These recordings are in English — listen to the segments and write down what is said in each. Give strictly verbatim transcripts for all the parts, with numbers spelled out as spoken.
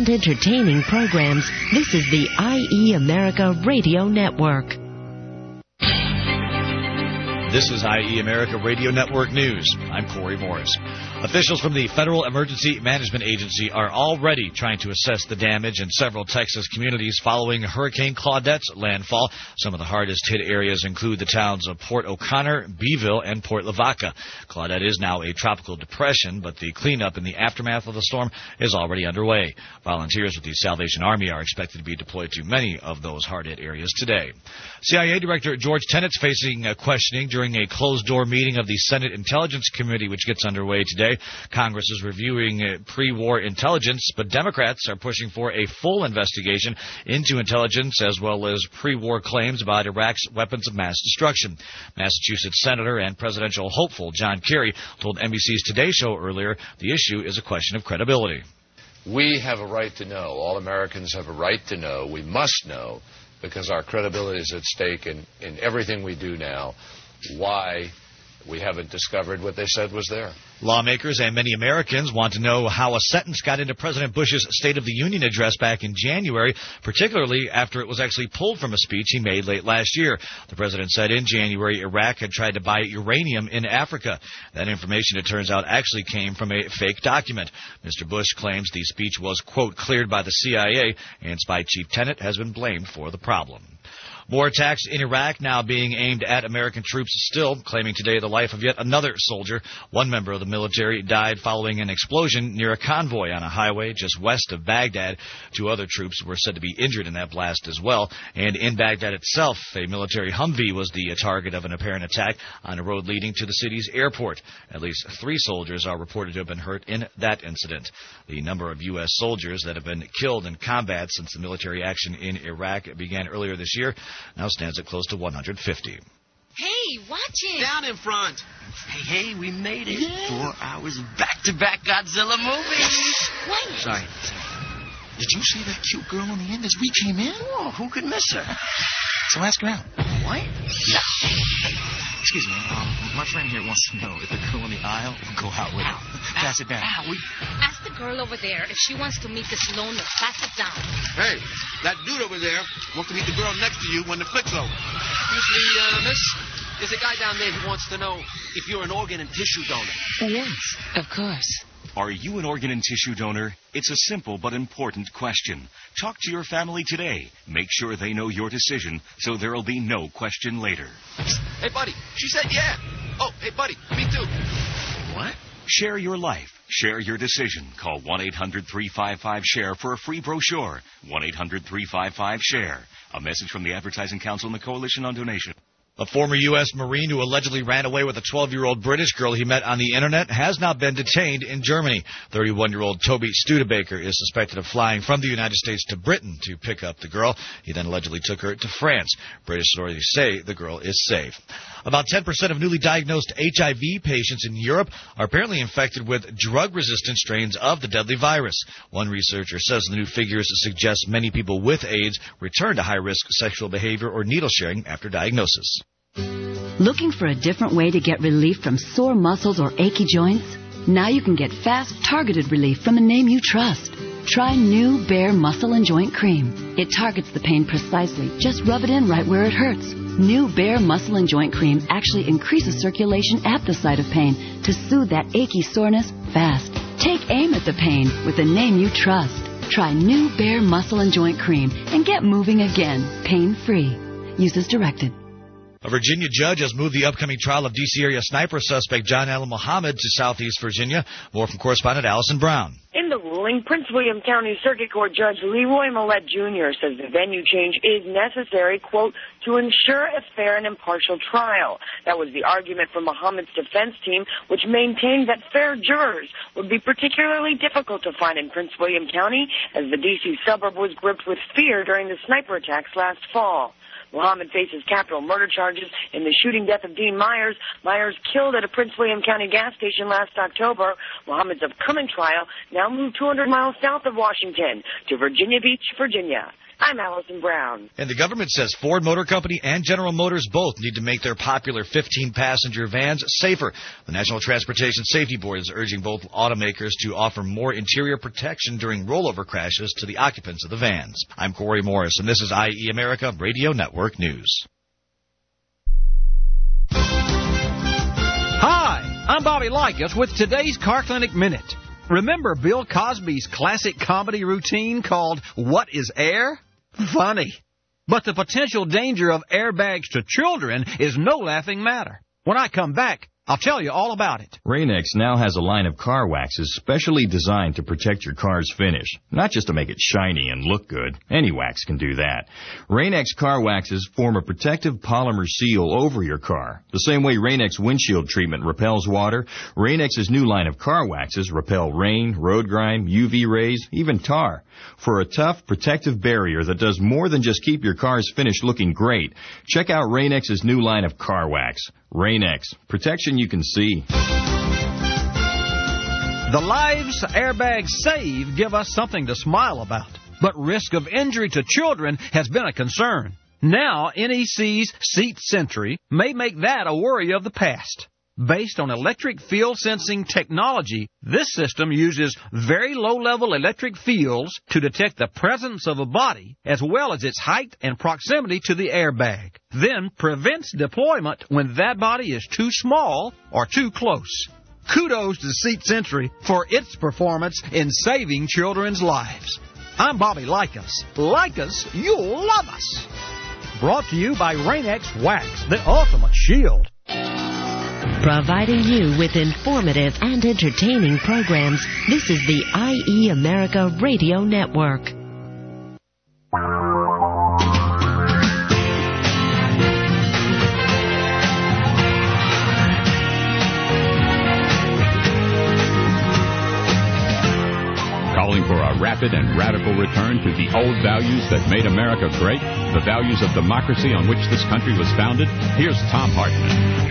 and entertaining programs, this is the I E America Radio Network. This is I E America Radio Network News. I'm Corey Morris. Officials from the Federal Emergency Management Agency are already trying to assess the damage in several Texas communities following Hurricane Claudette's landfall. Some of the hardest hit areas include the towns of Port O'Connor, Beeville, and Port Lavaca. Claudette is now a tropical depression, but the cleanup in the aftermath of the storm is already underway. Volunteers with the Salvation Army are expected to be deployed to many of those hard-hit areas today. C I A Director George Tenet's facing uh, questioning during a closed-door meeting of the Senate Intelligence Committee, which gets underway today. Congress is reviewing uh, pre-war intelligence, but Democrats are pushing for a full investigation into intelligence as well as pre-war claims about Iraq's weapons of mass destruction. Massachusetts Senator and presidential hopeful John Kerry told N B C's Today Show earlier the issue is a question of credibility. We have a right to know. All Americans have a right to know. We must know, because our credibility is at stake in, in everything we do now, why we haven't discovered what they said was there. Lawmakers and many Americans want to know how a sentence got into President Bush's State of the Union address back in January, particularly after it was actually pulled from a speech he made late last year. The president said in January Iraq had tried to buy uranium in Africa. That information, it turns out, actually came from a fake document. Mister Bush claims the speech was, quote, cleared by the C I A, and Spy Chief Tenet has been blamed for the problem. More attacks in Iraq now being aimed at American troops still, claiming today the life of yet another soldier. One member of the military died following an explosion near a convoy on a highway just west of Baghdad. Two other troops were said to be injured in that blast as well. And in Baghdad itself, a military Humvee was the target of an apparent attack on a road leading to the city's airport. At least three soldiers are reported to have been hurt in that incident. The number of U S soldiers that have been killed in combat since the military action in Iraq began earlier this year now stands at close to one hundred fifty. Hey, watch it. Down in front. Hey, hey, we made it. Yeah. Four hours of back-to-back Godzilla movies. Quiet. Sorry. Did you see that cute girl on the end as we came in? Oh, who could miss her? So ask her out. What? Yeah. Excuse me, um, my friend here wants to know if the girl in the aisle will go out with her. Pass it down. Ah, we... Ask the girl over there if she wants to meet this loner. Pass it down. Hey, that dude over there wants to meet the girl next to you when the flick's over. Excuse me, uh, miss? There's a guy down there who wants to know if you're an organ and tissue donor. Oh, yes, of course. Are you an organ and tissue donor? It's a simple but important question. Talk to your family today. Make sure they know your decision so there'll be no question later. Hey, buddy, she said yeah. Oh, hey, buddy, me too. What? Share your life. Share your decision. Call one eight hundred three five five SHARE for a free brochure. one eight hundred three five five SHARE. A message from the Advertising Council and the Coalition on Donation. A former U S Marine who allegedly ran away with a twelve-year-old British girl he met on the Internet has now been detained in Germany. thirty-one-year-old Toby Studebaker is suspected of flying from the United States to Britain to pick up the girl. He then allegedly took her to France. British authorities say the girl is safe. About ten percent of newly diagnosed H I V patients in Europe are apparently infected with drug-resistant strains of the deadly virus. One researcher says the new figures suggest many people with AIDS return to high-risk sexual behavior or needle sharing after diagnosis. Looking for a different way to get relief from sore muscles or achy joints? Now you can get fast, targeted relief from a name you trust. Try new Bare Muscle and Joint Cream. It targets the pain precisely. Just rub it in right where it hurts. New Bare Muscle and Joint Cream actually increases circulation at the site of pain to soothe that achy soreness fast. Take aim at the pain with a name you trust. Try new Bare Muscle and Joint Cream and get moving again, pain-free. Use as directed. A Virginia judge has moved the upcoming trial of D C area sniper suspect John Allen Muhammad to Southeast Virginia. More from correspondent Allison Brown. In the ruling, Prince William County Circuit Court Judge Leroy Millett Junior says the venue change is necessary, quote, to ensure a fair and impartial trial. That was the argument from Muhammad's defense team, which maintained that fair jurors would be particularly difficult to find in Prince William County, as the D C suburb was gripped with fear during the sniper attacks last fall. Muhammad faces capital murder charges in the shooting death of Dean Myers. Myers killed at a Prince William County gas station last October. Muhammad's upcoming trial now moved two hundred miles south of Washington to Virginia Beach, Virginia. I'm Allison Brown. And the government says Ford Motor Company and General Motors both need to make their popular fifteen-passenger vans safer. The National Transportation Safety Board is urging both automakers to offer more interior protection during rollover crashes to the occupants of the vans. I'm Corey Morris, and this is I E America Radio Network News. Hi, I'm Bobby Likas with today's Car Clinic Minute. Remember Bill Cosby's classic comedy routine called What is Air? Funny. But the potential danger of airbags to children is no laughing matter. When I come back, I'll tell you all about it. Rain-X now has a line of car waxes specially designed to protect your car's finish, not just to make it shiny and look good. Any wax can do that. Rain-X car waxes form a protective polymer seal over your car. The same way Rain-X windshield treatment repels water, Rain-X's new line of car waxes repel rain, road grime, U V rays, even tar. For a tough, protective barrier that does more than just keep your car's finish looking great, check out Rain-X's new line of car wax. Rain-X, protection you can see. The lives airbags save give us something to smile about. But risk of injury to children has been a concern. Now, N E C's Seat Sentry may make that a worry of the past. Based on electric field sensing technology, this system uses very low-level electric fields to detect the presence of a body as well as its height and proximity to the airbag, then prevents deployment when that body is too small or too close. Kudos to Seat Sentry for its performance in saving children's lives. I'm Bobby Likas. Like us, you'll love us. Brought to you by Rain-X Wax, the ultimate shield. Providing you with informative and entertaining programs, this is the I E America Radio Network. Calling for a rapid and radical return to the old values that made America great, the values of democracy on which this country was founded, here's Thom Hartmann.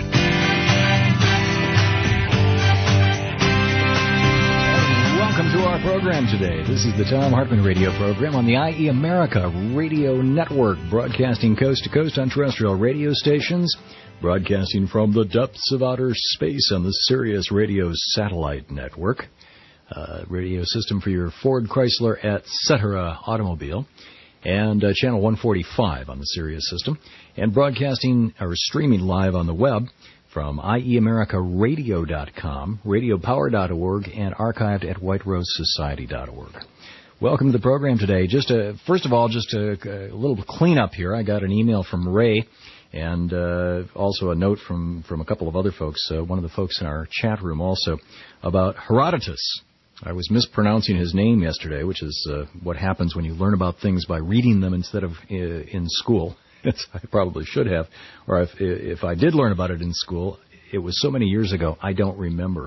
Welcome to our program today. This is the Thom Hartmann radio program on the I E America Radio Network, broadcasting coast to coast on terrestrial radio stations, broadcasting from the depths of outer space on the Sirius Radio satellite network, uh, radio system for your Ford, Chrysler, et cetera automobile, and uh, channel one forty-five on the Sirius system, and broadcasting or streaming live on the web from I E America Radio dot com, radio power dot org, and archived at white rose society dot org. Welcome to the program today. Just a, first of all, just a, a little cleanup here. I got an email from Ray and uh, also a note from, from a couple of other folks, uh, one of the folks in our chat room also, about Herodotus. I was mispronouncing his name yesterday, which is uh, what happens when you learn about things by reading them instead of uh, in school. I probably should have, or if if I did learn about it in school, it was so many years ago, I don't remember.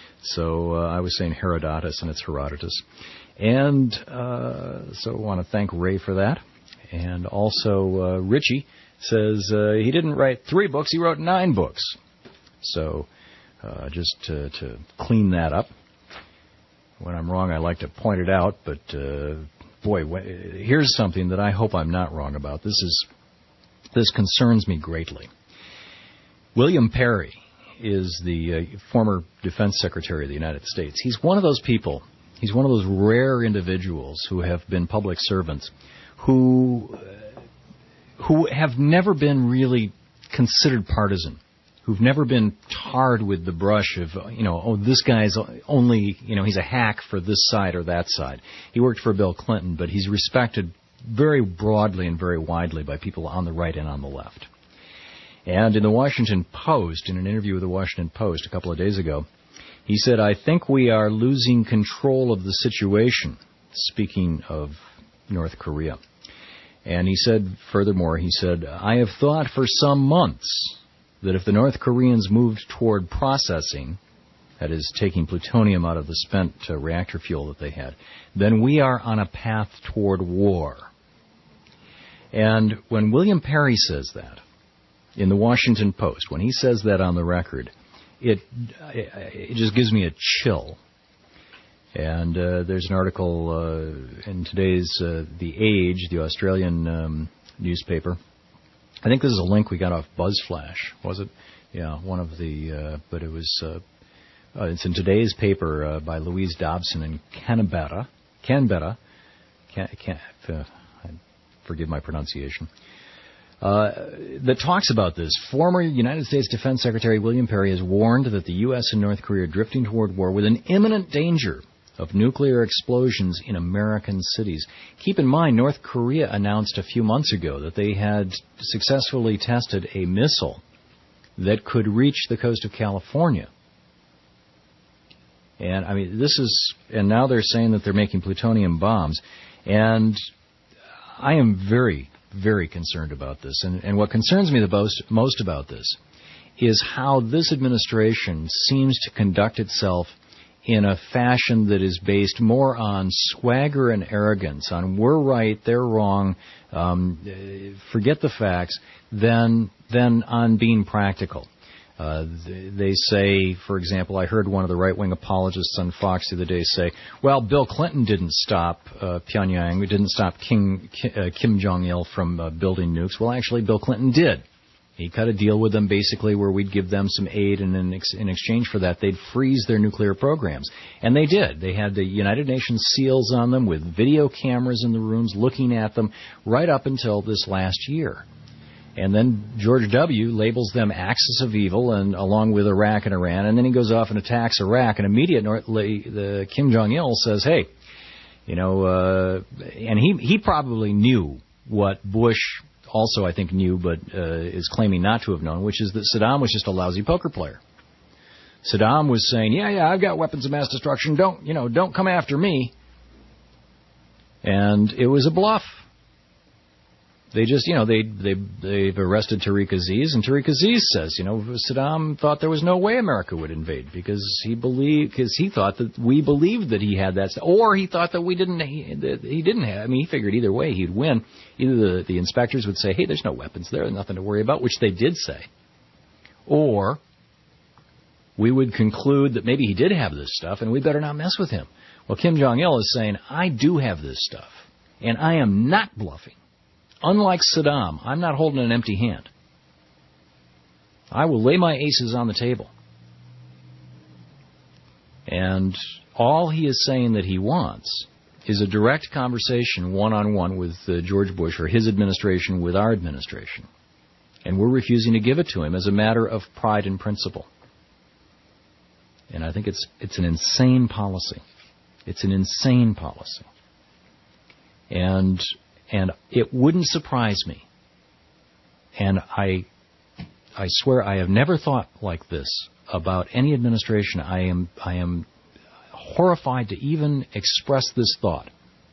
So uh, I was saying Herodotus, and it's Herodotus. And uh, so I want to thank Ray for that. And also uh, Richie says uh, he didn't write three books, he wrote nine books. So uh, just to, to clean that up. When I'm wrong, I like to point it out, but uh, boy, here's something that I hope I'm not wrong about. This is... This concerns me greatly. William Perry is the uh, former Defense Secretary of the United States. He's one of those people, he's one of those rare individuals who have been public servants who, uh, who have never been really considered partisan, who've never been tarred with the brush of, you know, oh, this guy's only, you know, he's a hack for this side or that side. He worked for Bill Clinton, but he's respected very broadly and very widely by people on the right and on the left. And in the Washington Post, in an interview with the Washington Post a couple of days ago, he said, I think we are losing control of the situation, speaking of North Korea. And he said, furthermore, he said, I have thought for some months that if the North Koreans moved toward processing, that is, taking plutonium out of the spent uh, reactor fuel that they had, then we are on a path toward war. And when William Perry says that in the Washington Post, when he says that on the record, it it just gives me a chill. And uh, there's an article uh, in today's uh, The Age, the Australian um, newspaper. I think this is a link we got off BuzzFlash, was it? Yeah, one of the, uh, but it was, uh, uh, it's in today's paper uh, by Louise Dobson in Canberra. Canberra. Can, can, uh, forgive my pronunciation. Uh, that talks about this. Former United States Defense Secretary William Perry has warned that the U S and North Korea are drifting toward war with an imminent danger of nuclear explosions in American cities. Keep in mind, North Korea announced a few months ago that they had successfully tested a missile that could reach the coast of California. And, I mean, this is, and now they're saying that they're making plutonium bombs. And I am very, very concerned about this. And, and what concerns me the most, most about this is how this administration seems to conduct itself in a fashion that is based more on swagger and arrogance, on we're right, they're wrong, um, forget the facts, than, than on being practical. Uh, they say, for example, I heard one of the right-wing apologists on Fox the other day say, well, Bill Clinton didn't stop uh, Pyongyang, it didn't stop King, uh, Kim Jong-il from uh, building nukes. Well, actually, Bill Clinton did. He cut a deal with them basically where we'd give them some aid, and in, ex- in exchange for that, they'd freeze their nuclear programs. And they did. They had the United Nations seals on them with video cameras in the rooms looking at them right up until this last year. And then George W. labels them axis of evil, and along with Iraq and Iran, and then he goes off and attacks Iraq. And immediately, the Kim Jong-il says, hey, you know, uh, and he he probably knew what Bush also, I think, knew, but uh, is claiming not to have known, which is that Saddam was just a lousy poker player. Saddam was saying, yeah, yeah, I've got weapons of mass destruction. Don't, you know, don't come after me. And it was a bluff. They just, you know, they, they, they've arrested Tariq Aziz, and Tariq Aziz says, you know, Saddam thought there was no way America would invade because he believed, because he thought that we believed that he had that, or he thought that we didn't, he, that he didn't have. I mean, he figured either way he'd win. Either the, the inspectors would say, hey, there's no weapons there, nothing to worry about, which they did say, or we would conclude that maybe he did have this stuff, and we better not mess with him. Well, Kim Jong-il is saying, I do have this stuff, and I am not bluffing. Unlike Saddam, I'm not holding an empty hand. I will lay my aces on the table. And all he is saying that he wants is a direct conversation one-on-one with uh, George Bush or his administration with our administration. And we're refusing to give it to him as a matter of pride and principle. And I think it's it's an insane policy. It's an insane policy. And... And it wouldn't surprise me, and I I swear I have never thought like this about any administration. I am I am horrified to even express this thought.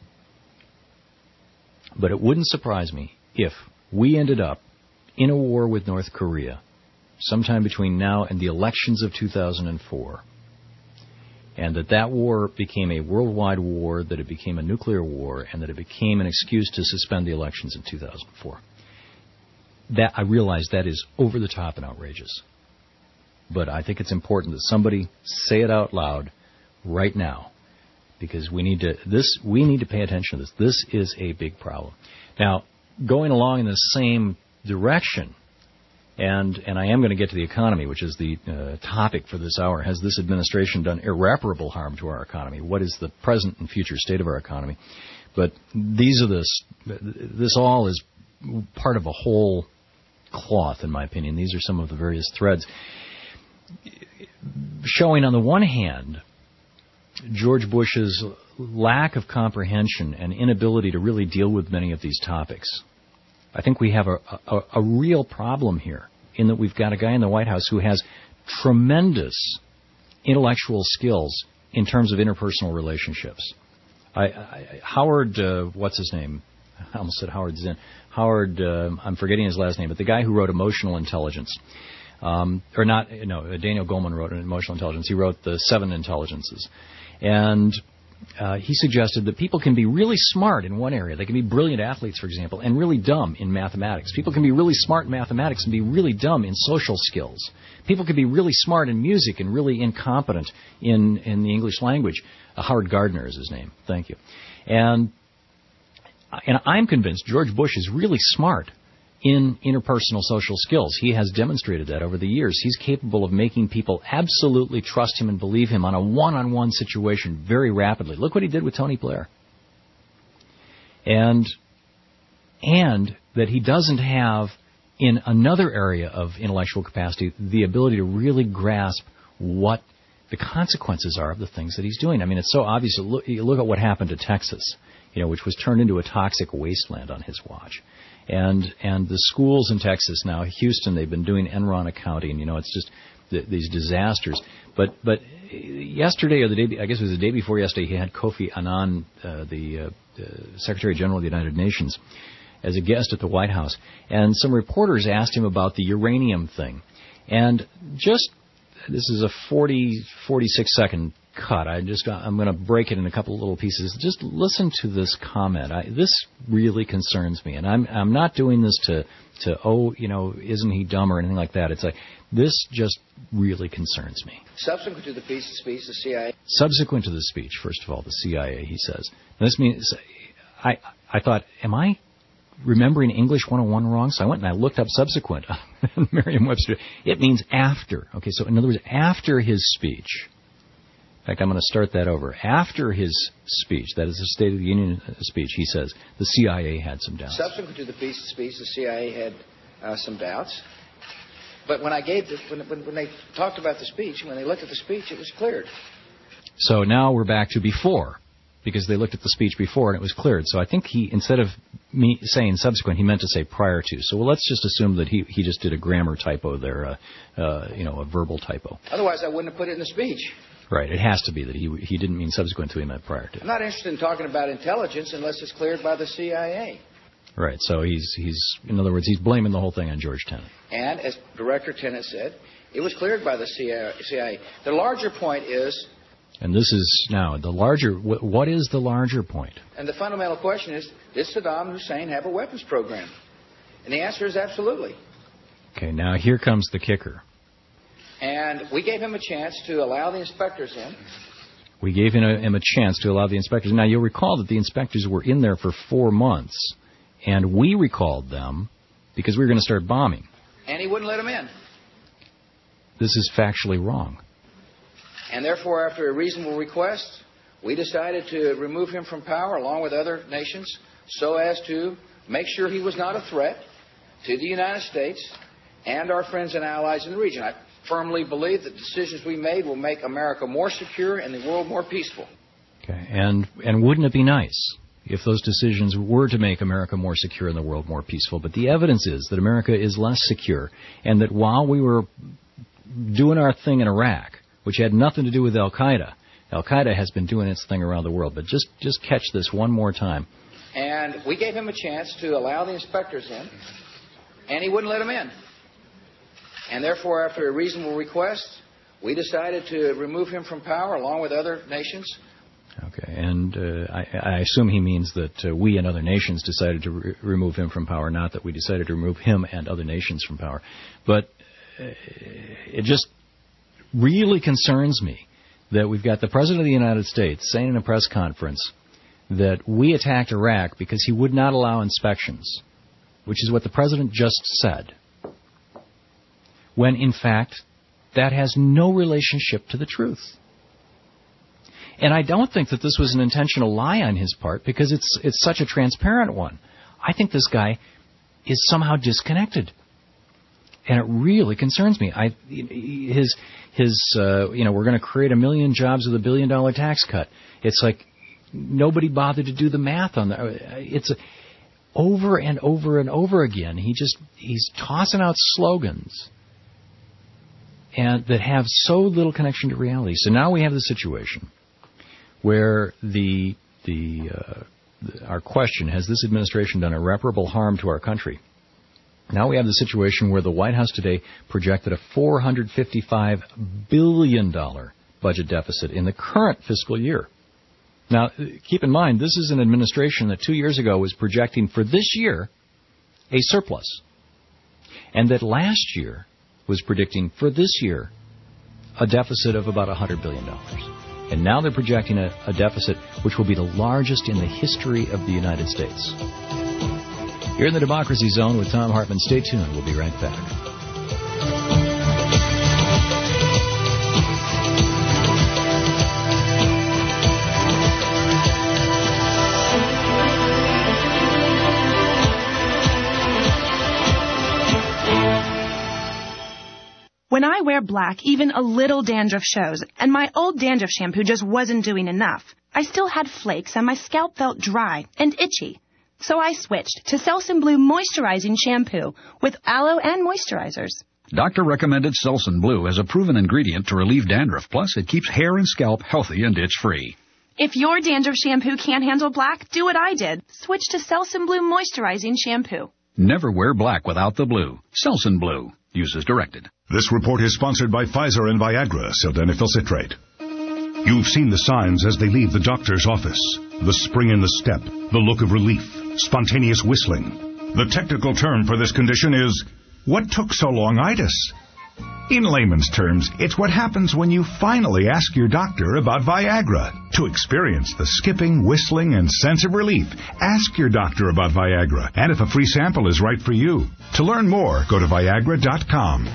But it wouldn't surprise me if we ended up in a war with North Korea sometime between now and the elections of two thousand four. And that that war became a worldwide war, that it became a nuclear war, and that it became an excuse to suspend the elections in two thousand four. That, I realize that is over the top and outrageous. But I think it's important that somebody say it out loud right now, because we need to this we need to pay attention to this. This is a big problem. Now, going along in the same direction, And and I am going to get to the economy, which is the uh, topic for this hour. Has this administration done irreparable harm to our economy? What is the present and future state of our economy? But these are this this all is part of a whole cloth, in my opinion. These are some of the various threads showing, on the one hand, George Bush's lack of comprehension and inability to really deal with many of these topics. I think we have a, a, a real problem here in that we've got a guy in the White House who has tremendous intellectual skills in terms of interpersonal relationships. I, I, Howard, uh, what's his name? I almost said Howard Zinn. Howard, uh, I'm forgetting his last name, but the guy who wrote Emotional Intelligence. Um, or not, no, Daniel Goleman wrote Emotional Intelligence. He wrote the Seven Intelligences. And uh, he suggested that people can be really smart in one area. They can be brilliant athletes, for example, and really dumb in mathematics. People can be really smart in mathematics and be really dumb in social skills. People can be really smart in music and really incompetent in, in the English language. Uh, Howard Gardner is his name. Thank you. And, and I'm convinced George Bush is really smart in interpersonal social skills. He has demonstrated that over the years. He's capable of making people absolutely trust him and believe him on a one-on-one situation very rapidly. Look what he did with Tony Blair. And, and that he doesn't have, in another area of intellectual capacity, the ability to really grasp what the consequences are of the things that he's doing. I mean, it's so obvious. Look, you look at what happened to Texas, you know, which was turned into a toxic wasteland on his watch. And and the schools in Texas now, Houston, they've been doing Enron accounting. You know, it's just th- these disasters. But but yesterday or the day, I guess it was the day before yesterday, he had Kofi Annan, uh, the uh, uh, Secretary General of the United Nations, as a guest at the White House. And some reporters asked him about the uranium thing. And just, this is a forty, forty-six second cut. I just, I'm going to break it in a couple of little pieces. Just listen to this comment. I, this really concerns me, and I'm I'm not doing this to to oh, you know, isn't he dumb or anything like that. It's like this just really concerns me. Subsequent to the peace speech, the C I A. Subsequent to the speech, first of all, the C I A. He says. And this means I I thought, am I remembering English one oh one wrong? So I went and I looked up subsequent on Merriam-Webster. It means after. Okay, so in other words, after his speech. In fact, I'm going to start that over. After his speech, that is the State of the Union speech, he says, the C I A had some doubts. Subsequent to the peace speech, the C I A had uh, some doubts. But when I gave the, when, when, when they talked about the speech, when they looked at the speech, it was cleared. So now we're back to before, because they looked at the speech before and it was cleared. So I think he, instead of me saying subsequent, he meant to say prior to. So well, let's just assume that he, he just did a grammar typo there, uh, uh, you know, a verbal typo. Otherwise, I wouldn't have put it in the speech. Right. It has to be that he he didn't mean subsequent to, he meant prior to. I'm not interested in talking about intelligence unless it's cleared by the C I A. Right. So he's, he's in other words, he's blaming the whole thing on George Tenet. And as Director Tenet said, it was cleared by the C I A. The larger point is... And this is now, the larger, what is the larger point? And the fundamental question is, did Saddam Hussein have a weapons program? And the answer is absolutely. Okay, now here comes the kicker. And we gave him a chance to allow the inspectors in. We gave him a, him a chance to allow the inspectors. Now, you'll recall that the inspectors were in there for four months, and we recalled them because we were going to start bombing. And he wouldn't let them in. This is factually wrong. And therefore, after a reasonable request, we decided to remove him from power along with other nations so as to make sure he was not a threat to the United States and our friends and allies in the region. I firmly believe that decisions we made will make America more secure and the world more peaceful. Okay, and and wouldn't it be nice if those decisions were to make America more secure and the world more peaceful? But the evidence is that America is less secure, and that while we were doing our thing in Iraq, which had nothing to do with Al-Qaeda, Al-Qaeda has been doing its thing around the world. But just, just catch this one more time. And we gave him a chance to allow the inspectors in, and he wouldn't let them in. And therefore, after a reasonable request, we decided to remove him from power along with other nations. Okay, and uh, I, I assume he means that uh, we and other nations decided to re- remove him from power, not that we decided to remove him and other nations from power. But uh, it just really concerns me that we've got the President of the United States saying in a press conference that we attacked Iraq because he would not allow inspections, which is what the President just said, when in fact that has no relationship to the truth. And I don't think that this was an intentional lie on his part because it's it's such a transparent one. I think this guy is somehow disconnected. And it really concerns me. I, his, his, uh, you know, we're going to create a million jobs with a billion dollar tax cut. It's like nobody bothered to do the math on that. It's a, over and over and over again. He just, he's tossing out slogans and that have so little connection to reality. So now we have the situation where the, the, uh, our question, has this administration done irreparable harm to our country? Now we have the situation where the White House today projected a four hundred fifty-five billion dollars budget deficit in the current fiscal year. Now, keep in mind, this is an administration that two years ago was projecting for this year a surplus, and that last year was predicting for this year a deficit of about one hundred billion dollars. And now they're projecting a, a deficit which will be the largest in the history of the United States. You're in the Democracy Zone with Thom Hartmann. Stay tuned. We'll be right back. When I wear black, even a little dandruff shows, and my old dandruff shampoo just wasn't doing enough. I still had flakes, and my scalp felt dry and itchy. So I switched to Selsun Blue Moisturizing Shampoo with aloe and moisturizers. Doctor recommended Selsun Blue as a proven ingredient to relieve dandruff. Plus, it keeps hair and scalp healthy and itch-free. If your dandruff shampoo can't handle black, do what I did. Switch to Selsun Blue Moisturizing Shampoo. Never wear black without the blue. Selsun Blue. Use as directed. This report is sponsored by Pfizer and Viagra, sildenafil citrate. You've seen the signs as they leave the doctor's office. The spring in the step, the look of relief, spontaneous whistling. The technical term for this condition is, what took so long-itis? In layman's terms, it's what happens when you finally ask your doctor about Viagra. To experience the skipping, whistling, and sense of relief, ask your doctor about Viagra, and if a free sample is right for you. To learn more, go to Viagra dot com.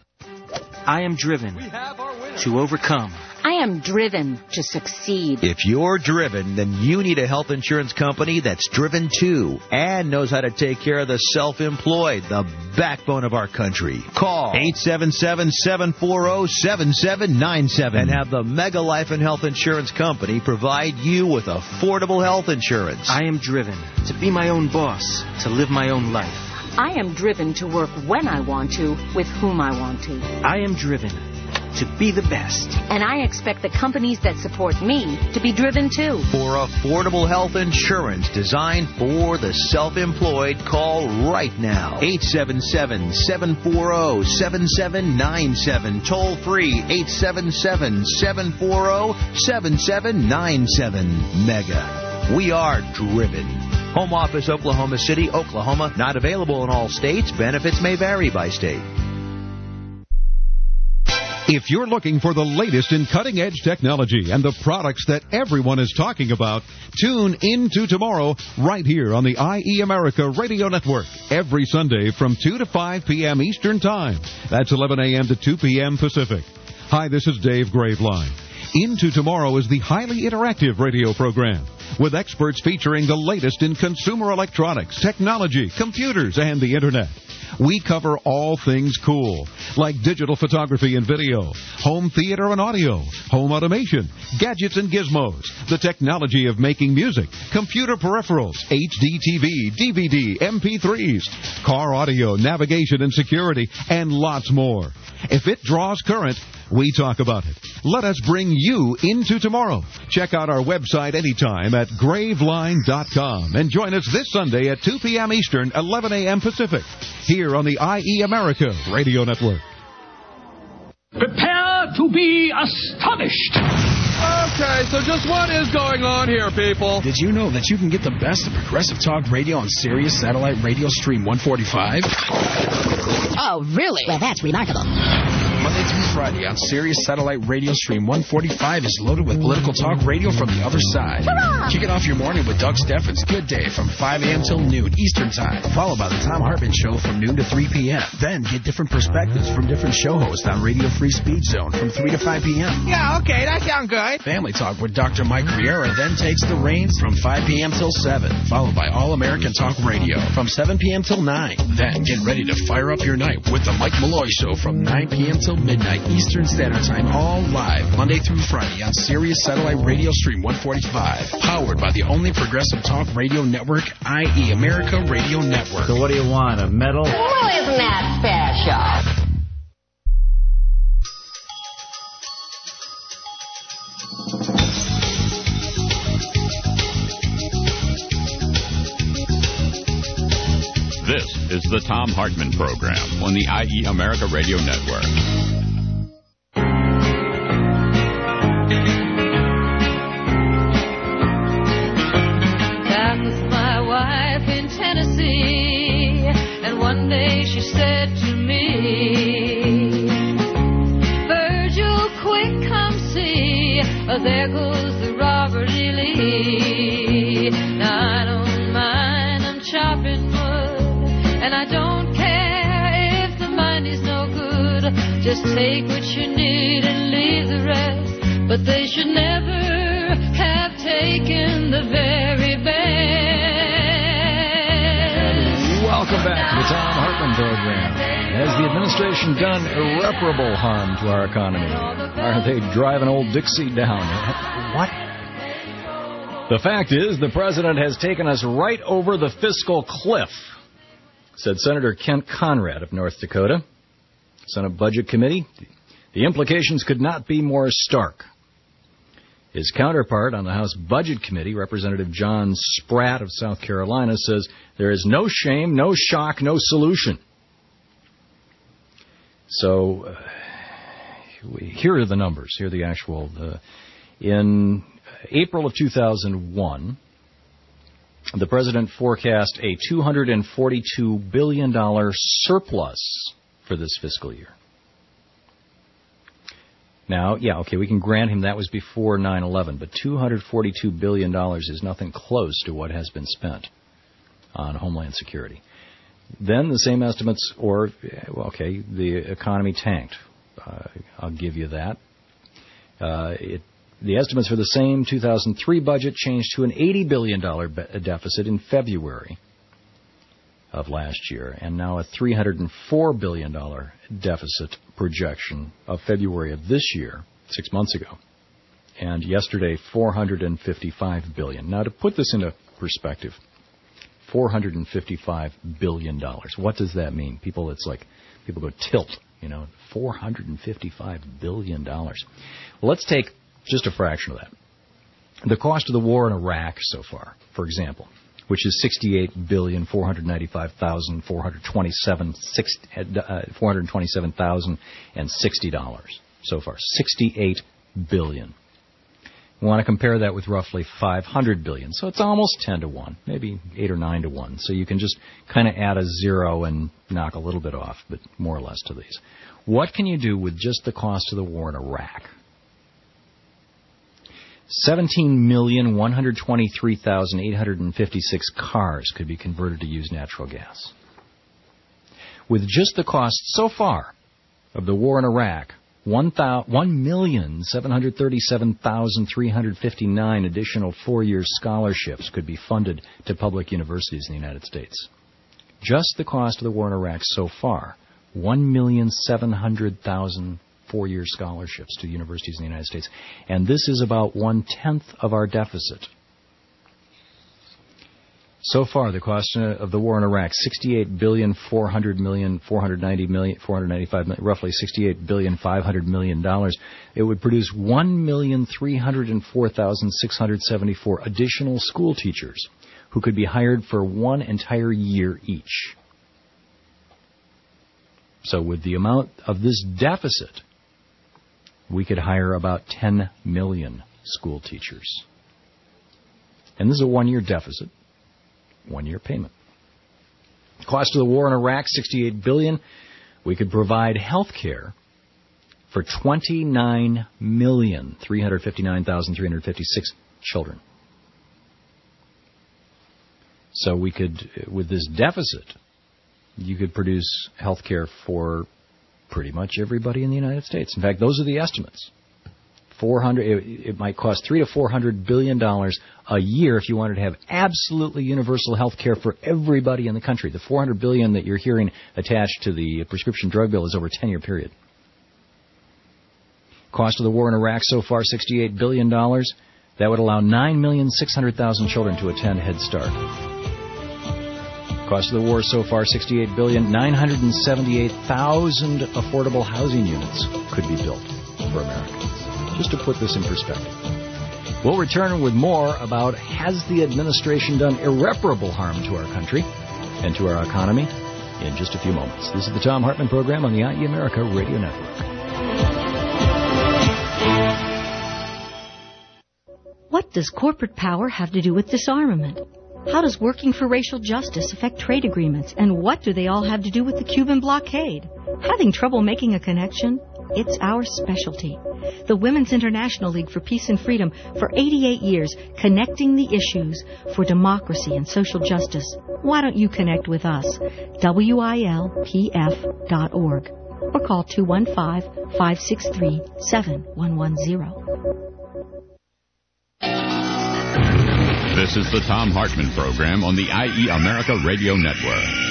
I am driven to overcome. I am driven to succeed. If you're driven, then you need a health insurance company that's driven too and knows how to take care of the self-employed, the backbone of our country. Call eight seven seven, seven four zero, seven seven nine seven and have the Mega Life and Health Insurance Company provide you with affordable health insurance. I am driven to be my own boss, to live my own life. I am driven to work when I want to, with whom I want to. I am driven to be the best. And I expect the companies that support me to be driven too. For affordable health insurance designed for the self-employed, call right now. eight seven seven, seven four zero, seven seven nine seven. Toll free eight seven seven, seven four zero, seven seven nine seven. Mega. We are driven. Home office, Oklahoma City, Oklahoma. Not available in all states. Benefits may vary by state. If you're looking for the latest in cutting-edge technology and the products that everyone is talking about, tune into tomorrow right here on the I E America Radio Network every Sunday from two to five p.m. Eastern Time. That's eleven a.m. to two p.m. Pacific. Hi, this is Dave Graveline. Into Tomorrow is the highly interactive radio program with experts featuring the latest in consumer electronics, technology, computers, and the Internet. We cover all things cool, like digital photography and video, home theater and audio, home automation, gadgets and gizmos, the technology of making music, computer peripherals, H D T V, D V D, M P threes, car audio, navigation and security, and lots more. If it draws current, we talk about it. Let us bring you into tomorrow. Check out our website anytime at graveline dot com and join us this Sunday at two p.m. Eastern, eleven a.m. Pacific, here on the I E America Radio Network. Prepare to be astonished. Okay, so just what is going on here, people? Did you know that you can get the best of Progressive Talk Radio on Sirius Satellite Radio Stream one forty-five? Oh, really? Well, that's remarkable. Monday through Friday on Sirius Satellite Radio Stream one forty-five is loaded with political talk radio from the other side. Hurrah! Kick it off your morning with Doug Steffens' Good Day from five a.m. till noon Eastern Time, followed by the Thom Hartmann Show from noon to three p.m. Then get different perspectives from different show hosts on Radio Free Speed Zone from three to five p.m. Yeah, okay, that sounds good. Family Talk with Doctor Mike Riera then takes the reins from five p.m. till seven, followed by All American Talk Radio from seven p.m. till nine. Then get ready to fire up your night with the Mike Malloy Show from nine p.m. till midnight Eastern Standard Time, all live Monday through Friday on Sirius Satellite Radio Stream one forty-five, powered by the only progressive talk radio network, I E America Radio Network. So what do you want, a medal? Well, isn't that special? This is the Thom Hartmann Program on the I E America Radio Network. see. And one day she said to me, Virgil, quick, come see. Oh, there goes the Robert E. Lee. Now I don't mind, I'm chopping wood, and I don't care if the money's no good. Just take what you need and leave the rest. But they should never have taken the very best. Welcome back to the Tom Hartman program. Has the administration done irreparable harm to our economy? Are they driving old Dixie down? What? The fact is, the president has taken us right over the fiscal cliff, said Senator Kent Conrad of North Dakota. Senate Budget Committee. The implications could not be more stark. His counterpart on the House Budget Committee, Representative John Spratt of South Carolina, says there is no shame, no shock, no solution. So, uh, we, here are the numbers. Here are the actual. Uh, in April of two thousand one, the president forecast a two hundred forty-two billion dollars surplus for this fiscal year. Now, yeah, okay, we can grant him that was before nine eleven, but two hundred forty-two billion dollars is nothing close to what has been spent on Homeland Security. Then the same estimates, or, okay, the economy tanked. Uh, I'll give you that. Uh, it, the estimates for the same two thousand three budget changed to an eighty billion dollars be- deficit in February of last year, and now a three hundred four billion dollars deficit projection of February of this year, six months ago. And yesterday, four hundred fifty-five billion dollars. Now, to put this into perspective, four hundred fifty-five billion dollars. What does that mean? People, it's like, people go tilt, you know, four hundred fifty-five billion dollars. Well, let's take just a fraction of that. The cost of the war in Iraq so far, for example, which is sixty-eight billion four hundred ninety-five thousand four hundred twenty-seven thousand sixty dollars so far. sixty-eight billion dollars. We want to compare that with roughly five hundred billion dollars. So it's almost ten to one, maybe eight or nine to one. So you can just kind of add a zero and knock a little bit off, but more or less to these. What can you do with just the cost of the war in Iraq? seventeen million one hundred twenty-three thousand eight hundred fifty-six cars could be converted to use natural gas. With just the cost so far of the war in Iraq, one million seven hundred thirty-seven thousand three hundred fifty-nine additional four-year scholarships could be funded to public universities in the United States. Just the cost of the war in Iraq so far, one million seven hundred thousand four-year scholarships to universities in the United States. And this is about one-tenth of our deficit. So far, the cost of the war in Iraq, sixty-eight billion four hundred million, four hundred ninety million, four hundred ninety-five million, roughly sixty-eight billion five hundred million dollars. It would produce one million three hundred four thousand six hundred seventy-four additional school teachers who could be hired for one entire year each. So with the amount of this deficit, we could hire about ten million school teachers. And this is a one-year deficit, one-year payment. Cost of the war in Iraq, sixty-eight billion dollars. We could provide health care for twenty-nine million three hundred fifty-nine thousand three hundred fifty-six children. So we could, with this deficit, you could produce health care for pretty much everybody in the United States. In fact, those are the estimates. Four hundred. It, it might cost three to four hundred billion dollars a year if you wanted to have absolutely universal health care for everybody in the country. The four hundred billion dollars that you're hearing attached to the prescription drug bill is over a ten-year period. Cost of the war in Iraq so far, sixty-eight billion dollars. That would allow nine million six hundred thousand children to attend Head Start. Cost of the war so far, sixty-eight billion dollars. nine hundred seventy-eight thousand affordable housing units could be built for Americans. Just to put this in perspective. We'll return with more about has the administration done irreparable harm to our country and to our economy in just a few moments. This is the Tom Hartman program on the I E America Radio Network. What does corporate power have to do with disarmament? How does working for racial justice affect trade agreements? And what do they all have to do with the Cuban blockade? Having trouble making a connection? It's our specialty. The Women's International League for Peace and Freedom, for eighty-eight years, connecting the issues for democracy and social justice. Why don't you connect with us? W I L P F dot org or call two one five, five six three, seven one one zero. This is the Thom Hartmann Program on the I E America Radio Network.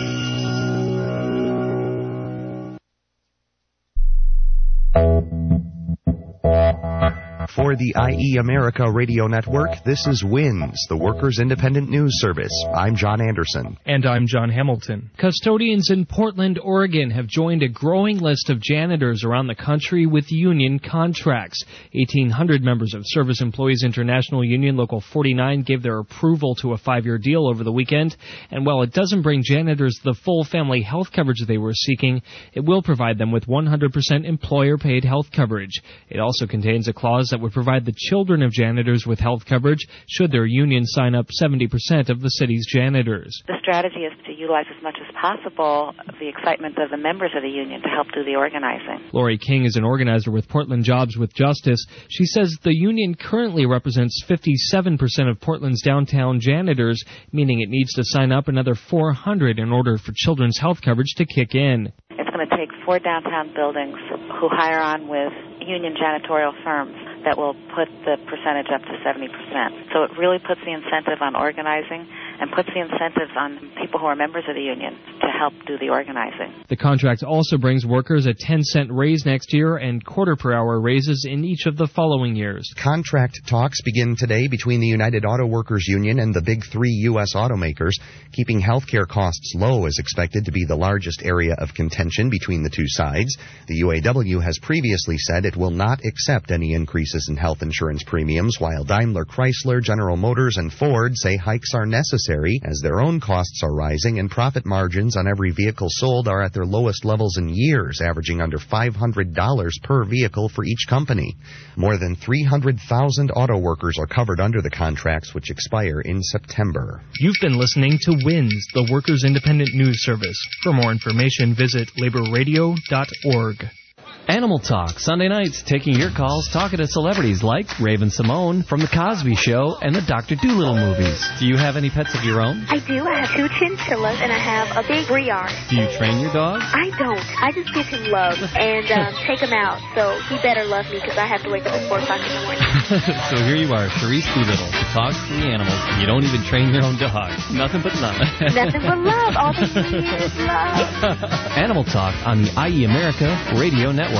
For the I E America Radio Network, this is WINS, the Workers' Independent News Service. I'm John Anderson. And I'm John Hamilton. Custodians in Portland, Oregon have joined a growing list of janitors around the country with union contracts. eighteen hundred members of Service Employees International Union Local forty-nine gave their approval to a five-year deal over the weekend. And while it doesn't bring janitors the full family health coverage they were seeking, it will provide them with one hundred percent employer-paid health coverage. It also contains a clause that would provide the children of janitors with health coverage should their union sign up seventy percent of the city's janitors. The strategy is to utilize as much as possible the excitement of the members of the union to help do the organizing. Lori King is an organizer with Portland Jobs with Justice. She says the union currently represents fifty-seven percent of Portland's downtown janitors, meaning it needs to sign up another four hundred in order for children's health coverage to kick in. It's going to take four downtown buildings who hire on with union janitorial firms that will put the percentage up to seventy percent. So it really puts the incentive on organizing and puts the incentives on people who are members of the union to help do the organizing. The contract also brings workers a ten cent raise next year and quarter per hour raises in each of the following years. Contract talks begin today between the United Auto Workers Union and the big three U S automakers. Keeping health care costs low is expected to be the largest area of contention between the two sides. The U A W has previously said it will not accept any increases in health insurance premiums, while Daimler, Chrysler, General Motors, and Ford say hikes are necessary as their own costs are rising and profit margins on every vehicle sold are at their lowest levels in years, averaging under five hundred dollars per vehicle for each company. More than three hundred thousand auto workers are covered under the contracts, which expire in September. You've been listening to WINS, the Workers' Independent News Service. For more information, visit labor radio dot org. Animal Talk, Sunday nights, taking your calls, talking to celebrities like Raven Simone from The Cosby Show and the Doctor Dolittle movies. Do you have any pets of your own? I do. I have two chinchillas and I have a big Briard. Do you train your dog? I don't. I just give him love and um, take him out. So he better love me because I have to wake up at four o'clock in the morning. So here you are, Sharice Doolittle, who talks to the animals, and you don't even train your own dog. Nothing but love. Nothing but love. All they need is love. Animal Talk on the I E America Radio Network.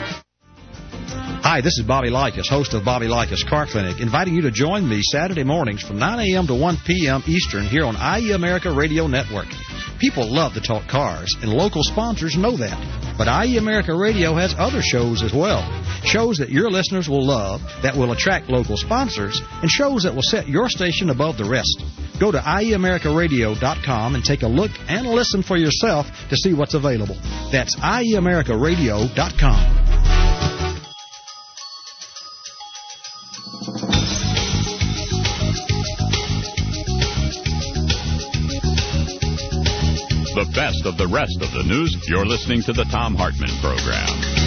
Hi, this is Bobby Likas, host of Bobby Likas Car Clinic, inviting you to join me Saturday mornings from nine a.m. to one p.m. Eastern here on I E America Radio Network. People love to talk cars, and local sponsors know that. But I E America Radio has other shows as well. Shows that your listeners will love, that will attract local sponsors, and shows that will set your station above the rest. Go to I E America Radio dot com and take a look and listen for yourself to see what's available. That's I E America Radio dot com. The best of the rest of the news. You're listening to the Thom Hartmann Program.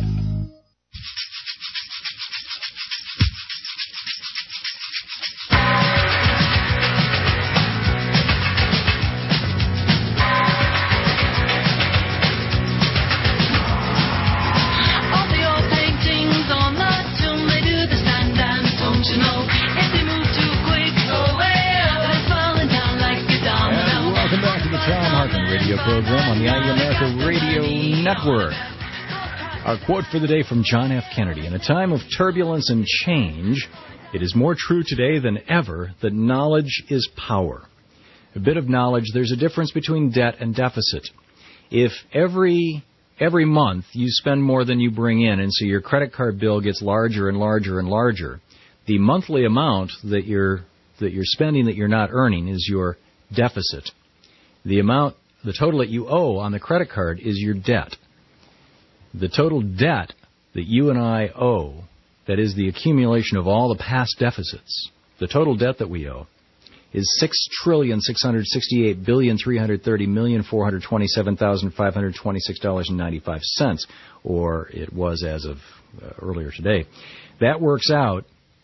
Program on the I E America Radio Network. Our quote for the day from John F. Kennedy. In a time of turbulence and change, it is more true today than ever that knowledge is power. A bit of knowledge, there's a difference between debt and deficit. If every every month you spend more than you bring in, and so your credit card bill gets larger and larger and larger, the monthly amount that you're that you're spending that you're not earning is your deficit. The amount The total that you owe on the credit card is your debt. The total debt that you and I owe, that is the accumulation of all the past deficits, the total debt that we owe, is six trillion six hundred sixty-eight billion three hundred thirty million four hundred twenty-seven thousand five hundred twenty-six dollars and ninety-five cents, or it was as of uh, earlier today. That works out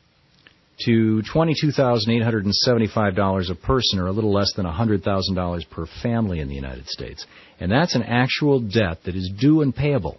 to twenty-two thousand eight hundred seventy-five dollars a person, or a little less than one hundred thousand dollars per family in the United States. And that's an actual debt that is due and payable.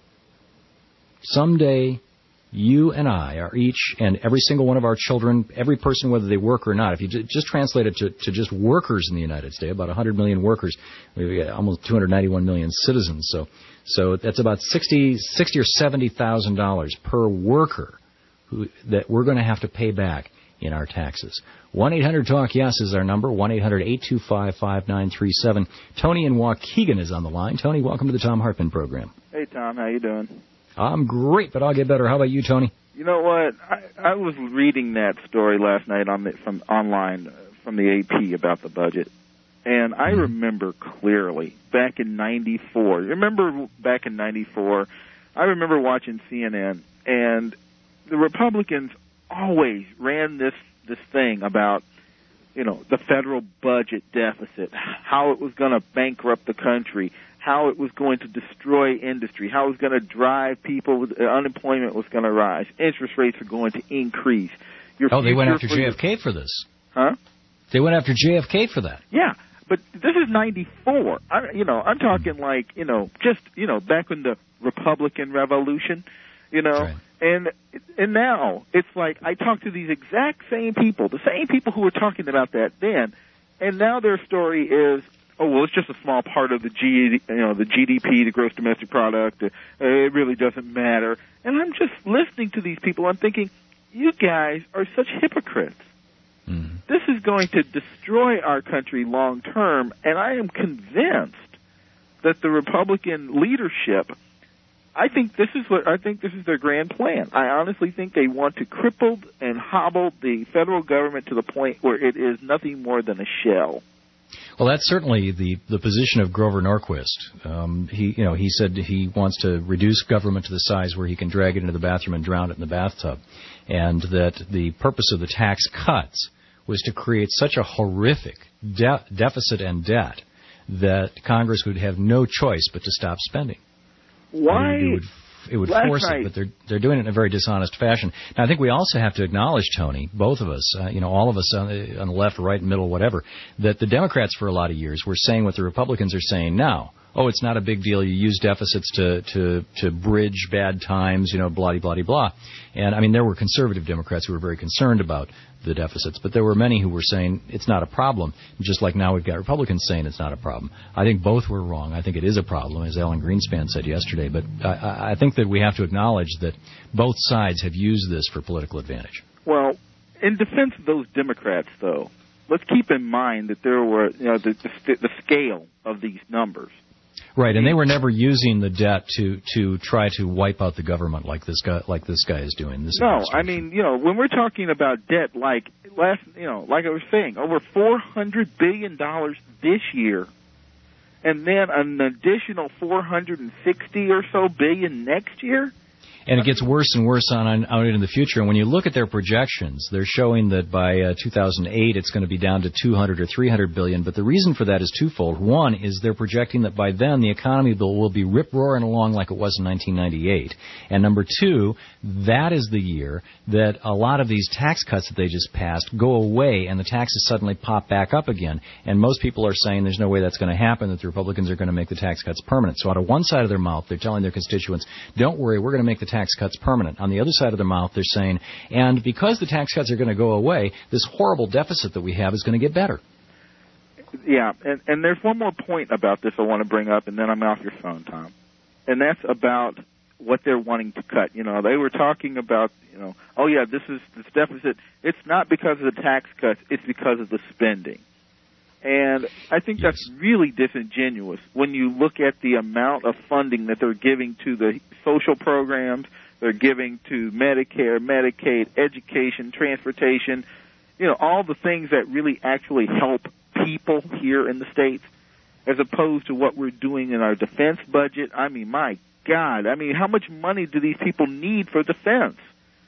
Someday, you and I are each, and every single one of our children, every person, whether they work or not, if you just translate it to, to just workers in the United States, about one hundred million workers, we've got almost two hundred ninety-one million citizens. So, so that's about sixty, sixty or seventy thousand dollars per worker who, that we're going to have to pay back in our taxes. one eight hundred talk yes is our number, one eight hundred eight two five five nine three seven. Tony in Waukegan is on the line. Tony, welcome to the Tom Hartman program. Hey, Tom, how you doing? I'm great, but I'll get better. How about you, Tony? You know what? I, I was reading that story last night on the, from online uh, from the A P about the budget, and I mm-hmm. remember clearly back in ninety-four. Remember back in ninety-four, I remember watching C N N, and the Republicans always ran this this thing about, you know, the federal budget deficit, how it was going to bankrupt the country, how it was going to destroy industry, how it was going to drive people, with, uh, unemployment was going to rise, interest rates are going to increase. Your oh, they went after for J F K your... for this. Huh? They went after J F K for that. Yeah, but this is ninety-four. I, you know, I'm talking like, you know, just, you know, back in the Republican Revolution, you know, right. and and now it's like I talk to these exact same people, the same people who were talking about that then, and now their story is, oh, well, it's just a small part of the G, you know, the G D P, the gross domestic product. Uh, it really doesn't matter. And I'm just listening to these people. I'm thinking, you guys are such hypocrites. Mm. This is going to destroy our country long term, and I am convinced that the Republican leadership, I think this is what I think this is their grand plan. I honestly think they want to cripple and hobble the federal government to the point where it is nothing more than a shell. Well, that's certainly the, the position of Grover Norquist. Um, he, you know, he said he wants to reduce government to the size where he can drag it into the bathroom and drown it in the bathtub, and that the purpose of the tax cuts was to create such a horrific de- deficit and debt that Congress would have no choice but to stop spending. Why? It would, it would force night. it, but they're they're doing it in a very dishonest fashion. Now, I think we also have to acknowledge, Tony, both of us, uh, you know, all of us on the, on the left, right, middle, whatever, that the Democrats for a lot of years were saying what the Republicans are saying now. Oh, it's not a big deal. You use deficits to to to bridge bad times, you know, blah, blah, blah, blah. And, I mean, there were conservative Democrats who were very concerned about the deficits, but there were many who were saying it's not a problem, just like now we've got Republicans saying it's not a problem. I think both were wrong. I think it is a problem, as Alan Greenspan said yesterday, but I, I think that we have to acknowledge that both sides have used this for political advantage. Well, in defense of those Democrats, though, let's keep in mind that there were, you know, the, the, the scale of these numbers. Right, and they were never using the debt to, to try to wipe out the government like this guy like this guy is doing. This no, I mean, you know, when we're talking about debt, like last, you know, like I was saying, over four hundred billion dollars this year, and then an additional four hundred sixty or so billion next year. And it gets worse and worse on, on out into the future. And when you look at their projections, they're showing that by uh, two thousand eight it's going to be down to two hundred or three hundred billion. But the reason for that is twofold. One is they're projecting that by then the economy will, will be rip-roaring along like it was in nineteen ninety-eight. And number two, that is the year that a lot of these tax cuts that they just passed go away and the taxes suddenly pop back up again. And most people are saying there's no way that's going to happen, that the Republicans are going to make the tax cuts permanent. So out of one side of their mouth, they're telling their constituents, don't worry, we're going to make the tax cuts permanent. On the other side of their mouth, they're saying, and because the tax cuts are going to go away, this horrible deficit that we have is going to get better. Yeah, and, and there's one more point about this I want to bring up, and then I'm off your phone, Tom. And that's about what they're wanting to cut. You know, they were talking about, you know, oh, yeah, this is this deficit. It's not because of the tax cuts. It's because of the spending. And I think yes. that's really disingenuous when you look at the amount of funding that they're giving to the social programs, they're giving to Medicare, Medicaid, education, transportation, you know, all the things that really actually help people here in the States, as opposed to what we're doing in our defense budget. I mean, my God, I mean, how much money do these people need for defense?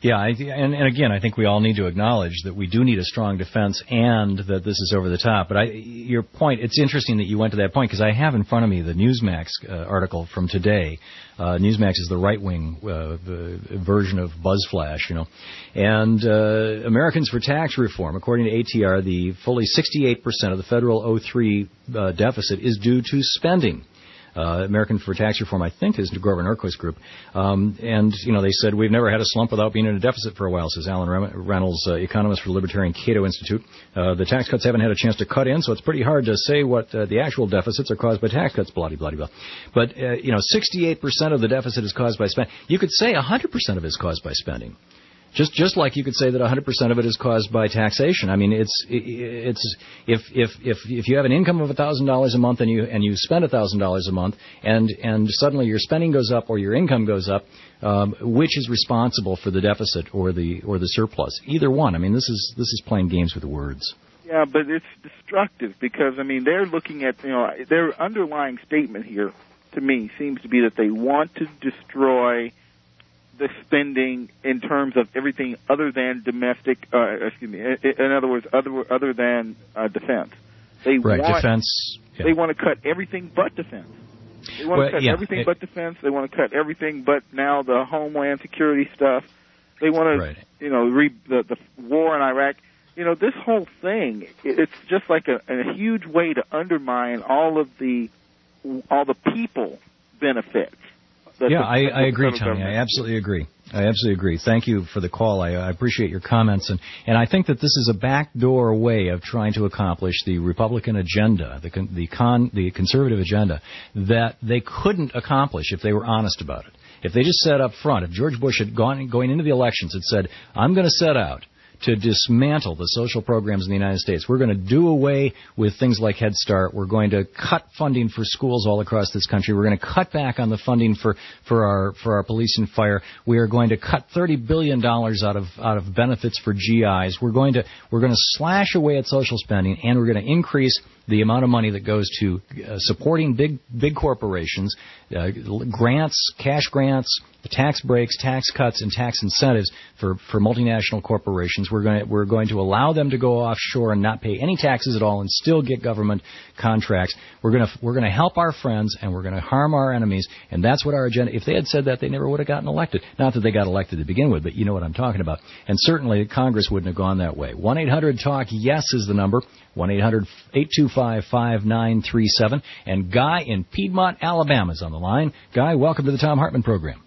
Yeah, I, and, and again, I think we all need to acknowledge that we do need a strong defense and that this is over the top. But I, your point, it's interesting that you went to that point because I have in front of me the Newsmax uh, article from today. Uh, Newsmax is the right-wing uh, the version of BuzzFlash, you know. And uh, Americans for Tax Reform, according to A T R, the fully sixty-eight percent of the federal oh three uh, deficit is due to spending. Uh, American for Tax Reform, I think, is Grover Norquist Group. Um, and, you know, they said, we've never had a slump without being in a deficit for a while, says Alan Reynolds, uh, economist for the Libertarian Cato Institute. Uh, the tax cuts haven't had a chance to cut in, so it's pretty hard to say what uh, the actual deficits are caused by tax cuts, blah, blah, blah. But, uh, you know, sixty-eight percent of the deficit is caused by spending. You could say one hundred percent of it is caused by spending. Just just like you could say that one hundred percent of it is caused by taxation. I mean, it's it's if if if if you have an income of one thousand dollars a month and you and you spend one thousand dollars a month and and suddenly your spending goes up or your income goes up, um, which is responsible for the deficit or the or the surplus? Either one. I mean, this is this is playing games with words. Yeah, but it's destructive because I mean they're looking at you know their underlying statement here to me seems to be that they want to destroy the spending in terms of everything other than domestic, uh, excuse me, in other words, other other than uh, defense. They right, want, defense. Yeah. They want to cut everything but defense. They want well, to cut yeah, everything it, but defense. They want to cut everything but now the homeland security stuff. They want to, right. you know, re, the, the war in Iraq. You know, this whole thing, it's just like a, a huge way to undermine all of the all the people benefits. Yeah, I, I agree, Tony. I absolutely agree. I absolutely agree. Thank you for the call. I, I appreciate your comments. And, and I think that this is a backdoor way of trying to accomplish the Republican agenda, the, con, the, con, the conservative agenda, that they couldn't accomplish if they were honest about it. If they just said up front, if George Bush had gone going into the elections had said, I'm going to set out to dismantle the social programs in the United States. We're going to do away with things like Head Start. We're going to cut funding for schools all across this country. We're going to cut back on the funding for, for our for our police and fire. We are going to cut thirty billion dollars out of out of benefits for G Is. We're going to we're going to slash away at social spending, and we're going to increase the amount of money that goes to uh, supporting big big corporations, uh, grants, cash grants, tax breaks, tax cuts, and tax incentives for, for multinational corporations. We're going to, we're going to allow them to go offshore and not pay any taxes at all and still get government contracts. We're going to we're going to help our friends and we're going to harm our enemies, and that's what our agenda. If they had said that, they never would have gotten elected. Not that they got elected to begin with, but you know what I'm talking about. And certainly Congress wouldn't have gone that way. one eight hundred talk yes is the number. one eight hundred eight two five five nine three seven. And Guy in Piedmont, Alabama is on the line. Guy, welcome to the Thom Hartmann program.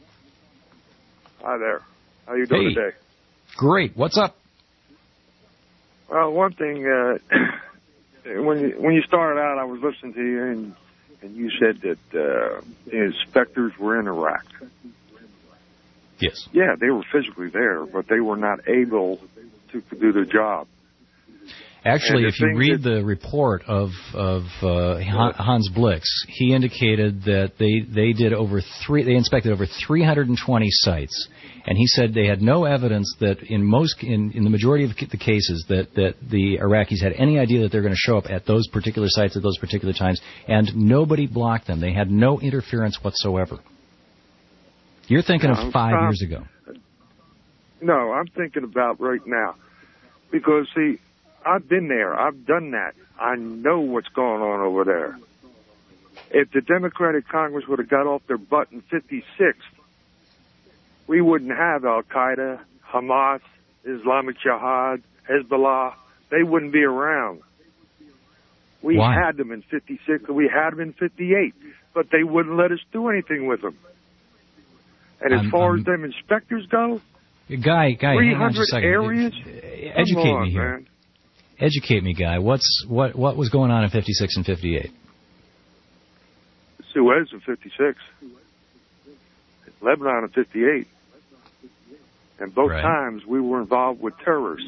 Hi there. How you doing hey. today? Great. What's up? Well, one thing, uh, when you, when you started out, I was listening to you, and, and you said that uh, the inspectors were in Iraq. Yes. Yeah, they were physically there, but they were not able to do their job. Actually, if you read that, the report of of uh, Hans Blix, he indicated that they they did over three they inspected over three hundred twenty sites, and he said they had no evidence that in most in, in the majority of the cases that that the Iraqis had any idea that they're going to show up at those particular sites at those particular times, and nobody blocked them. They had no interference whatsoever. You're thinking no, of five I'm, years ago. No, I'm thinking about right now, because see. I've been there. I've done that. I know what's going on over there. If the Democratic Congress would have got off their butt in fifty-six, we wouldn't have Al-Qaeda, Hamas, Islamic Jihad, Hezbollah. They wouldn't be around. We Why? had them in fifty-six, and we had them in fifty-eight, but they wouldn't let us do anything with them. And as I'm, far I'm, as them inspectors go, Guy, Guy, three hang on just a hundred second. areas? Educate Come on, me here. Man. Educate me, Guy. What's what what was going on in fifty-six and fifty-eight? Suez in fifty-six, Lebanon in fifty-eight, and both right. times we were involved with terrorists.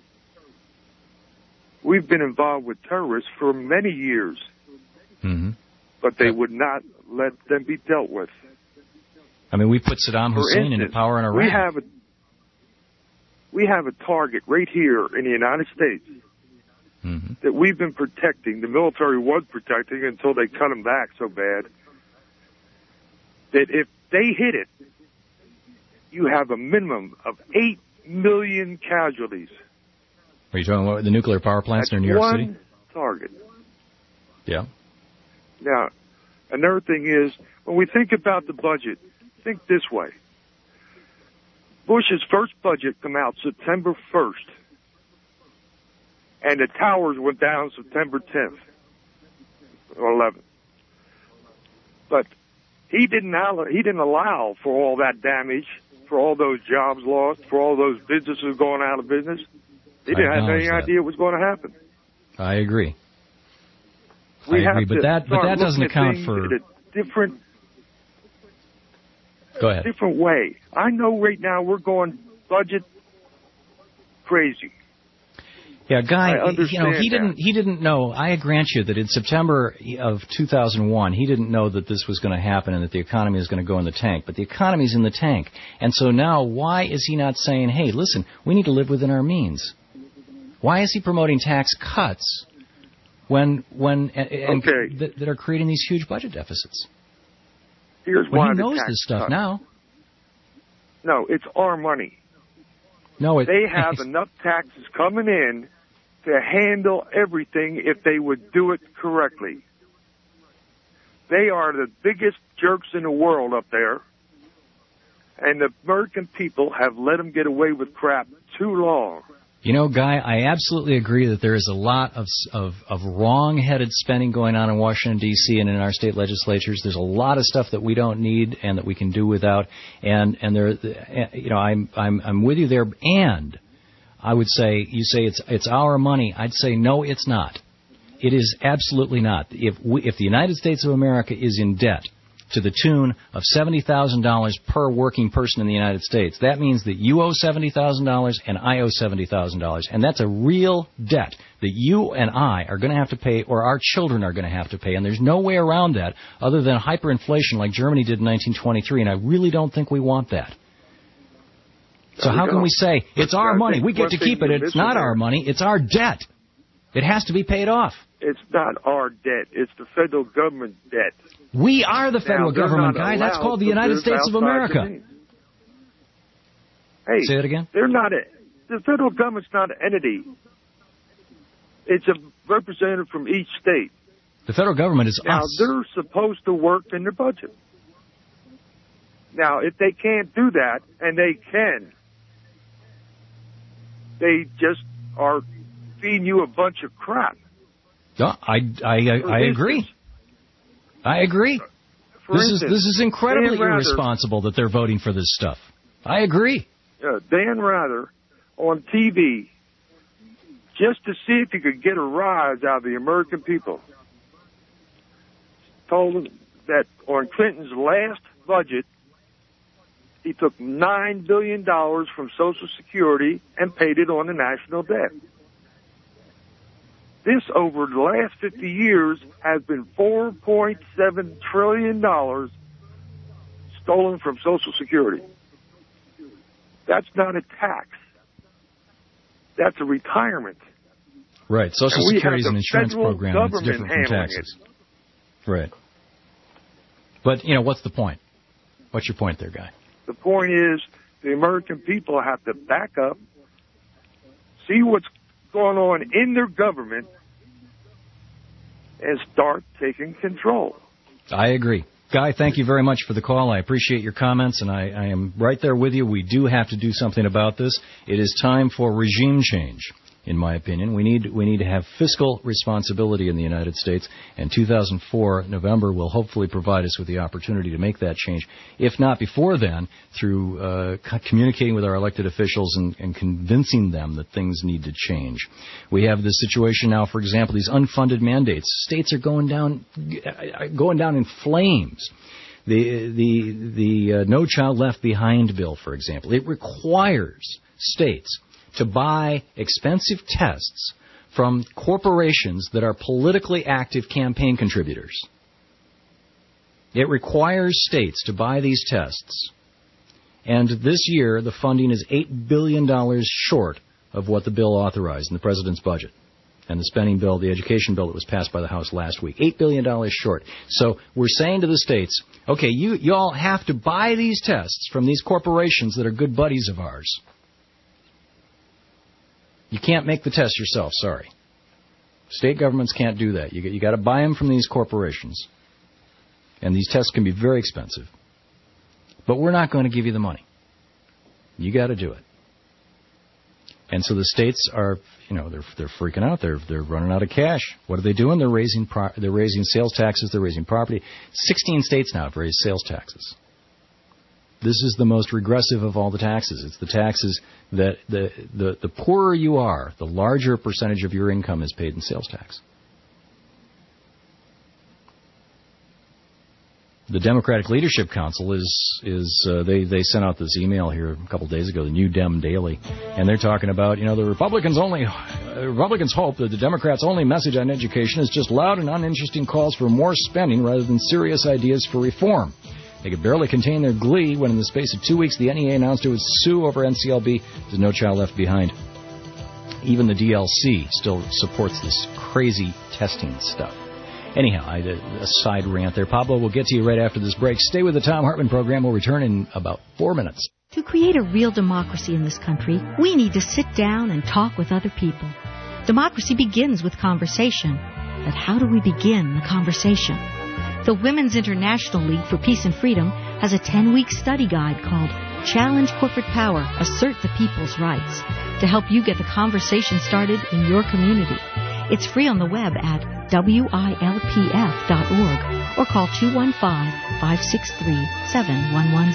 We've been involved with terrorists for many years, mm-hmm. but they would not let them be dealt with. I mean, we put Saddam Hussein into power in Iraq. We have a we have a target right here in the United States. Mm-hmm. That we've been protecting, the military was protecting until they cut them back so bad that if they hit it, you have a minimum of eight million casualties. Are you talking about the nuclear power plants That's near New York one City? target. Yeah. Now, another thing is, when we think about the budget, think this way. Bush's first budget came out September first, and the towers went down September tenth or eleventh. But he didn't allow, he didn't allow for all that damage, for all those jobs lost, for all those businesses going out of business. He didn't have any that. idea it was going to happen. I agree. We I agree, have but to that but start that doesn't looking at account things for. in a different, Go ahead. different way. I know right now we're going budget crazy. Yeah, Guy, I you know, he understand didn't he didn't know. I grant you that in September of two thousand one, he didn't know that this was going to happen and that the economy is going to go in the tank. But the economy's in the tank, and so now, why is he not saying, "Hey, listen, we need to live within our means"? Why is he promoting tax cuts when when and, and Okay. that, that are creating these huge budget deficits? Here's When why he the knows tax this stuff cut. now. No, it's our money. No, it, They have enough taxes coming in to handle everything if they would do it correctly. They are the biggest jerks in the world up there, and the American people have let them get away with crap too long. You know, Guy, I absolutely agree that there is a lot of of, of wrong-headed spending going on in Washington, D C and in our state legislatures. There's a lot of stuff that we don't need and that we can do without. And and there, you know, I'm I'm I'm with you there. And I would say, you say it's it's our money. I'd say no, it's not. It is absolutely not. If we, if the United States of America is in debt to the tune of seventy thousand dollars per working person in the United States, that means that you owe seventy thousand dollars and I owe seventy thousand dollars. And that's a real debt that you and I are going to have to pay, or our children are going to have to pay. And there's no way around that other than hyperinflation like Germany did in nineteen twenty-three. And I really don't think we want that. So how can we say, it's our money, we get to keep it, it's not our money, it's our debt. It has to be paid off. It's not our debt. It's the federal government debt. We are the federal Now, government, not Guy. That's allowed called the to United live States of outside America. the means. Hey, Say it again? They're not a, the federal government's not an entity. It's a representative from each state. The federal government is now, us. they're supposed to work in their budget. Now, if they can't do that, and they can, they just are feeding you a bunch of crap. No, I, I, I, I agree. I agree. For This instance, is this is incredibly Dan Rather- irresponsible that they're voting for this stuff. I agree. Uh, Dan Rather on T V, just to see if he could get a rise out of the American people, told them that on Clinton's last budget, he took nine billion dollars from Social Security and paid it on the national debt. This, over the last fifty years, has been four point seven trillion dollars stolen from Social Security. That's not a tax. That's a retirement. Right. Social And we Security is have an the insurance federal program. It's government different from handling taxes. Right. But, you know, what's the point? What's your point there, Guy? The point is, the American people have to back up, see what's going on in their government, and start taking control. I agree. Guy, thank you very much for the call. I appreciate your comments, and I, I am right there with you. We do have to do something about this. It is time for regime change, in my opinion. We need we need to have fiscal responsibility in the United States, and two thousand four, November, will hopefully provide us with the opportunity to make that change. If not before then, through uh, c- communicating with our elected officials and, and convincing them that things need to change. We have this situation now, for example, these unfunded mandates. States are going down, going down in flames. The the the uh, No Child Left Behind bill, for example, it requires states to buy expensive tests from corporations that are politically active campaign contributors. It requires states to buy these tests. And this year, the funding is eight billion dollars short of what the bill authorized in the president's budget. and the spending bill, the education bill that was passed by the House last week. eight billion dollars short. So we're saying to the states, okay, you, you all have to buy these tests from these corporations that are good buddies of ours. You can't make the test yourself, sorry. State governments can't do that. You, you got to buy them from these corporations. And these tests can be very expensive. But we're not going to give you the money. You got to do it. And so the states are, you know, they're they're freaking out. They're they're running out of cash. What are they doing? They're raising pro- they're raising sales taxes. They're raising property. Sixteen states now have raised sales taxes. This is the most regressive of all the taxes. It's the taxes that the the the poorer you are, the larger percentage of your income is paid in sales tax. The Democratic Leadership Council is is uh, they they sent out this email here a couple of days ago, the New Dem Daily, and they're talking about, you know, the Republicans only uh, Republicans hope that the Democrats' only message on education is just loud and uninteresting calls for more spending rather than serious ideas for reform. They could barely contain their glee when, in the space of two weeks, the N E A announced it would sue over N C L B. There's No Child Left Behind. Even the D L C still supports this crazy testing stuff. Anyhow, I did a side rant there. Pablo, we'll get to you right after this break. Stay with the Tom Hartman program. We'll return in about four minutes. To create a real democracy in this country, we need to sit down and talk with other people. Democracy begins with conversation. But how do we begin the conversation? The Women's International League for Peace and Freedom has a ten-week study guide called Challenge Corporate Power, Assert the People's Rights, to help you get the conversation started in your community. It's free on the web at W I L P F dot org or call two one five, five six three, seven one one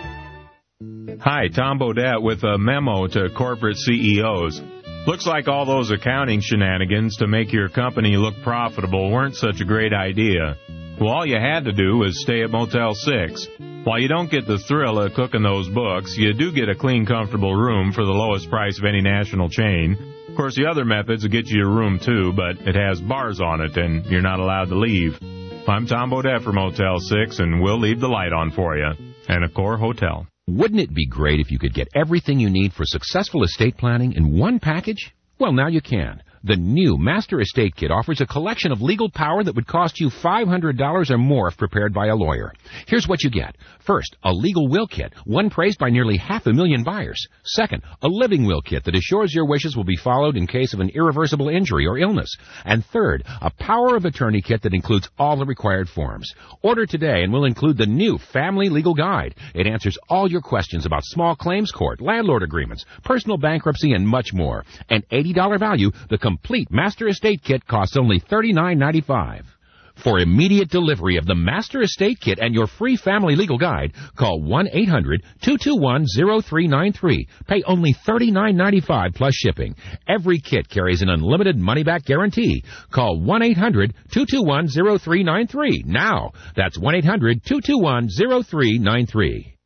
zero. Hi, Tom Bodette with a memo to corporate C E Os. Looks like all those accounting shenanigans to make your company look profitable weren't such a great idea. Well, all you had to do was stay at Motel six. While you don't get the thrill of cooking those books, you do get a clean, comfortable room for the lowest price of any national chain. Of course, the other methods will get you a room, too, but it has bars on it, and you're not allowed to leave. I'm Tom Bodette for Motel six, and we'll leave the light on for you. And Accor Hotel. Wouldn't it be great if you could get everything you need for successful estate planning in one package? Well, now you can. The new Master Estate Kit offers a collection of legal power that would cost you five hundred dollars or more if prepared by a lawyer. Here's what you get. First, a legal will kit, one praised by nearly half a million buyers. Second, a living will kit that assures your wishes will be followed in case of an irreversible injury or illness. And third, a power of attorney kit that includes all the required forms. Order today and we'll include the new Family Legal Guide. It answers all your questions about small claims court, landlord agreements, personal bankruptcy, and much more. An eighty dollars value, the complete Master Estate Kit costs only thirty-nine ninety-five. For immediate delivery of the Master Estate Kit and your free Family Legal Guide, call one eight hundred, two two one, zero three nine three. Pay only thirty-nine ninety-five plus shipping. Every kit carries an unlimited money-back guarantee. Call one eight hundred, two two one, zero three nine three now. That's one eight hundred, two two one, zero three nine three.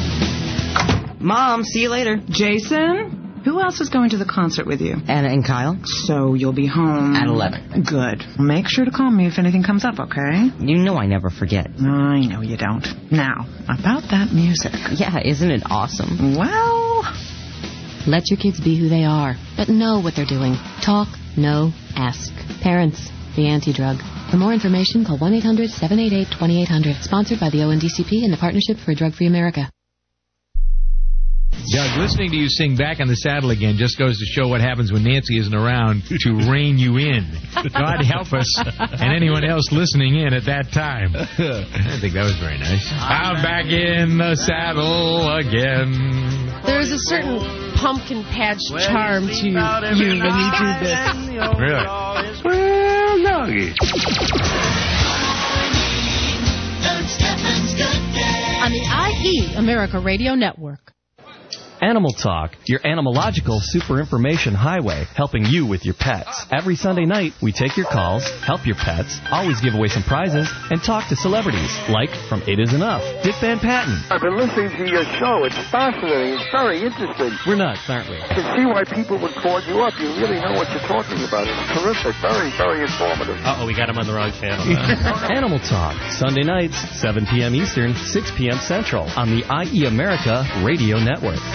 Mom, see you later. Jason? Who else is going to the concert with you? Anna and Kyle. So you'll be home... At eleven. Good. Make sure to call me if anything comes up, okay? You know I never forget. I know you don't. Now, about that music. Yeah, isn't it awesome? Well... Let your kids be who they are, but know what they're doing. Talk, know, ask. Parents, the anti-drug. For more information, call one eight hundred, seven eight eight, two eight hundred. Sponsored by the O N D C P and the Partnership for a Drug-Free America. Doug, listening to you sing Back on the Saddle Again just goes to show what happens when Nancy isn't around to rein you in. God help us and anyone else listening in at that time. I think that was very nice. I'm back in the saddle again. There's a certain pumpkin patch charm to you when you do this. Really? Well, Doggy. On the I E America Radio Network. Animal Talk, your animalogical super information highway, helping you with your pets. Every Sunday night, we take your calls, help your pets, always give away some prizes, and talk to celebrities, like from It Is Enough, Dick Van Patten. I've been listening to your show. It's fascinating. It's very interesting. We're nuts, aren't we? I can see why people would call you up. You really know what you're talking about. It's terrific. Very, very informative. Uh-oh, we got him on the wrong channel. Animal Talk, Sunday nights, seven p.m. Eastern, six p.m. Central, on the I E America Radio Network.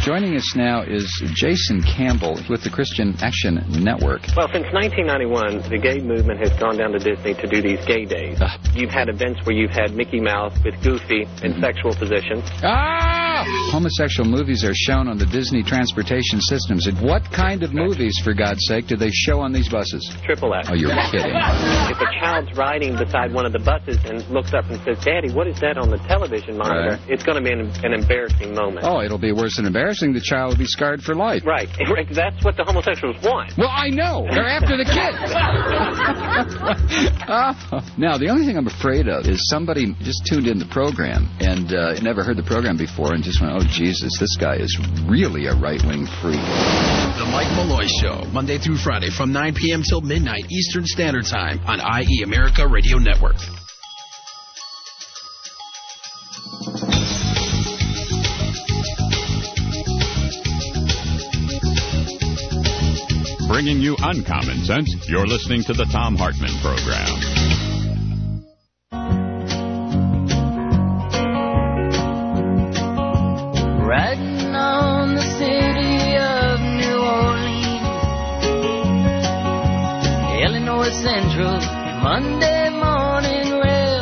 Joining us now is Jason Campbell with the Christian Action Network. Well, since nineteen ninety-one, the gay movement has gone down to Disney to do these gay days. Uh. You've had events where you've had Mickey Mouse with Goofy in mm-hmm. sexual positions. Ah! Homosexual movies are shown on the Disney transportation systems. And what kind of movies, for God's sake, do they show on these buses? Triple X. Oh, you're kidding. If a child's riding beside one of the buses and looks up and says, Daddy, what is that on the television monitor? Right. It's going to be an, an embarrassing moment. Oh, it'll be worse than embarrassing. The child will be scarred for life. Right. That's what the homosexuals want. Well, I know. They're after the kids. uh, now, the only thing I'm afraid of is somebody just tuned in the program and uh, never heard the program before and just went, oh, Jesus, this guy is really a right-wing freak. The Mike Malloy Show, Monday through Friday from nine p.m. till midnight Eastern Standard Time on I E America Radio Network. Bringing you uncommon sense, you're listening to the Thom Hartmann Program. Riding on the city of New Orleans, Illinois Central, Monday morning rail.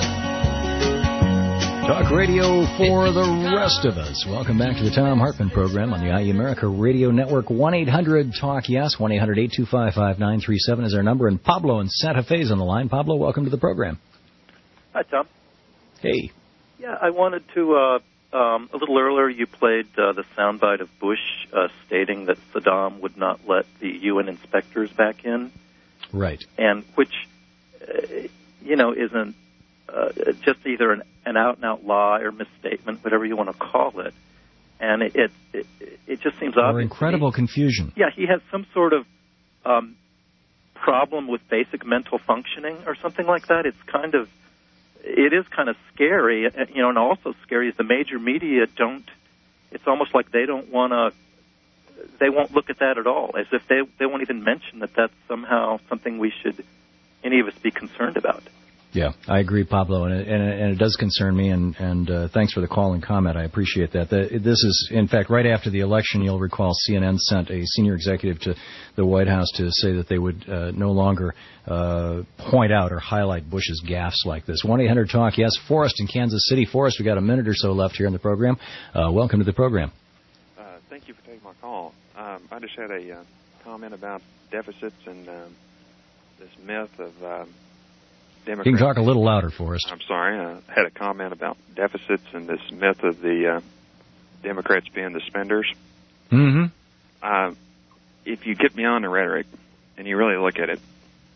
Talk radio for the rest of us. Welcome back to the Thom Hartmann Program on the I E America Radio Network. one eight hundred talk yes. one eight hundred eight two five five nine three seven is our number. And Pablo in Santa Fe is on the line. Pablo, welcome to the program. Hi, Tom. Hey. Yeah, I wanted to, uh, um, a little earlier you played uh, the soundbite of Bush uh, stating that Saddam would not let the U N inspectors back in. Right. And which, uh, you know, isn't uh, just either an, an out-and-out lie or misstatement, whatever you want to call it. And it it, it, it just seems obvious. Or incredible he, confusion. Yeah, he has some sort of um, problem with basic mental functioning or something like that. It's kind of, it is kind of scary, you know, and also scary is the major media don't, it's almost like they don't want to, they won't look at that at all, as if they, they won't even mention that that's somehow something we should, any of us, be concerned about. Yeah, I agree, Pablo, and it, and it, and it does concern me, and, and uh, thanks for the call and comment. I appreciate that. The, this is, in fact, right after the election, you'll recall C N N sent a senior executive to the White House to say that they would uh, no longer uh, point out or highlight Bush's gaffes like this. one eight hundred talk yes. Forrest in Kansas City. Forrest, we've got a minute or so left here in the program. Uh, welcome to the program. Uh, thank you for taking my call. Um, I just had a uh, comment about deficits and um, this myth of... Um, Democrats. You can talk a little louder for us. I'm sorry. I had a comment about deficits and this myth of the uh, Democrats being the spenders. Mm-hmm. Uh, if you get beyond the rhetoric and you really look at it,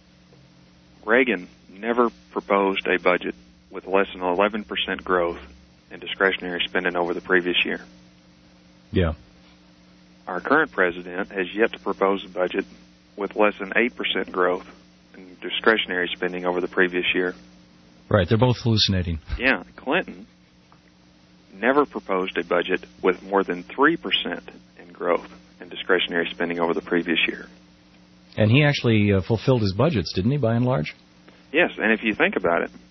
Reagan never proposed a budget with less than eleven percent growth in discretionary spending over the previous year. Yeah. Our current president has yet to propose a budget with less than eight percent growth discretionary spending over the previous year. Right, they're both hallucinating. Yeah, Clinton never proposed a budget with more than three percent in growth in discretionary spending over the previous year. And he actually uh, fulfilled his budgets, didn't he, by and large? Yes, and if you think about it,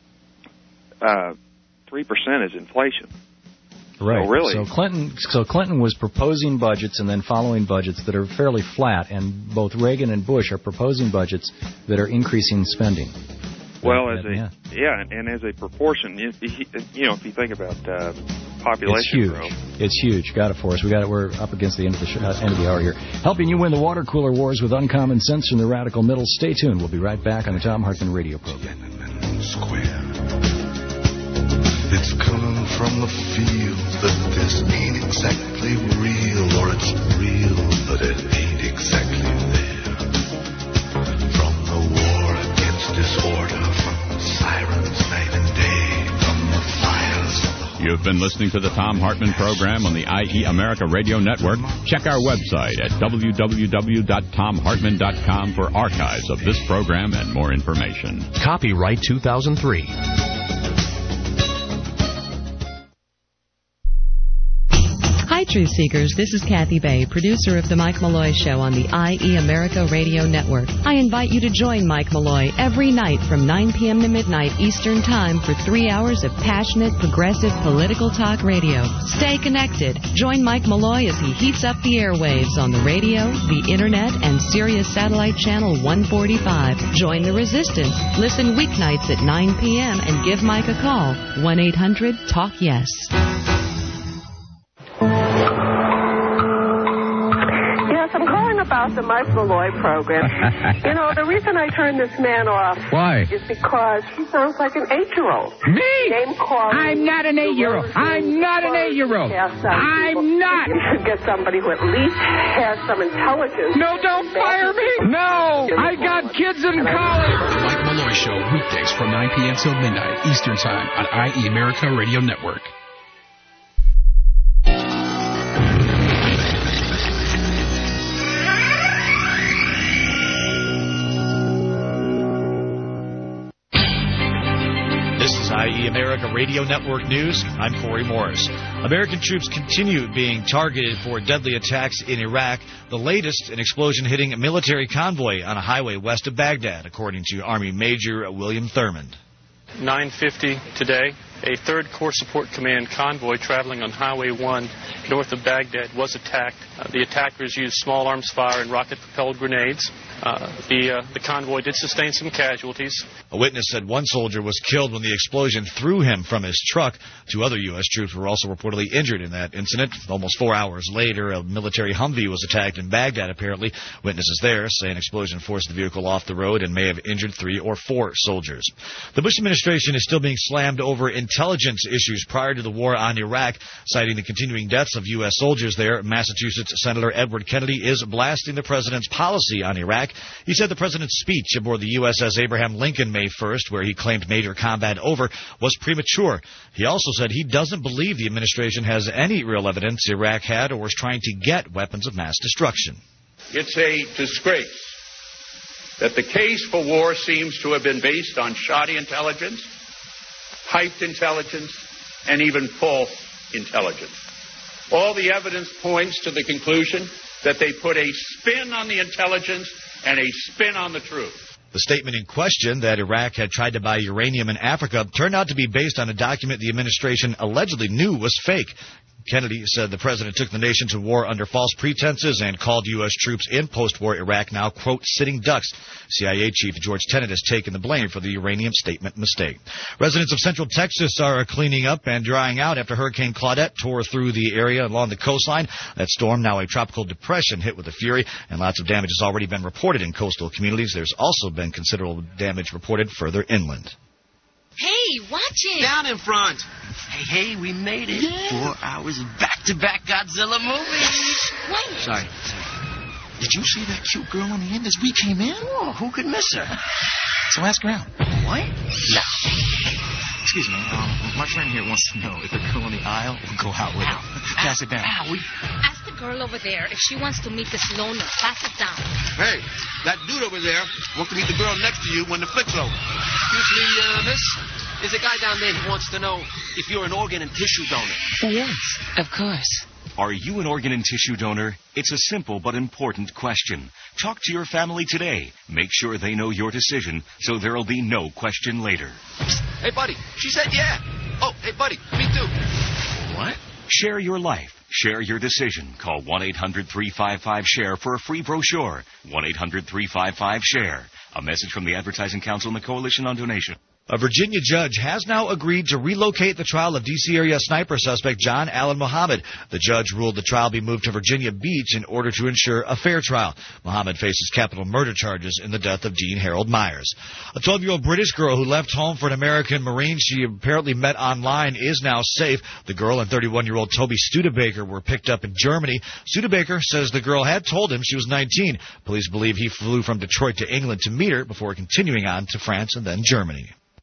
uh, three percent is inflation. Right. So really, so Clinton, so Clinton was proposing budgets and then following budgets that are fairly flat, and both Reagan and Bush are proposing budgets that are increasing spending. Well, as a yeah, yeah and, and as a proportion, you, you know, if you think about uh, population it's huge. growth, it's huge. Got it for us. We got it. We're up against the end of the sh- uh, end of the hour here. Helping you win the water cooler wars with uncommon sense from the radical middle. Stay tuned. We'll be right back on the Thom Hartmann Radio Program. Square. It's coming from the field that this ain't exactly real, or it's real, but it ain't exactly there. From the war against disorder, from the sirens night and day, from the fires of the... You've been listening to the Thom Hartmann Program on the I E America Radio Network. Check our website at w w w dot tom hartmann dot com for archives of this program and more information. Copyright two thousand three. Hi, Truth Seekers. This is Kathy Bay, producer of The Mike Malloy Show on the I E America Radio Network. I invite you to join Mike Malloy every night from nine p.m. to midnight Eastern Time for three hours of passionate, progressive, political talk radio. Stay connected. Join Mike Malloy as he heats up the airwaves on the radio, the internet, and Sirius Satellite Channel one forty-five. Join the resistance. Listen weeknights at nine p.m. and give Mike a call. one eight hundred talk yes. Yes, I'm calling about the Mike Malloy program. You know, the reason I turned this man off Why? is because he sounds like an eight-year-old. Me? Name calling. I'm not an eight-year-old. I'm not an eight-year-old. I'm not. You should get somebody who at least has some intelligence. No, don't fire me. No, I got kids in college. The Mike Malloy Show, weekdays from nine p.m. till midnight Eastern Time on I E America Radio Network. This is I E America Radio Network News. I'm Corey Morris. American troops continue being targeted for deadly attacks in Iraq. The latest, an explosion hitting a military convoy on a highway west of Baghdad, according to Army Major William Thurmond. nine fifty today, a third Corps Support Command convoy traveling on Highway one north of Baghdad was attacked. Uh, the attackers used small arms fire and rocket-propelled grenades. Uh, the, uh, the convoy did sustain some casualties. A witness said one soldier was killed when the explosion threw him from his truck. Two other U S troops were also reportedly injured in that incident. Almost four hours later, a military Humvee was attacked in Baghdad, apparently. Witnesses there say an explosion forced the vehicle off the road and may have injured three or four soldiers. The Bush administration is still being slammed over intelligence issues prior to the war on Iraq, citing the continuing deaths of U S soldiers there. Massachusetts Senator Edward Kennedy is blasting the president's policy on Iraq. He said the president's speech aboard the U S S Abraham Lincoln May first, where he claimed major combat over, was premature. He also said he doesn't believe the administration has any real evidence Iraq had or was trying to get weapons of mass destruction. It's a disgrace that the case for war seems to have been based on shoddy intelligence, hyped intelligence, and even false intelligence. All the evidence points to the conclusion that they put a spin on the intelligence and a spin on the truth. The statement in question, that Iraq had tried to buy uranium in Africa, turned out to be based on a document the administration allegedly knew was fake. Kennedy said the president took the nation to war under false pretenses and called U S troops in post-war Iraq now, quote, sitting ducks. C I A Chief George Tenet has taken the blame for the uranium statement mistake. Residents of central Texas are cleaning up and drying out after Hurricane Claudette tore through the area along the coastline. That storm, now a tropical depression, hit with a fury, and lots of damage has already been reported in coastal communities. There's also been considerable damage reported further inland. Hey, watch it! Down in front! Hey, hey, we made it. Yeah. Four hours of back-to-back Godzilla movies. Wait. Sorry. Did you see that cute girl on the end as we came in? Oh, who could miss her? So ask around. What? No. Excuse me, um, my friend here wants to know if the girl on the aisle will go out with her. Pass it down. Ow. Ask the girl over there if she wants to meet this loner. Pass it down. Hey, that dude over there wants to meet the girl next to you when the flick's over. Excuse me, uh, miss? There's a guy down there who wants to know if you're an organ and tissue donor. Yes, of course. Are you an organ and tissue donor? It's a simple but important question. Talk to your family today. Make sure they know your decision so there'll be no question later. Hey, buddy, she said yeah. Oh, hey, buddy, me too. What? Share your life. Share your decision. Call one eight hundred three five five SHARE for a free brochure. one eight hundred three five five SHARE. A message from the Advertising Council and the Coalition on Donation. A Virginia judge has now agreed to relocate the trial of D C area sniper suspect John Allen Muhammad. The judge ruled the trial be moved to Virginia Beach in order to ensure a fair trial. Muhammad faces capital murder charges in the death of Dean Harold Myers. A twelve-year-old British girl who left home for an American Marine she apparently met online is now safe. The girl and thirty-one-year-old Toby Studebaker were picked up in Germany. Studebaker says the girl had told him she was nineteen. Police believe he flew from Detroit to England to meet her before continuing on to France and then Germany.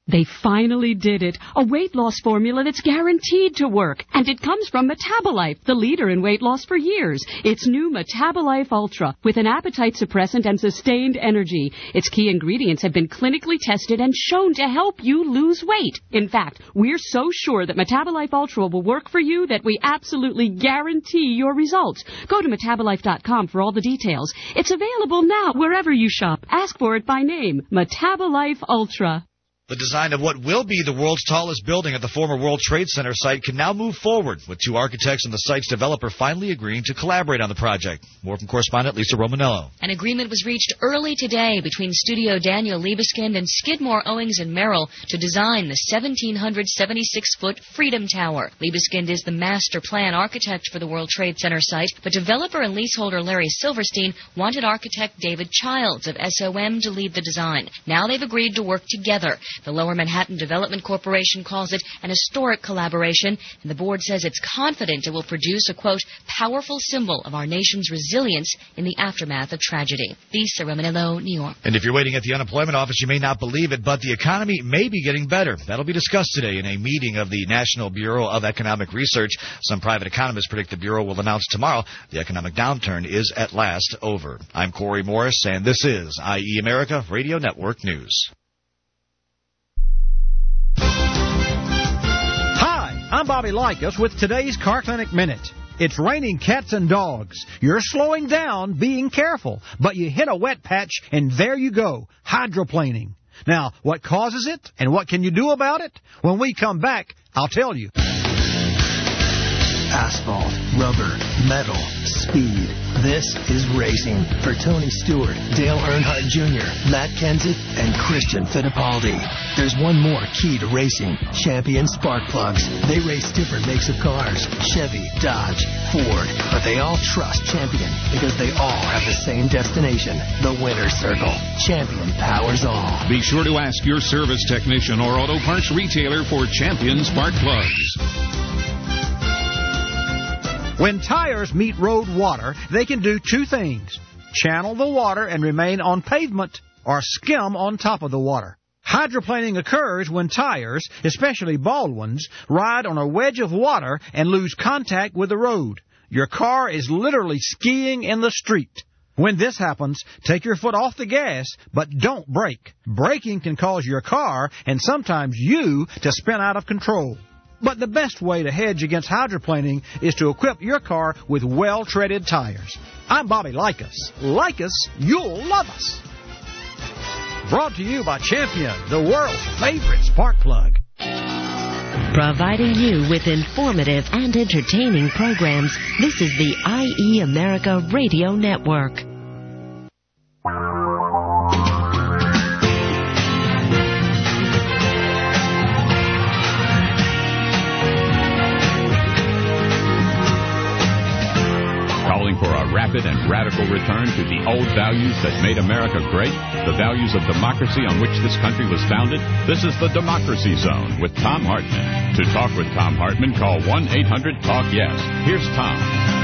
They finally did it. A weight loss formula that's guaranteed to work. And it comes from Metabolife, the leader in weight loss for years. It's new Metabolife Ultra with an appetite suppressant and sustained energy. Its key ingredients have been clinically tested and shown to help you lose weight. In fact, we're so sure that Metabolife Ultra will work for you that we absolutely guarantee your results. Go to metabolife dot com for all the details. It's available now wherever you shop. Ask for it by name. Metabolife Ultra. The design of what will be the world's tallest building at the former World Trade Center site can now move forward, with two architects and the site's developer finally agreeing to collaborate on the project. More from correspondent Lisa Romanello. An agreement was reached early today between studio Daniel Liebeskind and Skidmore, Owings and Merrill to design the one thousand seven hundred seventy-six foot Freedom Tower. Liebeskind is the master plan architect for the World Trade Center site, but developer and leaseholder Larry Silverstein wanted architect David Childs of S O M to lead the design. Now they've agreed to work together. The Lower Manhattan Development Corporation calls it an historic collaboration, and the board says it's confident it will produce a, quote, powerful symbol of our nation's resilience in the aftermath of tragedy. Lisa Romanello, New York. And if you're waiting at the unemployment office, you may not believe it, but the economy may be getting better. That'll be discussed today in a meeting of the National Bureau of Economic Research. Some private economists predict the Bureau will announce tomorrow the economic downturn is at last over. I'm Corey Morris, and this is I E America Radio Network News. Hi, I'm Bobby Likas with today's Car Clinic Minute. It's raining cats and dogs. You're slowing down, being careful, but you hit a wet patch and there you go, hydroplaning. Now, what causes it and what can you do about it? When we come back, I'll tell you. Asphalt, rubber, metal, speed. This is racing for Tony Stewart, Dale Earnhardt Junior, Matt Kenseth, and Christian Fittipaldi. There's one more key to racing: Champion spark plugs. They race different makes of cars: Chevy, Dodge, Ford, but they all trust Champion because they all have the same destination, the winner's circle. Champion powers all. Be sure to ask your service technician or auto parts retailer for Champion spark plugs. When tires meet road water, they can do two things: channel the water and remain on pavement, or skim on top of the water. Hydroplaning occurs when tires, especially bald ones, ride on a wedge of water and lose contact with the road. Your car is literally skiing in the street. When this happens, take your foot off the gas, but don't brake. Braking can cause your car, and sometimes you, to spin out of control. But the best way to hedge against hydroplaning is to equip your car with well-treaded tires. I'm Bobby Likas. Like us, you'll love us. Brought to you by Champion, the world's favorite spark plug. Providing you with informative and entertaining programs, this is the I E America Radio Network. For a rapid and radical return to the old values that made America great, the values of democracy on which this country was founded, this is the Democracy Zone with Thom Hartmann. To talk with Thom Hartmann, call one eight hundred talk yes. Here's Tom.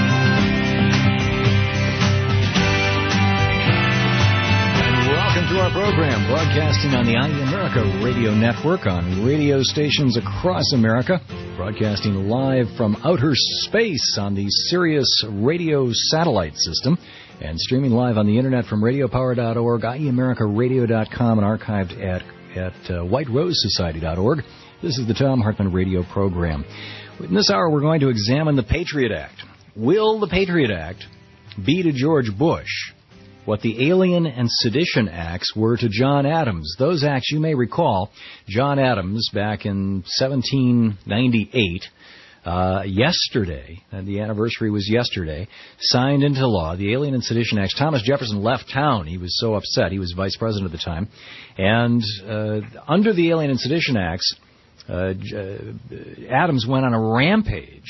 Welcome to our program, broadcasting on the I E America Radio Network on radio stations across America, broadcasting live from outer space on the Sirius Radio satellite system, and streaming live on the internet from radio power dot org, I E America Radio dot com, and archived at, at uh, white rose society dot org. This is the Thom Hartmann Radio program. In this hour, we're going to examine the Patriot Act. Will the Patriot Act be to George Bush what the Alien and Sedition Acts were to John Adams? Those acts, you may recall, John Adams, back in seventeen ninety-eight, uh, yesterday, and the anniversary was yesterday, signed into law the Alien and Sedition Acts. Thomas Jefferson left town. He was so upset. He was vice president at the time. And uh, under the Alien and Sedition Acts, uh, Adams went on a rampage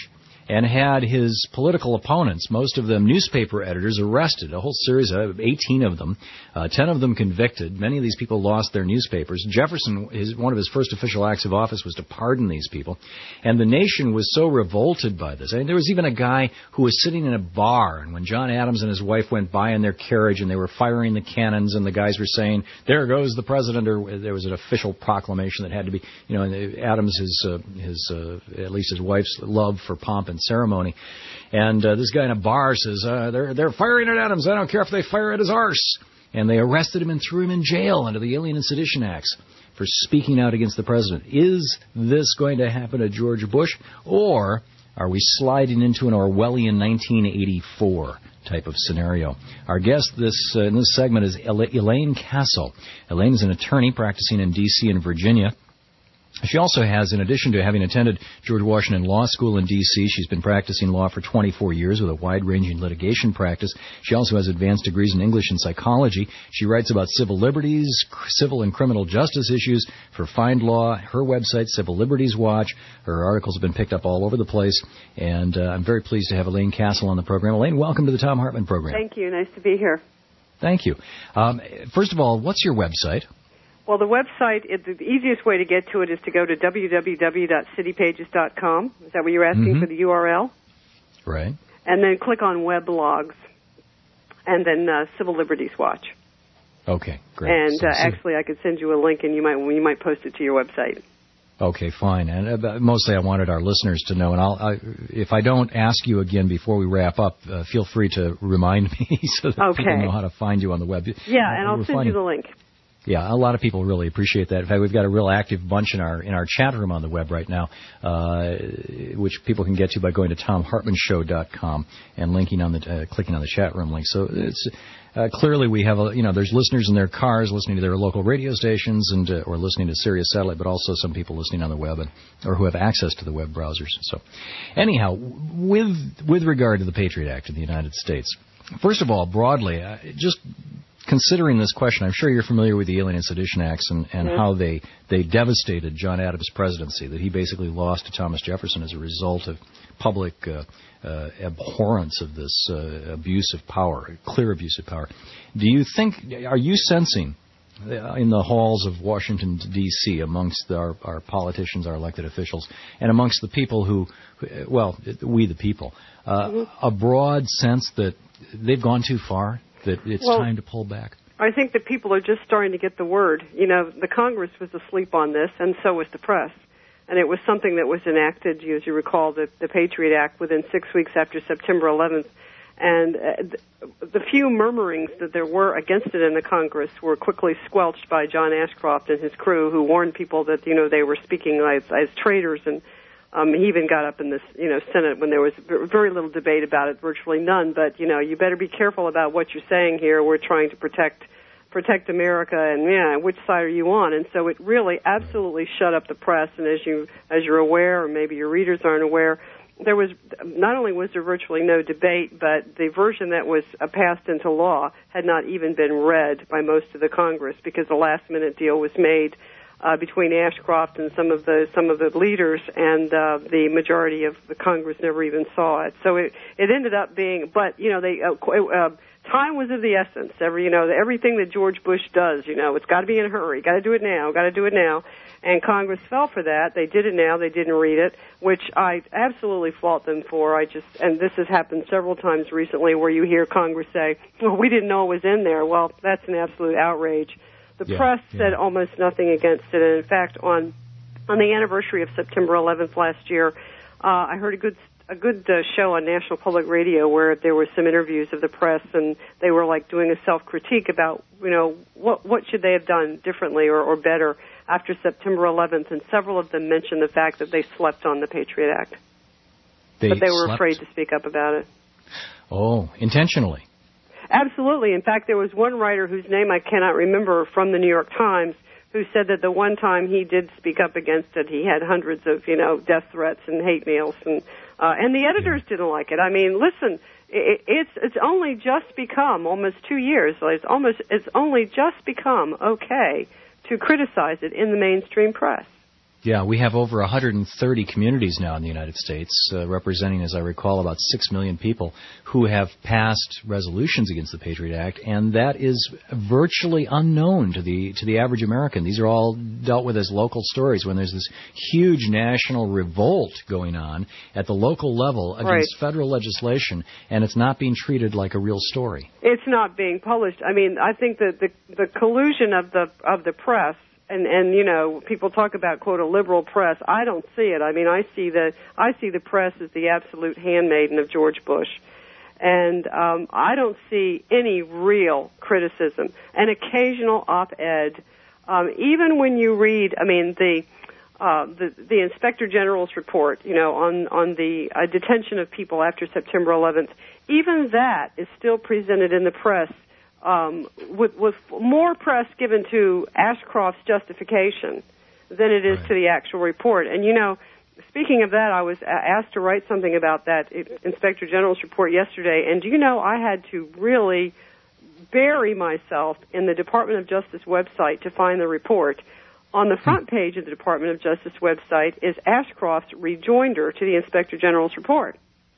and had his political opponents, most of them newspaper editors, arrested, a whole series of eighteen of them, uh, ten of them convicted. Many of these people lost their newspapers. Jefferson, his, one of his first official acts of office was to pardon these people, and the nation was so revolted by this. I mean, there was even a guy who was sitting in a bar, and when John Adams and his wife went by in their carriage and they were firing the cannons and the guys were saying, "There goes the president," or there was an official proclamation that had to be, you know, and Adams, his, uh, his uh, at least his wife's love for pomp and ceremony. And uh, this guy in a bar says, uh, they're, they're firing at Adams. I don't care if they fire at his arse. And they arrested him and threw him in jail under the Alien and Sedition Acts for speaking out against the president. Is this going to happen to George Bush, or are we sliding into an Orwellian nineteen eighty-four type of scenario? Our guest this uh, in this segment is Elaine Castle. Elaine is an attorney practicing in D C and Virginia. She also has, in addition to having attended George Washington Law School in D C, she's been practicing law for twenty-four years with a wide-ranging litigation practice. She also has advanced degrees in English and psychology. She writes about civil liberties, civil and criminal justice issues for Find Law, her website, Civil Liberties Watch. Her articles have been picked up all over the place, and uh, I'm very pleased to have Elaine Castle on the program. Elaine, welcome to the Thom Hartmann program. Thank you. Nice to be here. Thank you. Um, first of all, what's your website? Well, the website, it, the easiest way to get to it is to go to w w w dot city pages dot com. Is that what you're asking mm-hmm. for the U R L? Right. And then click on Weblogs, and then uh, Civil Liberties Watch. Okay, great. And so, uh, so, actually, I could send you a link, and you might you might post it to your website. Okay, fine. And uh, mostly, I wanted our listeners to know. And I'll, I, if I don't ask you again before we wrap up, uh, feel free to remind me so that okay. people know how to find you on the web. Yeah, uh, and I'll send finding, you the link. Yeah, a lot of people really appreciate that. In fact, we've got a real active bunch in our in our chat room on the web right now, uh, which people can get to by going to tom hartmann show dot com and linking on the uh, clicking on the chat room link. So it's uh, clearly we have a you know there's listeners in their cars listening to their local radio stations and uh, or listening to Sirius Satellite, but also some people listening on the web and or who have access to the web browsers. So anyhow, with with regard to the Patriot Act in the United States, first of all, broadly, uh, just considering this question, I'm sure you're familiar with the Alien and Sedition Acts and, and mm-hmm. how they, they devastated John Adams' presidency, that he basically lost to Thomas Jefferson as a result of public uh, uh, abhorrence of this uh, abuse of power, clear abuse of power. Do you think, are you sensing in the halls of Washington, D C, amongst our, our politicians, our elected officials, and amongst the people who, well, we the people, uh, mm-hmm. a broad sense that they've gone too far? That it's well, time to pull back? I think that people are just starting to get the word. You know, the Congress was asleep on this, and so was the press. And it was something that was enacted, as you recall, the, the Patriot Act within six weeks after September eleventh. And uh, the few murmurings that there were against it in the Congress were quickly squelched by John Ashcroft and his crew, who warned people that, you know, they were speaking as, as traitors. And Um, he even got up in the you know, Senate when there was very little debate about it, virtually none. But, you know, you better be careful about what you're saying here. We're trying to protect protect America, and, yeah, which side are you on? And so it really absolutely shut up the press. And as, you, as you're aware, or maybe your readers aren't aware, there was not only was there virtually no debate, but the version that was uh, passed into law had not even been read by most of the Congress because the last-minute deal was made Uh, between Ashcroft and some of the some of the leaders, and uh, the majority of the Congress never even saw it. So it it ended up being, but you know, they uh, uh, time was of the essence. Every you know everything that George Bush does, you know, it's got to be in a hurry, got to do it now, got to do it now. And Congress fell for that. They did it now. They didn't read it, which I absolutely fault them for. I just and this has happened several times recently, where you hear Congress say, "Well, we didn't know it was in there." Well, that's an absolute outrage. The yeah, press yeah. said almost nothing against it. And in fact, on on the anniversary of September eleventh last year, uh, I heard a good a good uh, show on National Public Radio where there were some interviews of the press, and they were like doing a self-critique about, you know, what what should they have done differently or, or better after September eleventh. And several of them mentioned the fact that they slept on the Patriot Act, they but they were slept? afraid to speak up about it. Oh, intentionally. Absolutely. In fact, there was one writer whose name I cannot remember from the New York Times who said that the one time he did speak up against it, he had hundreds of, you know, death threats and hate mails, and uh, and the editors yeah. didn't like it. I mean, listen, it, it's it's only just become almost two years. It's almost it's only just become okay to criticize it in the mainstream press. Yeah, we have over one hundred thirty communities now in the United States, uh, representing, as I recall, about six million people who have passed resolutions against the Patriot Act, and that is virtually unknown to the to the average American. These are all dealt with as local stories when there's this huge national revolt going on at the local level against right. federal legislation, and it's not being treated like a real story. It's not being published. I mean, I think that the the collusion of the of the press. And, and, you know, people talk about, quote, a liberal press. I don't see it. I mean, I see the, I see the press as the absolute handmaiden of George Bush. And um, I don't see any real criticism. An occasional op-ed. Um, even when you read, I mean, the, uh, the, the Inspector General's report, you know, on, on the uh, detention of people after September eleventh, even that is still presented in the press Um, with, with more press given to Ashcroft's justification than it is right. to the actual report. And, you know, speaking of that, I was asked to write something about that Inspector General's report yesterday, and do you know I had to really bury myself in the Department of Justice website to find the report. On the front page of the Department of Justice website is Ashcroft's rejoinder to the Inspector General's report.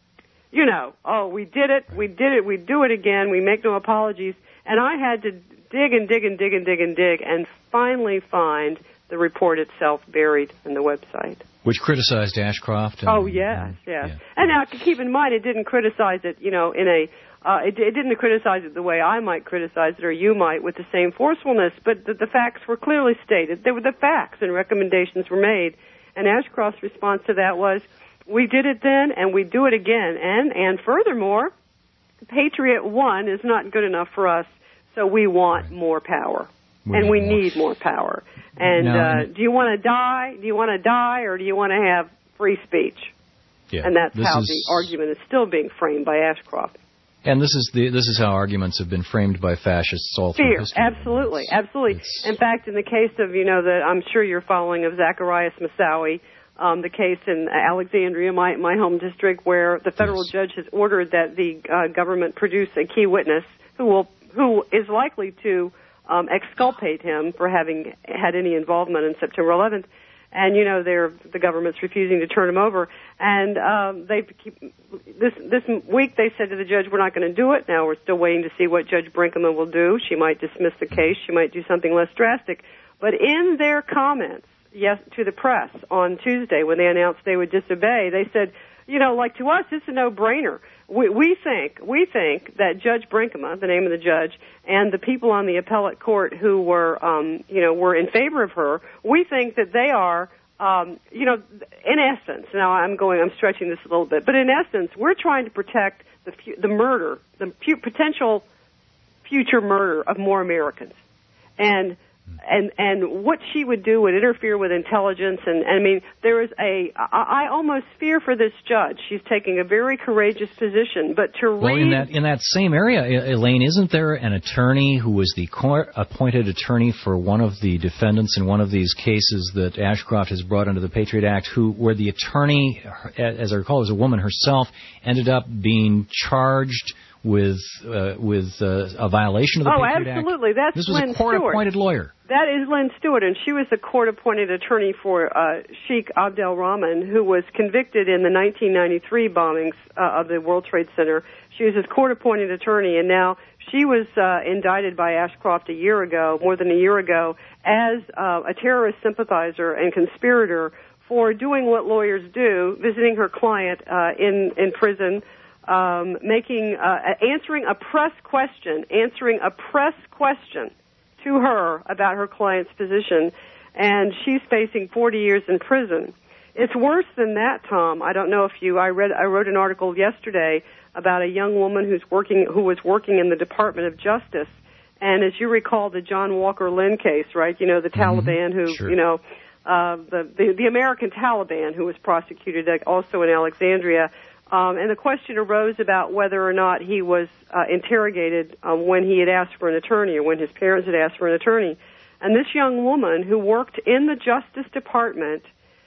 You know, oh, we did it, we did it, we do it again, we make no apologies. And I had to dig and dig and dig and dig and dig and finally find the report itself buried in the website. Which criticized Ashcroft? And, oh, yes, yes. Yeah. And now, keep in mind, it didn't criticize it, you know, in a, uh, it, it didn't criticize it the way I might criticize it or you might with the same forcefulness, but the, the facts were clearly stated. They were the facts and recommendations were made. And Ashcroft's response to that was, we did it then, and we do it again. And, and furthermore, Patriot One is not good enough for us, so we want right. more power. We and we more. need more power. And no, uh, do you want to die? Do you want to die, or do you want to have free speech? Yeah, and that's how is, the argument is still being framed by Ashcroft. And this is the this is how arguments have been framed by fascists all through Fear, history. absolutely, it's, absolutely. It's, in fact, in the case of, you know, the I'm sure you're following of Zacharias Moussaoui, Um, the case in Alexandria, my, my home district, where the federal yes. judge has ordered that the uh, government produce a key witness who will who is likely to um, exculpate him for having had any involvement in September eleventh. And you know, they're the government's refusing to turn him over. And um, they keep this this week they said to the judge, "We're not going to do it." Now we're still waiting to see what Judge Brinkman will do. She might dismiss the case. She might do something less drastic. But in their comments, yes, to the press on Tuesday when they announced they would disobey, they said, you know, like to us, it's a no-brainer. We, we think we think that Judge Brinkman, the name of the judge, and the people on the appellate court who were, um, you know, were in favor of her, we think that they are, um, you know, in essence. Now I'm going, I'm stretching this a little bit, but in essence, we're trying to protect the the murder, the fu- potential future murder of more Americans, and. And and what she would do would interfere with intelligence. And, and I mean, there is a, I, I almost fear for this judge. She's taking a very courageous position. But to well, read... in that, in that same area, Elaine, isn't there an attorney who was the court-appointed attorney for one of the defendants in one of these cases that Ashcroft has brought under the Patriot Act, who, where the attorney, as I recall, was a woman herself, ended up being charged with uh, with uh, a violation of the oh, Patriot Act? Oh, absolutely. That's This was Lynn a court-appointed lawyer. That is Lynn Stewart, and she was the court-appointed attorney for uh, Sheikh Abdel Rahman, who was convicted in the nineteen ninety-three bombings uh, of the World Trade Center. She was his court-appointed attorney, and now she was uh, indicted by Ashcroft a year ago, more than a year ago, as uh, a terrorist sympathizer and conspirator for doing what lawyers do, visiting her client uh, in, in prison, Um, making, uh, answering a press question, answering a press question to her about her client's position, and she's facing forty years in prison. It's worse than that, Tom. I don't know if you, I read, I wrote an article yesterday about a young woman who's working, who was working in the Department of Justice, and as you recall, the John Walker Lynn case, right? You know, the mm-hmm. Taliban who, sure. you know, uh, the, the the American Taliban who was prosecuted also in Alexandria. Um, and the question arose about whether or not he was uh, interrogated um, when he had asked for an attorney or when his parents had asked for an attorney. And this young woman who worked in the Justice Department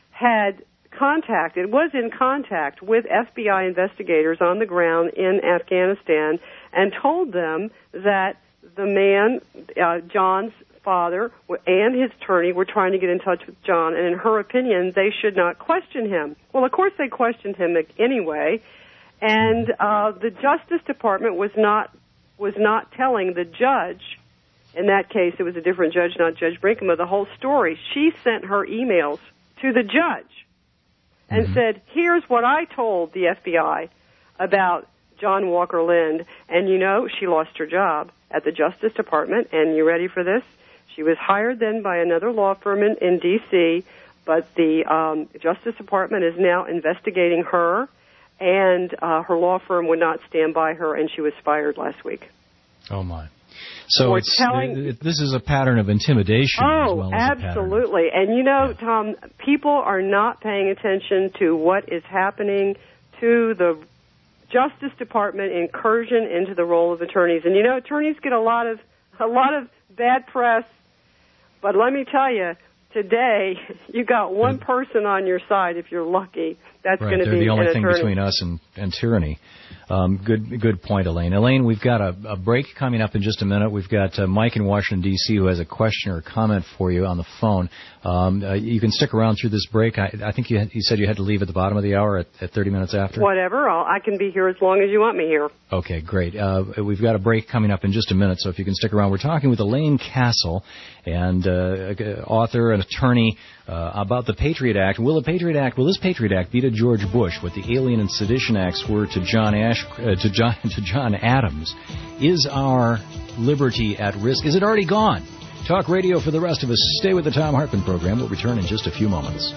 had contacted, was in contact with F B I investigators on the ground in Afghanistan and told them that the man, uh, John's father and his attorney were trying to get in touch with John, and in her opinion, they should not question him. Well, of course they questioned him anyway, and uh, the Justice Department was not was not telling the judge. In that case, it was a different judge, not Judge Brinkema, the whole story. She sent her emails to the judge and mm-hmm. said, here's what I told the F B I about John Walker Lind. And, you know, she lost her job at the Justice Department. And you ready for this? She was hired then by another law firm in, in D C, but the um, Justice Department is now investigating her, and uh, her law firm would not stand by her, and she was fired last week. Oh, my. So it's, telling, it, this is a pattern of intimidation oh, as well as absolutely. A pattern. And, you know, yeah. Tom, people are not paying attention to what is happening to the Justice Department incursion into the role of attorneys. And, you know, attorneys get a lot of a lot of bad press, but let me tell you, today you got one person on your side if you're lucky. That's right, going to be the only an thing attorney. between us and, and tyranny. Um, good good point, Elaine. Elaine, we've got a, a break coming up in just a minute. We've got uh, Mike in Washington, D C, who has a question or a comment for you on the phone. Um, uh, you can stick around through this break. I, I think you, had, you said you had to leave at the bottom of the hour at, at thirty minutes after. Whatever. I'll, I can be here as long as you want me here. Okay, great. Uh, we've got a break coming up in just a minute, so if you can stick around. We're talking with Elaine Castle, and uh, author and attorney uh, about the Patriot Act. Will the Patriot Act, will this Patriot Act be to George Bush what the Alien and Sedition Acts were to John Ash, uh, to John to John Adams? Is our liberty at risk? Is it already gone? Talk radio for the rest of us. Stay with the Thom Hartmann program. We'll return in just a few moments.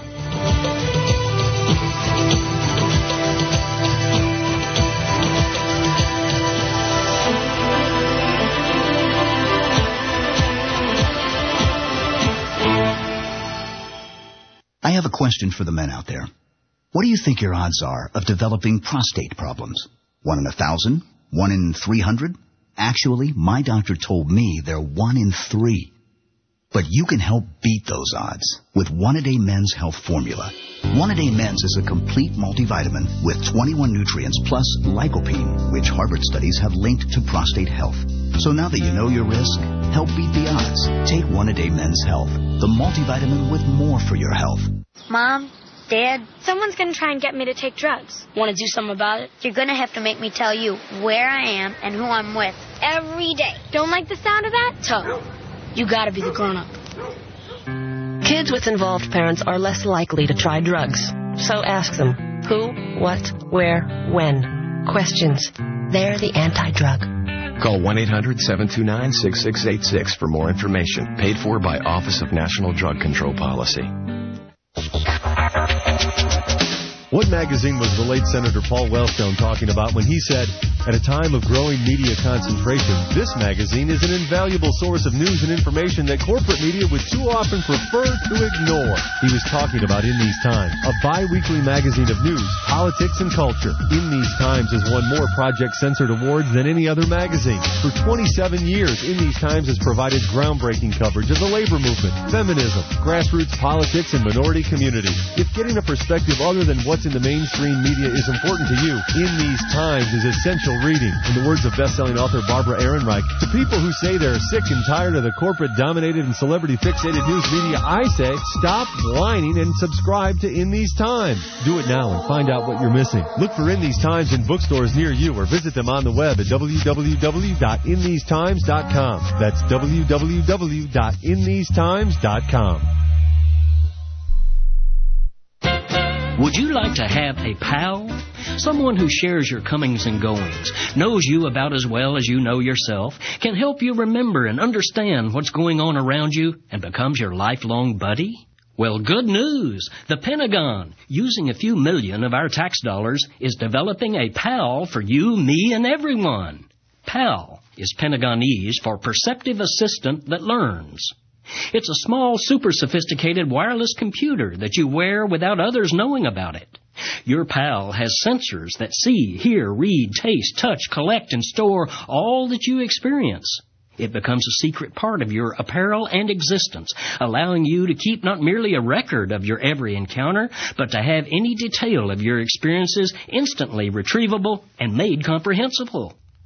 I have a question for the men out there. What do you think your odds are of developing prostate problems? One in a thousand? One in three hundred? Actually, my doctor told me they're one in three. But you can help beat those odds with One-A-Day Men's Health Formula. One-A-Day Men's is a complete multivitamin with twenty-one nutrients plus lycopene, which Harvard studies have linked to prostate health. So now that you know your risk, help beat the odds. Take One-A-Day Men's Health, the multivitamin with more for your health. Mom, Dad, someone's going to try and get me to take drugs. Want to do something about it? You're going to have to make me tell you where I am and who I'm with every day. Don't like the sound of that? Tough. You got to be the grown-up. Kids with involved parents are less likely to try drugs. So ask them who, what, where, when. Questions. They're the anti-drug. Call one eight hundred seven two nine six six eight six for more information. Paid for by Office of National Drug Control Policy. What magazine was the late Senator Paul Wellstone talking about when he said, at a time of growing media concentration, this magazine is an invaluable source of news and information that corporate media would too often prefer to ignore? He was talking about In These Times, a bi-weekly magazine of news, politics, and culture. In These Times has won more Project Censored awards than any other magazine. For twenty-seven years, In These Times has provided groundbreaking coverage of the labor movement, feminism, grassroots politics, and minority communities. If getting a perspective other than what's in the mainstream media is important to you, In These Times is essential reading. In the words of best-selling author Barbara Ehrenreich, to people who say they're sick and tired of the corporate-dominated and celebrity-fixated news media, I say, stop whining and subscribe to In These Times. Do it now and find out what you're missing. Look for In These Times in bookstores near you or visit them on the web at w w w dot in these times dot com. That's w w w dot in these times dot com. Would you like to have a pal? Someone who shares your comings and goings, knows you about as well as you know yourself, can help you remember and understand what's going on around you, and becomes your lifelong buddy? Well, good news. The Pentagon, using a few million of our tax dollars, is developing a pal for you, me, and everyone. PAL is Pentagonese for Perceptive Assistant That Learns. It's a small, super sophisticated wireless computer that you wear without others knowing about it. Your PAL has sensors that see, hear, read, taste, touch, collect, and store all that you experience. It becomes a secret part of your apparel and existence, allowing you to keep not merely a record of your every encounter, but to have any detail of your experiences instantly retrievable and made comprehensible.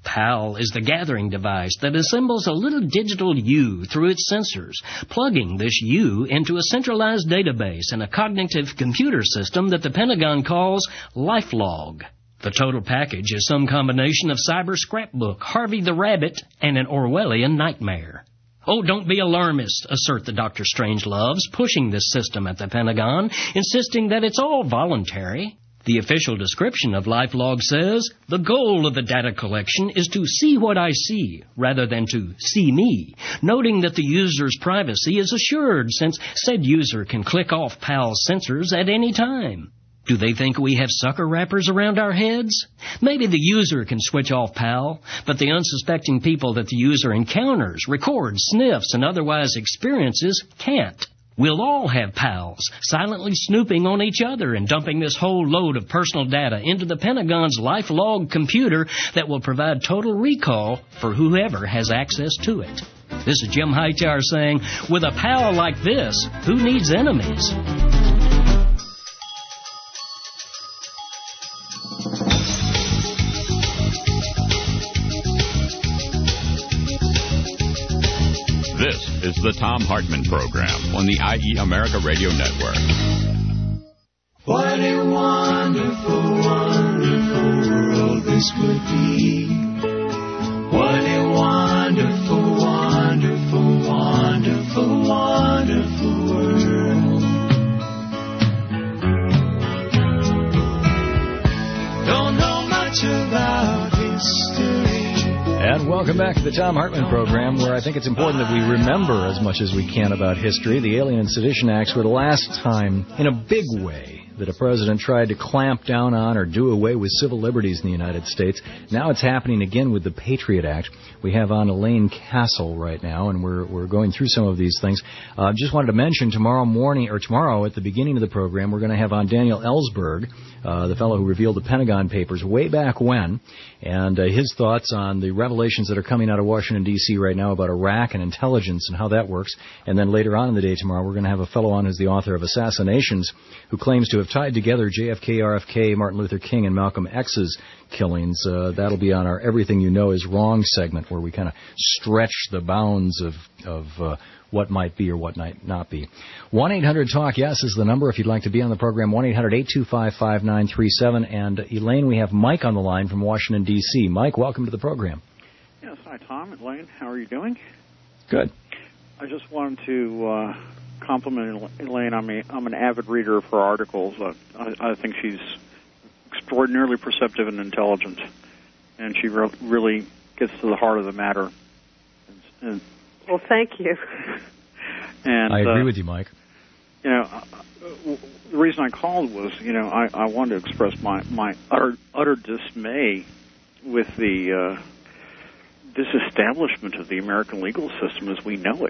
PAL is the gathering device that assembles a little digital U through its sensors, plugging this U into a centralized database and a cognitive computer system that the Pentagon calls LifeLog. The total package is some combination of cyber scrapbook, Harvey the Rabbit, and an Orwellian nightmare. Oh, don't be alarmist, assert the Doctor Strangeloves, pushing this system at the Pentagon, insisting that it's all voluntary. The official description of LifeLog says, the goal of the data collection is to see what I see, rather than to see me, noting that the user's privacy is assured since said user can click off PAL's sensors at any time. Do they think we have sucker wrappers around our heads? Maybe the user can switch off PAL, but the unsuspecting people that the user encounters, records, sniffs, and otherwise experiences can't. We'll all have pals, silently snooping on each other and dumping this whole load of personal data into the Pentagon's LifeLog computer that will provide total recall for whoever has access to it. This is Jim Hightower saying, with a pal like this, who needs enemies? This is the Thom Hartmann Program on the I E America Radio Network. What a wonderful, wonderful world this would be. What a wonderful, wonderful, wonderful, wonderful world. Don't know much about history. And welcome back to the Thom Hartmann Program, where I think it's important that we remember as much as we can about history. The Alien and Sedition Acts were the last time, in a big way, that a president tried to clamp down on or do away with civil liberties in the United States. Now it's happening again with the Patriot Act. We have on Elaine Castle right now, and we're we're going through some of these things. Uh, just wanted to mention tomorrow morning, or tomorrow at the beginning of the program, we're going to have on Daniel Ellsberg, uh, the fellow who revealed the Pentagon Papers way back when, and uh, his thoughts on the revelations that are coming out of Washington, D C right now about Iraq and intelligence and how that works. And then later on in the day tomorrow, we're going to have a fellow on who's the author of Assassinations, who claims to have tied together J F K, R F K, Martin Luther King, and Malcolm X's killings. Uh, that'll be on our Everything You Know Is Wrong segment, where we kind of stretch the bounds of, of uh, what might be or what might not be. one eight hundred talk yes is the number if you'd like to be on the program, one eight hundred eight two five five nine three seven. And, Elaine, we have Mike on the line from Washington, D C Mike, welcome to the program. Yes, hi, Tom. Elaine, how are you doing? Good. I just wanted to uh, compliment Elaine. I'm, a, I'm an avid reader of her articles. Uh, I, I think she's extraordinarily perceptive and intelligent, and she re- really gets to the heart of the matter. And, and, well, thank you. And I agree uh, with you, Mike. You know, uh, the reason I called was, you know, I, I wanted to express my, my utter, utter dismay with the uh, disestablishment of the American legal system as we know it.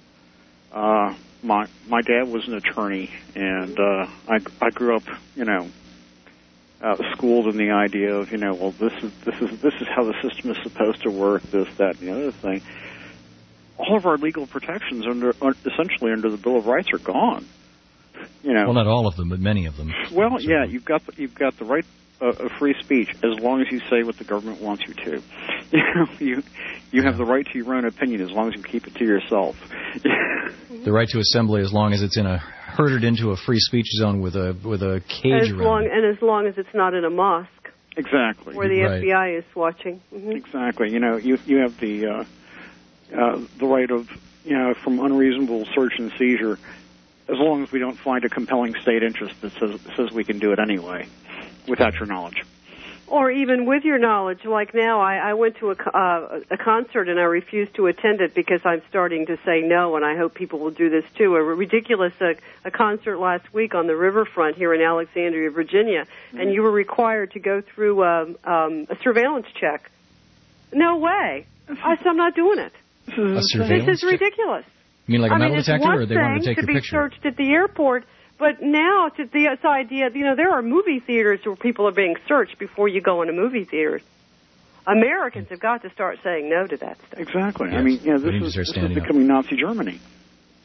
Uh, my my dad was an attorney, and uh, I I grew up, you know, uh, schooled in the idea of, you know, well, this is this is this is how the system is supposed to work, this, that, and the other thing. All of our legal protections under essentially under the Bill of Rights are gone. You know, well, not all of them, but many of them. Well, yeah, you've got the, you've got the right uh, of free speech as long as you say what the government wants you to. You know, you you have the right to your own opinion as long as you keep it to yourself. The right to assembly as long as it's in a herded into a free speech zone with a with a cage as around long, it. And as long as it's not in a mosque. Exactly. Where the right. F B I is watching. Mm-hmm. Exactly. You know, you you have the uh, uh, the right of, you know, from unreasonable search and seizure, as long as we don't find a compelling state interest that says says we can do it anyway, without your knowledge. Or even with your knowledge. Like now, I, I went to a, uh, a concert and I refused to attend it because I'm starting to say no, and I hope people will do this too. A ridiculous uh, a concert last week on the riverfront here in Alexandria, Virginia, mm-hmm. and you were required to go through um, um, a surveillance check. No way. I said, I'm not doing it. A surveillance This is check? ridiculous. You mean like a I metal mean, detector, or they want to take to your be picture? searched at the airport, but now to the this idea, you know, there are movie theaters where people are being searched before you go into movie theaters. Americans have got to start saying no to that stuff. Exactly. Yes. I mean, you know, this We need to is, start this is standing up. becoming Nazi Germany.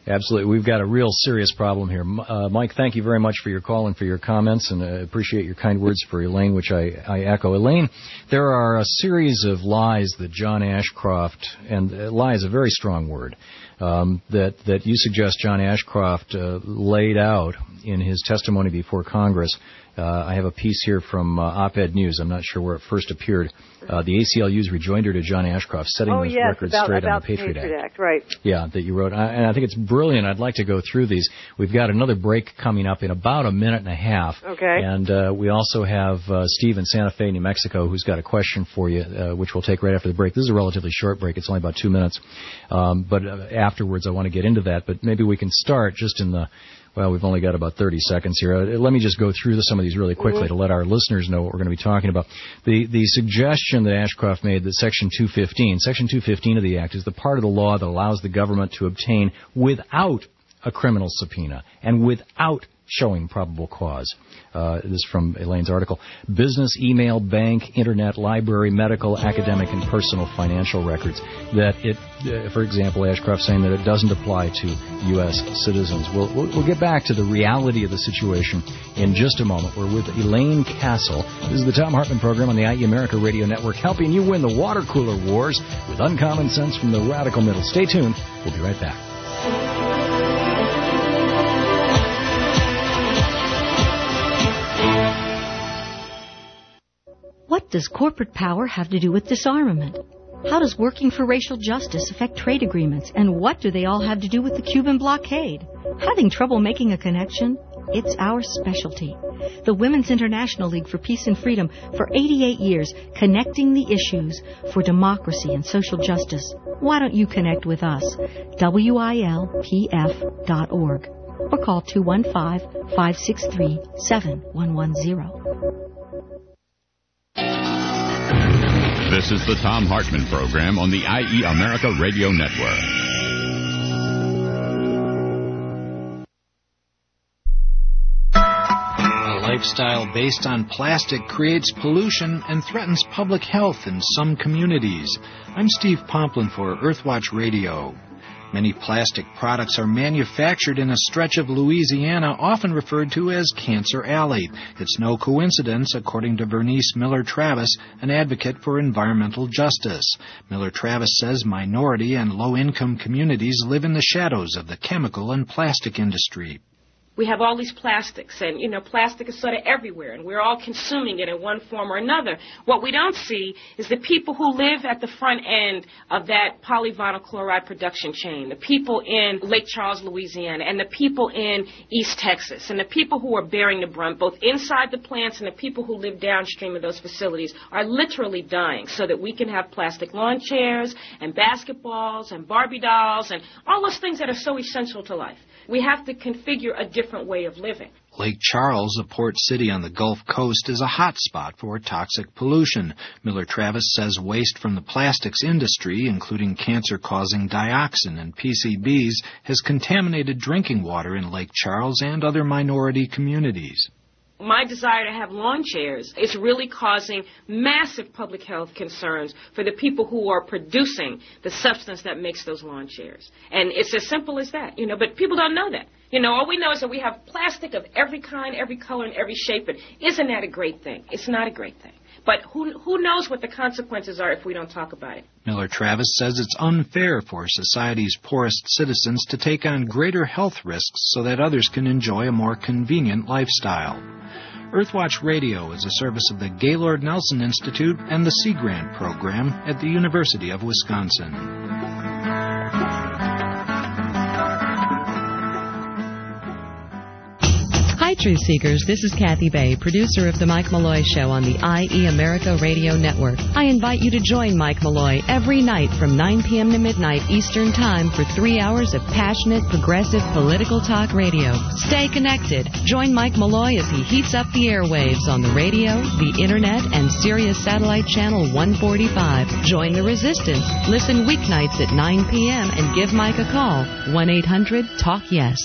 Absolutely. We've got a real serious problem here. Uh, Mike, thank you very much for your call and for your comments, and I uh, appreciate your kind words for Elaine, which I, I echo. Elaine, there are a series of lies that John Ashcroft, and uh, lie is a very strong word, um, that, that you suggest John Ashcroft uh, laid out in his testimony before Congress. Uh, I have a piece here from uh, Op-Ed News. I'm not sure where it first appeared. Uh, the A C L U's rejoinder to John Ashcroft, setting oh, the yes, record about, straight about on the Patriot, Patriot Act. Act. Right. Yeah, that you wrote. I, and I think it's brilliant. I'd like to go through these. We've got another break coming up in about a minute and a half. Okay. And uh, we also have uh, Steve in Santa Fe, New Mexico, who's got a question for you, uh, which we'll take right after the break. This is a relatively short break. It's only about two minutes. Um, but uh, afterwards, I want to get into that. But maybe we can start just in the... Well, we've only got about thirty seconds here. Uh, let me just go through some of these really quickly mm-hmm. to let our listeners know what we're going to be talking about. The the suggestion that Ashcroft made that Section two fifteen, Section two fifteen of the Act is the part of the law that allows the government to obtain without a criminal subpoena and without showing probable cause. Uh, this is from Elaine's article. Business, email, bank, internet, library, medical, academic, and personal financial records. That it, uh, for example, Ashcroft saying that it doesn't apply to U S citizens. We'll, we'll, we'll get back to the reality of the situation in just a moment. We're with Elaine Castle. This is the Thom Hartmann program on the I E America Radio Network, helping you win the water cooler wars with uncommon sense from the radical middle. Stay tuned. We'll be right back. What does corporate power have to do with disarmament? How does working for racial justice affect trade agreements? And what do they all have to do with the Cuban blockade? Having trouble making a connection? It's our specialty. The Women's International League for Peace and Freedom, for eighty-eight years, connecting the issues for democracy and social justice. Why don't you connect with us? W I L P F dot org or call two one five, five six three, seven one one zero. This is the Thom Hartmann program on the I E America Radio Network. A lifestyle based on plastic creates pollution and threatens public health in some communities. I'm Steve Pomplin for Earthwatch Radio. Many plastic products are manufactured in a stretch of Louisiana often referred to as Cancer Alley. It's no coincidence, according to Bernice Miller-Travis, an advocate for environmental justice. Miller-Travis says minority and low-income communities live in the shadows of the chemical and plastic industry. We have all these plastics, and, you know, plastic is sort of everywhere, and we're all consuming it in one form or another. What we don't see is the people who live at the front end of that polyvinyl chloride production chain, the people in Lake Charles, Louisiana, and the people in East Texas, and the people who are bearing the brunt, both inside the plants and the people who live downstream of those facilities, are literally dying so that we can have plastic lawn chairs and basketballs and Barbie dolls and all those things that are so essential to life. We have to configure a different way of living. Lake Charles, a port city on the Gulf Coast, is a hot spot for toxic pollution. Miller-Travis says waste from the plastics industry, including cancer-causing dioxin and P C Bs, has contaminated drinking water in Lake Charles and other minority communities. My desire to have lawn chairs is really causing massive public health concerns for the people who are producing the substance that makes those lawn chairs. And it's as simple as that, you know, but people don't know that. You know, all we know is that we have plastic of every kind, every color, and every shape. And isn't that a great thing? It's not a great thing. But who who knows what the consequences are if we don't talk about it? Miller-Travis says it's unfair for society's poorest citizens to take on greater health risks so that others can enjoy a more convenient lifestyle. Earthwatch Radio is a service of the Gaylord Nelson Institute and the Sea Grant Program at the University of Wisconsin. Hi, Truth Seekers. This is Kathy Bay, producer of The Mike Malloy Show on the I E America Radio Network. I invite you to join Mike Malloy every night from nine p.m. to midnight Eastern Time for three hours of passionate, progressive political talk radio. Stay connected. Join Mike Malloy as he heats up the airwaves on the radio, the Internet, and Sirius Satellite Channel one forty-five. Join the resistance. Listen weeknights at nine p.m. and give Mike a call. one eight hundred talk yes.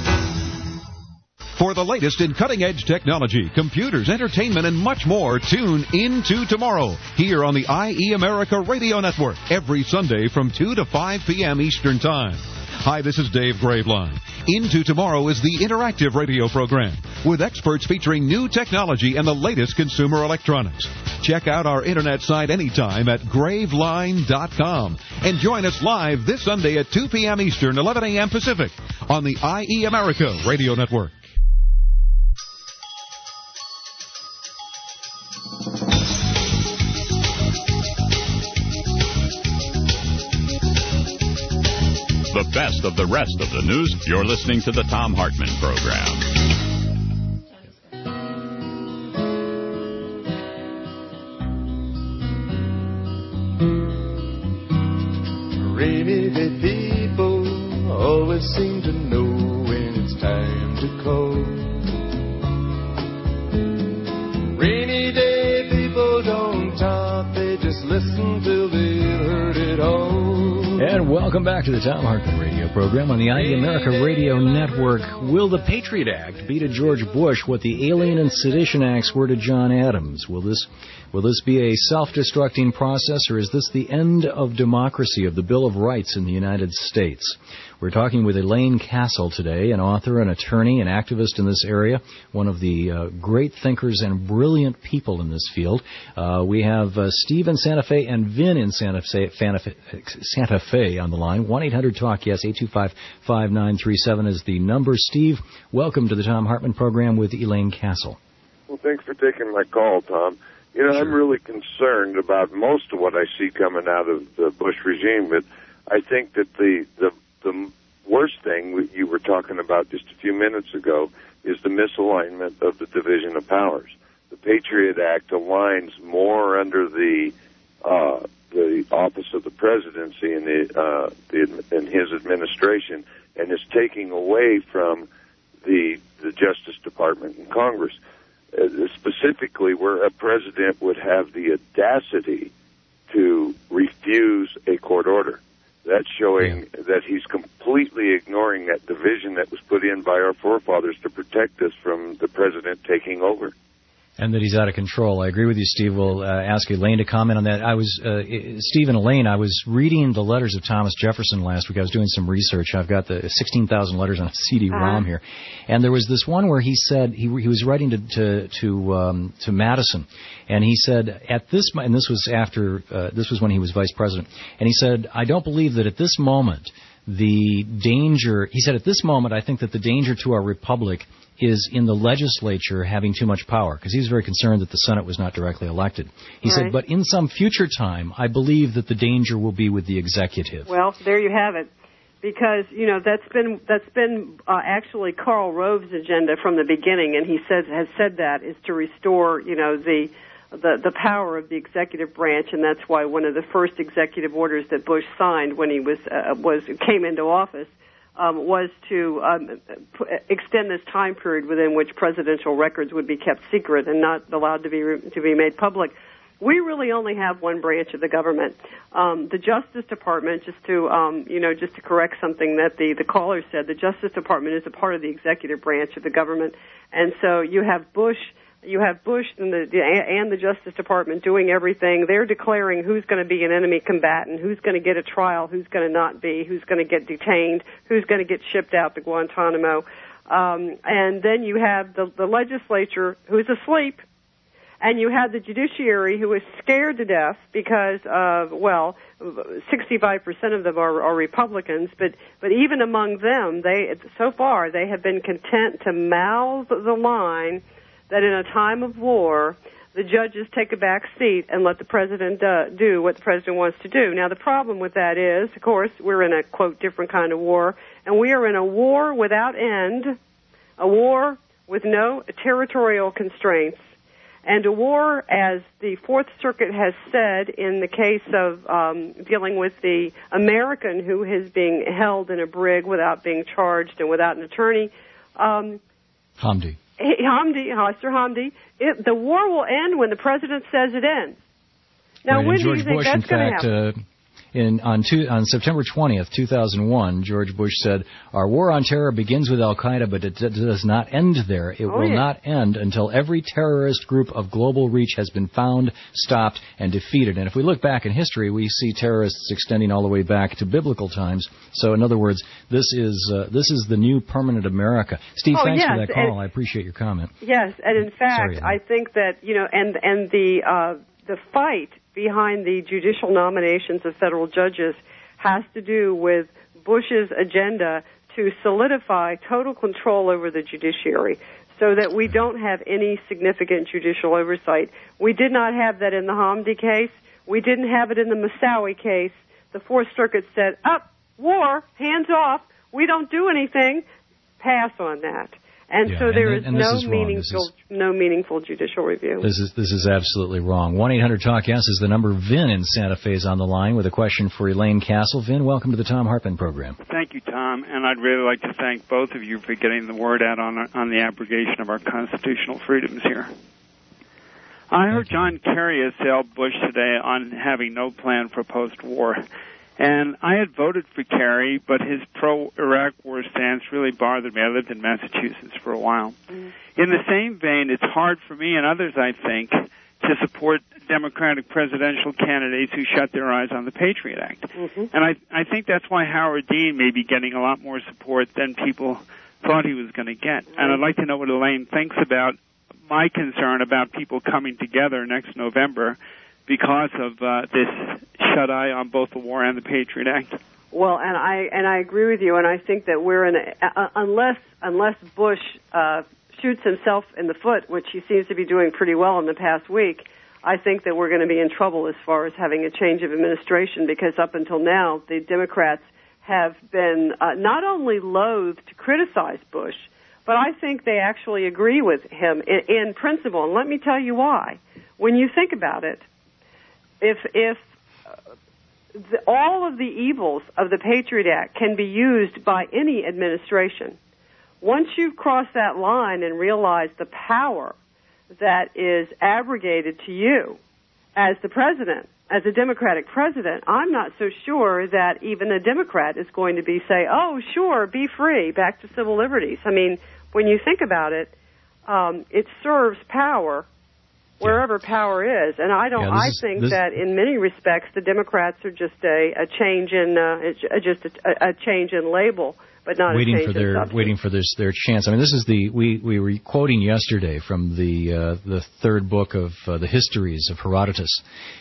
For the latest in cutting-edge technology, computers, entertainment, and much more, tune into tomorrow here on the I E America Radio Network every Sunday from two to five p.m. Eastern Time. Hi, this is Dave Graveline. Into Tomorrow is the interactive radio program with experts featuring new technology and the latest consumer electronics. Check out our internet site anytime at graveline dot com and join us live this Sunday at two p.m. Eastern, eleven a.m. Pacific on the I E America Radio Network. The best of the rest of the news. You're listening to the Thom Hartmann Program. Rainy day people always seem to know when it's time to call. Rainy day people don't talk, they just listen till they've heard it all. And welcome back to the Thom Hartmann Radio Program on the I E America Radio Network. Will the Patriot Act be to George Bush what the Alien and Sedition Acts were to John Adams? Will this will this be a self-destructing process, or is this the end of democracy, of the Bill of Rights in the United States? We're talking with Elaine Castle today, an author, an attorney, an activist in this area, one of the uh, great thinkers and brilliant people in this field. Uh, we have uh, Steve in Santa Fe and Vin in Santa Fe, Santa Fe on the line. one eight hundred talk yes, eight two five, five nine three seven is the number. Steve, welcome to the Thom Hartmann Program with Elaine Castle. Well, thanks for taking my call, Tom. You know, sure. I'm really concerned about most of what I see coming out of the Bush regime, but I think that the, the the worst thing you were talking about just a few minutes ago is the misalignment of the division of powers. The Patriot Act aligns more under the uh, the office of the presidency and the, uh, the and his administration, and is taking away from the the Justice Department and Congress, uh, specifically where a president would have the audacity to refuse a court order. That's showing yeah. that he's completely ignoring that division that was put in by our forefathers to protect us from the president taking over. And that he's out of control. I agree with you, Steve. We'll uh, ask Elaine to comment on that. I was, uh, Steve and Elaine, I was reading the letters of Thomas Jefferson last week. I was doing some research. I've got the sixteen thousand letters on a C D ROM uh-huh. here. And there was this one where he said, he, he was writing to to to, um, to Madison, and he said, at this, and this was after, uh, this was when he was vice president, and he said, I don't believe that at this moment the danger, he said, at this moment I think that the danger to our republic is in the legislature having too much power, because he was very concerned that the Senate was not directly elected. He right. said, but in some future time, I believe that the danger will be with the executive. Well, there you have it. Because, you know, that's been that's been uh, actually Karl Rove's agenda from the beginning, and he says has said that is to restore, you know, the the the power of the executive branch, and that's why one of the first executive orders that Bush signed when he was uh, was came into office Um, was to um, p- extend this time period within which presidential records would be kept secret and not allowed to be re- to be made public. We really only have one branch of the government, um, the Justice Department. Just to um, you know, just to correct something that the the caller said, the Justice Department is a part of the executive branch of the government, and so you have Bush. You have Bush and the, and the Justice Department doing everything. They're declaring who's going to be an enemy combatant, who's going to get a trial, who's going to not be, who's going to get detained, who's going to get shipped out to Guantanamo. Um, and then you have the, the legislature who's asleep, and you have the judiciary who is scared to death because, uh, well, sixty-five percent of them are, are Republicans, but, but even among them, they so far they have been content to mouth the line that in a time of war, the judges take a back seat and let the president uh, do what the president wants to do. Now, the problem with that is, of course, we're in a, quote, different kind of war, and we are in a war without end, a war with no territorial constraints, and a war, as the Fourth Circuit has said in the case of um, dealing with the American who is being held in a brig without being charged and without an attorney. Um, Hamdi. Hamdi, Mister Hamdi, it, the war will end when the president says it ends. Now, right, when George do you think Bush, that's going to happen? Uh, In on, two, on September twentieth, two thousand one, George Bush said, "Our war on terror begins with Al-Qaeda, but it d- does not end there. It oh, will yeah. not end until every terrorist group of global reach has been found, stopped, and defeated." And if we look back in history, we see terrorists extending all the way back to biblical times. So, in other words, this is uh, this is the new permanent America. Steve, oh, thanks yes. for that call. And, I appreciate your comment. Yes, and in fact, Sorry, I think that, you know, and and the uh, the fight behind the judicial nominations of federal judges has to do with Bush's agenda to solidify total control over the judiciary so that we don't have any significant judicial oversight. We did not have that in the Hamdi case. We didn't have it in the Moussaoui case. The Fourth Circuit said, up, war, hands off, we don't do anything, pass on that. And yeah, so there and, is and no is meaningful is, no meaningful judicial review. This is this is absolutely wrong. one eight hundred talk yes is the number. Vin in Santa Fe is on the line with a question for Elaine Castle. Vin, welcome to the Thom Hartmann program. Thank you, Tom, and I'd really like to thank both of you for getting the word out on on the abrogation of our constitutional freedoms here. I heard John Kerry assail Bush today on having no plan for post-war. And I had voted for Kerry, but his pro-Iraq war stance really bothered me. I lived in Massachusetts for a while. Mm. In the same vein, it's hard for me and others, I think, to support Democratic presidential candidates who shut their eyes on the Patriot Act. Mm-hmm. And I, I think that's why Howard Dean may be getting a lot more support than people thought he was going to get. Mm-hmm. And I'd like to know what Elaine thinks about my concern about people coming together next November because of uh, this shut eye on both the war and the Patriot Act. Well, and I and I agree with you, and I think that we're in a, uh, unless unless Bush uh, shoots himself in the foot, which he seems to be doing pretty well in the past week, I think that we're going to be in trouble as far as having a change of administration, because up until now the Democrats have been uh, not only loath to criticize Bush, but I think they actually agree with him in, in principle, and let me tell you why. When you think about it, If if the, all of the evils of the Patriot Act can be used by any administration, once you've crossed that line and realized the power that is abrogated to you as the president, as a Democratic president, I'm not so sure that even a Democrat is going to be say, oh, sure, be free, back to civil liberties. I mean, when you think about it, um, it serves power wherever power is, and I don't. Yeah, I is, think this... that in many respects, the Democrats are just a, a change in uh, just a, a change in label, but not waiting a change for their in substance. waiting for this their chance. I mean, this is the we we were quoting yesterday from the uh, the third book of uh, the Histories of Herodotus,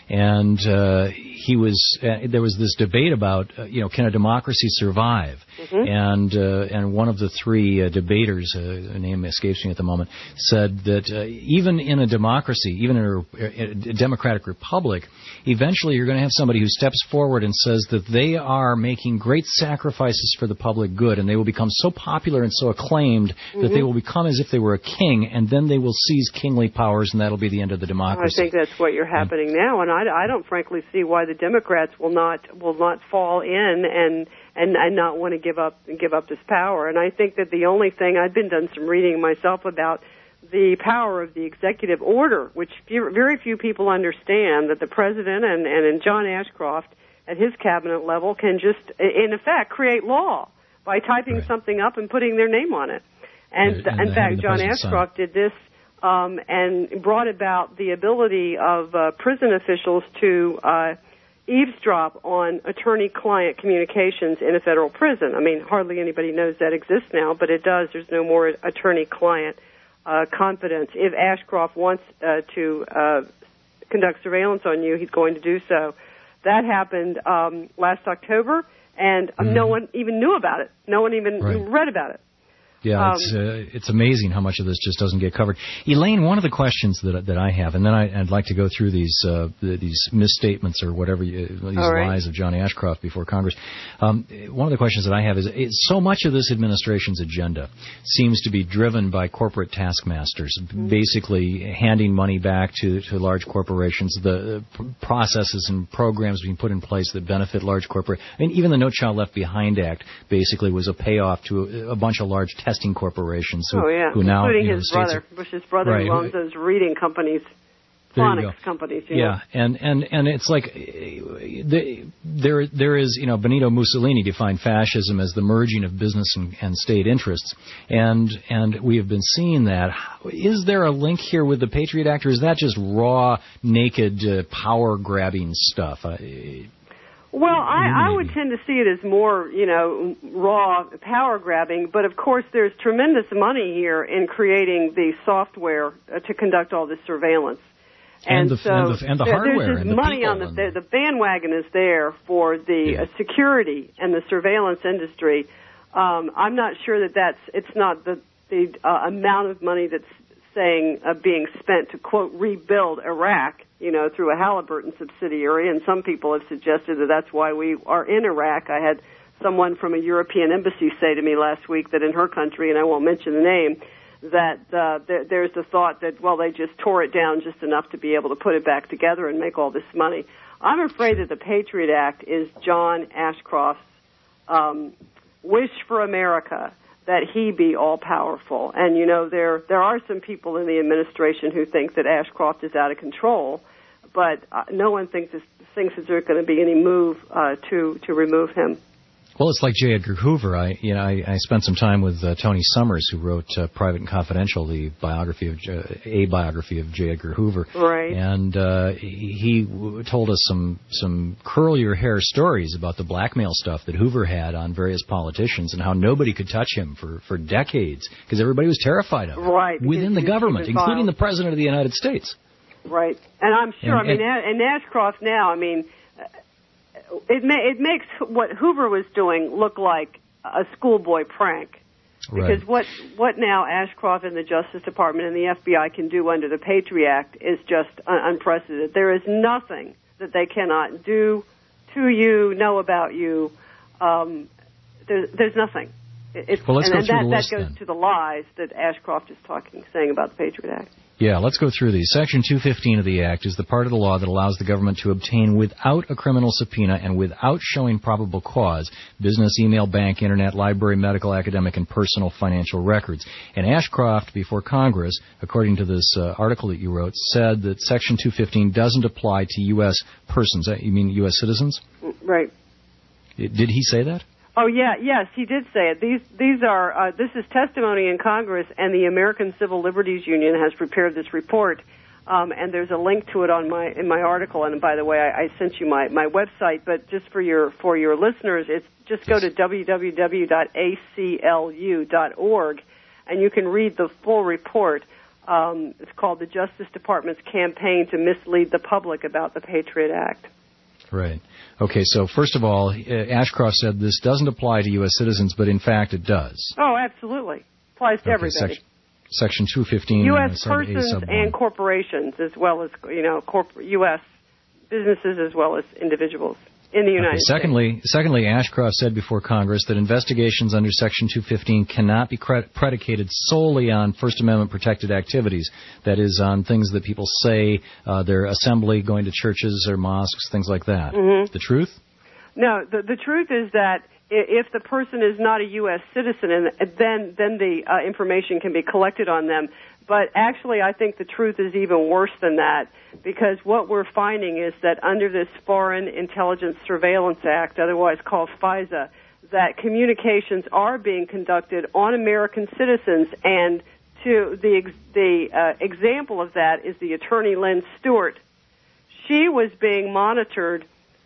and uh, he was uh, there was this debate about uh, you know can a democracy survive, mm-hmm. and uh, and one of the three uh, debaters, uh, a name escapes me at the moment, said that uh, even in a democracy, even in a, a democratic republic, eventually you're going to have somebody who steps forward and says that they are making great sacrifices for the public good, and they will become so popular and so acclaimed mm-hmm. that they will become as if they were a king, and then they will seize kingly powers, and that'll be the end of the democracy. I think that's what you're happening and, now, and I, I don't frankly see why the Democrats will not will not fall in and and, and not want to give up give up this power. And I think that the only thing I've been done some reading myself about the power of the executive order, which few, very few people understand, that the president and, and, and John Ashcroft at his cabinet level can just, in effect, create law by typing right. something up and putting their name on it. And, and in fact, John Ashcroft sign. did this um, and brought about the ability of uh, prison officials to uh, eavesdrop on attorney-client communications in a federal prison. I mean, hardly anybody knows that exists now, but it does. There's no more attorney-client uh, confidence. If Ashcroft wants uh, to uh, conduct surveillance on you, he's going to do so. That happened um, last October, and um, mm-hmm. no one even knew about it. No one even right. read about it. Yeah, um, it's uh, it's amazing how much of this just doesn't get covered. Elaine, one of the questions that that I have, and then I, I'd like to go through these uh, these misstatements or whatever, you, these right. lies of John Ashcroft before Congress. Um, one of the questions that I have is, is, so much of this administration's agenda seems to be driven by corporate taskmasters, mm-hmm. basically handing money back to, to large corporations, the uh, processes and programs being put in place that benefit large corporate. I mean, even the No Child Left Behind Act basically was a payoff to a, a bunch of large testing corporations who, oh, yeah. who now, including you know, his brother, are, Bush's brother, right, who owns those reading companies. electronics companies. You yeah, know? and, and, and it's like the, there there is, you know, Benito Mussolini defined fascism as the merging of business and, and state interests, and and we have been seeing that. Is there a link here with the Patriot Act, or is that just raw, naked, uh, power-grabbing stuff? Uh, Well, I, I would tend to see it as more, you know, raw power grabbing, but of course there's tremendous money here in creating the software uh, to conduct all this surveillance. And, and the, so and the, and the there, hardware there's and just the money people on the, and... the the bandwagon is there for the yeah. uh, security and the surveillance industry. Um, I'm not sure that that's it's not the the uh, amount of money that's saying uh, being spent to quote rebuild Iraq, you know, through a Halliburton subsidiary, and some people have suggested that that's why we are in Iraq. I had someone from a European embassy say to me last week that in her country, and I won't mention the name, that uh, there, there's the thought that, well, they just tore it down just enough to be able to put it back together and make all this money. I'm afraid that the Patriot Act is John Ashcroft's um, wish for America, that he be all-powerful. And, you know, there there are some people in the administration who think that Ashcroft is out of control, but uh, no one thinks, this, thinks that there's going to be any move uh, to, to remove him. Well, it's like J. Edgar Hoover. I, you know, I, I spent some time with uh, Tony Summers, who wrote uh, Private and Confidential, the biography of uh, a biography of J. Edgar Hoover. Right. And uh, he w- told us some some curl your hair stories about the blackmail stuff that Hoover had on various politicians and how nobody could touch him for, for decades because everybody was terrified of him. Right. Within the government, including the President of the United States. Right. And I'm sure. And, I mean, and, and Ashcroft now. I mean. It, ma- it makes what Hoover was doing look like a schoolboy prank. Because right. what what now Ashcroft and the Justice Department and the F B I can do under the Patriot Act is just un- unprecedented. There is nothing that they cannot do to you, know about you. Um, there's, there's nothing. It's, well, let's and, go and through that, the list that goes then. to the lies that Ashcroft is talking, saying about the Patriot Act. Yeah, let's go through these. Section two fifteen of the Act is the part of the law that allows the government to obtain without a criminal subpoena and without showing probable cause business, email, bank, internet, library, medical, academic, and personal financial records. And Ashcroft, before Congress, according to this uh, article that you wrote, said that Section two fifteen doesn't apply to U S persons. You mean U S citizens? Right. Did he say that? Oh yeah, yes, he did say it. These these are uh, this is testimony in Congress, and the American Civil Liberties Union has prepared this report, um, and there's a link to it on my in my article. And by the way, I, I sent you my, my website, but just for your for your listeners, it's just go to w w w dot a c l u dot org, and you can read the full report. Um, it's called the Justice Department's Campaign to Mislead the Public About the Patriot Act. Right. Okay, so first of all, uh, Ashcroft said this doesn't apply to U S citizens, but in fact it does. Oh, absolutely. Applies to okay, everybody. Section, section two fifteen. U S uh, persons and corporations, as well as, you know, corp- U S businesses as well as individuals in the United okay, secondly, States. Secondly, Ashcroft said before Congress that investigations under Section two fifteen cannot be cre- predicated solely on First Amendment protected activities. That is, on things that people say, uh, their assembly, going to churches or mosques, things like that. Mm-hmm. The truth? No, the, the truth is that if the person is not a U S citizen, and then then the uh, information can be collected on them. But actually, I think the truth is even worse than that, because what we're finding is that under this Foreign Intelligence Surveillance Act, otherwise called FISA, that communications are being conducted on American citizens, and to the the uh, example of that is the attorney Lynn Stewart. She was being monitored.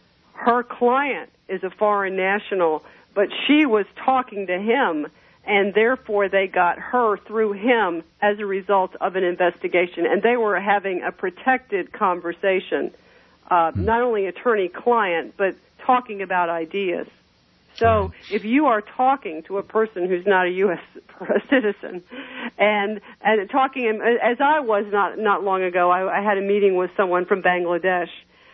Her client is a foreign national, but she was talking to him, and therefore they got her through him as a result of an investigation. And they were having a protected conversation, uh, not only attorney-client, but talking about ideas. So if you are talking to a person who's not a U S citizen, and and talking, as I was not not long ago, I, I had a meeting with someone from Bangladesh,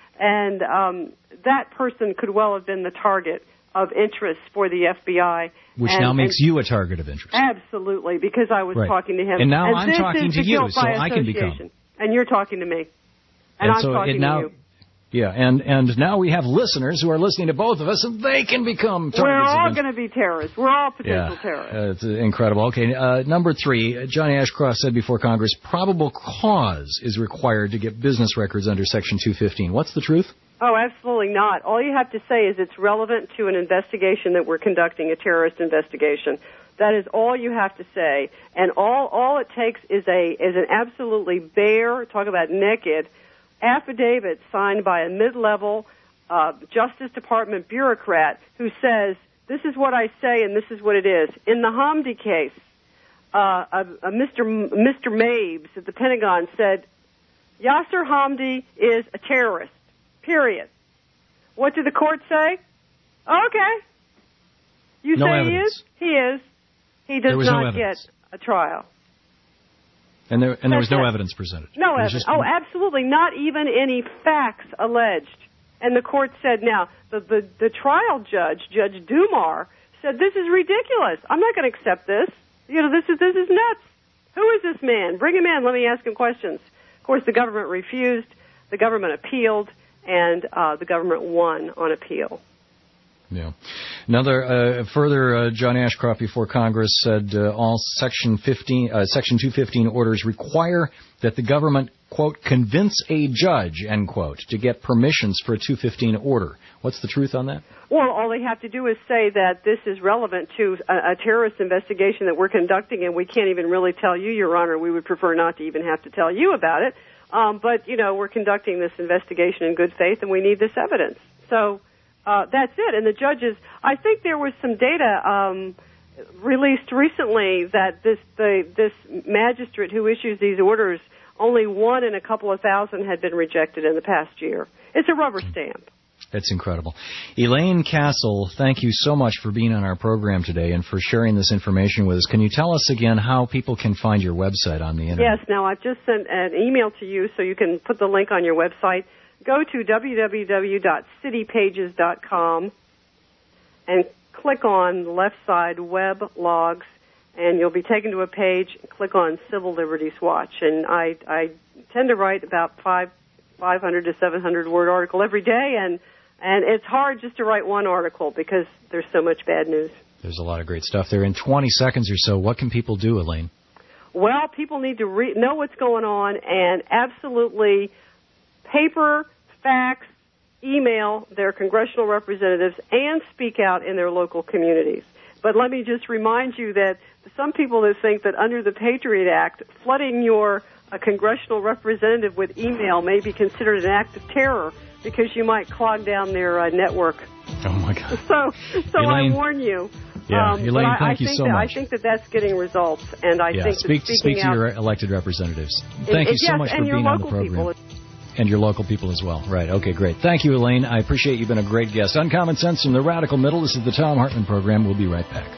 and um, that person could well have been the target of interest for the F B I. Which and, now makes and you a target of interest. Absolutely, because I was right. talking to him. And now and I'm talking to you, so I can become. And you're talking to me. And, and I'm so talking it now, to you. Yeah, and, and now we have listeners who are listening to both of us, and they can become targets. We're all of going to be terrorists. We're all potential yeah, terrorists. Uh, it's incredible. Okay, uh, number three, Johnny Ashcroft said before Congress, probable cause is required to get business records under Section two fifteen. What's the truth? Oh, absolutely not. All you have to say is it's relevant to an investigation that we're conducting, a terrorist investigation. That is all you have to say. And all all it takes is a is an absolutely bare, talk about naked, affidavit signed by a mid-level uh, Justice Department bureaucrat who says, this is what I say and this is what it is. In the Hamdi case, uh, a, a Mister M- Mister Mabes at the Pentagon said, Yasser Hamdi is a terrorist, period. What did the court say? Okay. You no say evidence. he is? He is. He does no not get a trial. And there and there was That's no it. evidence presented. No It was evidence. just- Oh, absolutely. Not even any facts alleged. And the court said, now, the, the, the trial judge, Judge Dumar, said, this is ridiculous. I'm not going to accept this. You know, this is this is nuts. Who is this man? Bring him in. Let me ask him questions. Of course, the government refused. The government appealed, and uh, the government won on appeal. Yeah. Another uh, further, uh, John Ashcroft before Congress said uh, all Section fifteen, uh, Section two fifteen orders require that the government, quote, convince a judge, end quote, to get permissions for a two fifteen order. What's the truth on that? Well, all they have to do is say that this is relevant to a, a terrorist investigation that we're conducting, and we can't even really tell you, Your Honor. We would prefer not to even have to tell you about it. Um, but, you know, we're conducting this investigation in good faith, and we need this evidence. So uh, that's it. And the judges, I think there was some data um, released recently that this the, this magistrate who issues these orders, only one in a couple of thousand had been rejected in the past year. It's a rubber stamp. It's incredible. Elaine Castle, thank you so much for being on our program today and for sharing this information with us. Can you tell us again how people can find your website on the Internet? Yes. Now, I've just sent an email to you so you can put the link on your website. Go to w w w dot city pages dot com and click on the left side, Web Logs, and you'll be taken to a page. Click on Civil Liberties Watch. And I, I tend to write about five, 500 to seven hundred word article every day, and And it's hard just to write one article because there's so much bad news. There's a lot of great stuff there. In twenty seconds or so, what can people do, Elaine? Well, people need to re- know what's going on and absolutely paper, fax, email their congressional representatives and speak out in their local communities. But let me just remind you that some people that think that under the Patriot Act, flooding your a congressional representative with email may be considered an act of terror because you might clog down their uh, network. Oh, my God. So so Elaine, I warn you. Yeah, um, Elaine, but I, thank I you think so that, much. I think that that's getting results, and I yeah, think speak, that speaking speak to out, your elected representatives. Thank and, you so yes, much for and your being on the local program. people. And your local people as well. Right. Okay, great. Thank you, Elaine. I appreciate you've been a great guest. Uncommon Sense from the Radical Middle. This is the Thom Hartmann Program. We'll be right back.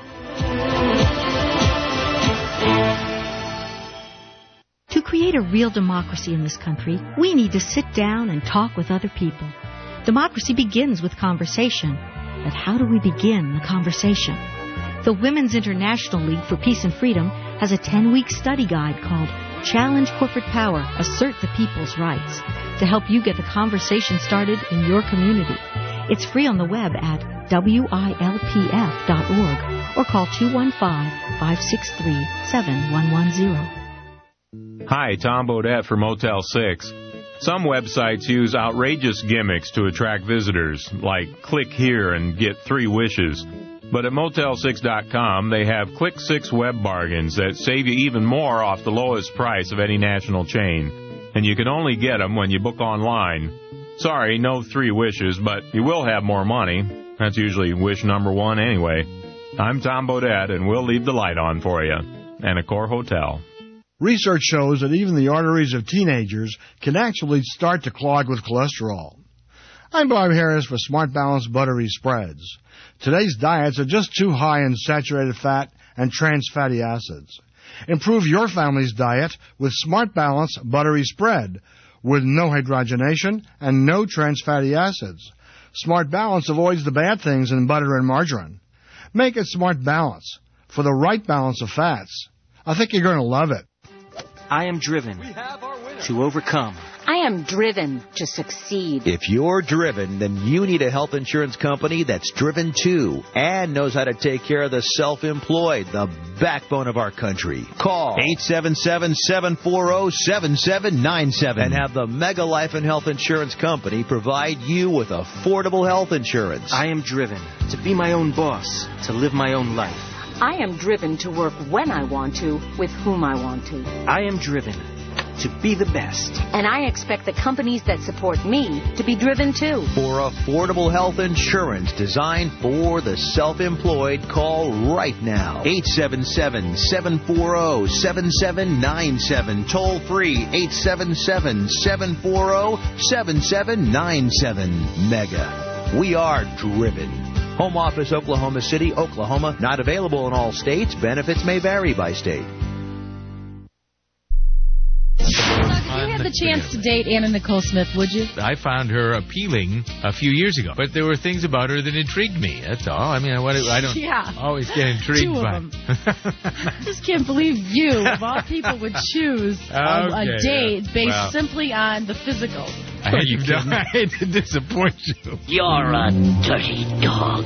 To create a real democracy in this country, we need to sit down and talk with other people. Democracy begins with conversation. But how do we begin the conversation? The Women's International League for Peace and Freedom has a ten-week study guide called Challenge Corporate Power, Assert the People's Rights, to help you get the conversation started in your community. It's free on the web at W I L P F dot org or call two one five, five six three, seven one one zero. Hi, Tom Bodette for Motel six. Some websites use outrageous gimmicks to attract visitors, like click here and get three wishes. But at Motel six dot com, they have Click six web bargains that save you even more off the lowest price of any national chain. And you can only get them when you book online. Sorry, no three wishes, but you will have more money. That's usually wish number one anyway. I'm Tom Bodette, and we'll leave the light on for you. And Accor Hotel. Research shows that even the arteries of teenagers can actually start to clog with cholesterol. I'm Bob Harris for Smart Balance Buttery Spreads. Today's diets are just too high in saturated fat and trans fatty acids. Improve your family's diet with Smart Balance Buttery Spread with no hydrogenation and no trans fatty acids. Smart Balance avoids the bad things in butter and margarine. Make it Smart Balance for the right balance of fats. I think you're going to love it. I am driven to overcome. I I am driven to succeed. If you're driven, then you need a health insurance company that's driven too and knows how to take care of the self-employed, the backbone of our country. Call eight seven seven, seven four zero, seven seven nine seven and have the Mega Life and Health Insurance Company provide you with affordable health insurance. I am driven to be my own boss, to live my own life. I am driven to work when I want to, with whom I want to. I am driven to be the best. And I expect the companies that support me to be driven too. For affordable health insurance designed for the self-employed, call right now. eight seven seven, seven four zero, seven seven nine seven. Toll free eight seven seven, seven four zero, seven seven nine seven. Mega. We are driven. Home office, Oklahoma City, Oklahoma. Not available in all states. Benefits may vary by state. If you had the chance to date Anna Nicole Smith, would you? I found her appealing a few years ago, but there were things about her that intrigued me. That's all. I mean, I, I don't yeah. always get intrigued Two of by. Them. I just can't believe you, of all people, would choose okay, a, a date yeah. based well, simply on the physical. I hate, you I hate to disappoint you. You're a dirty dog.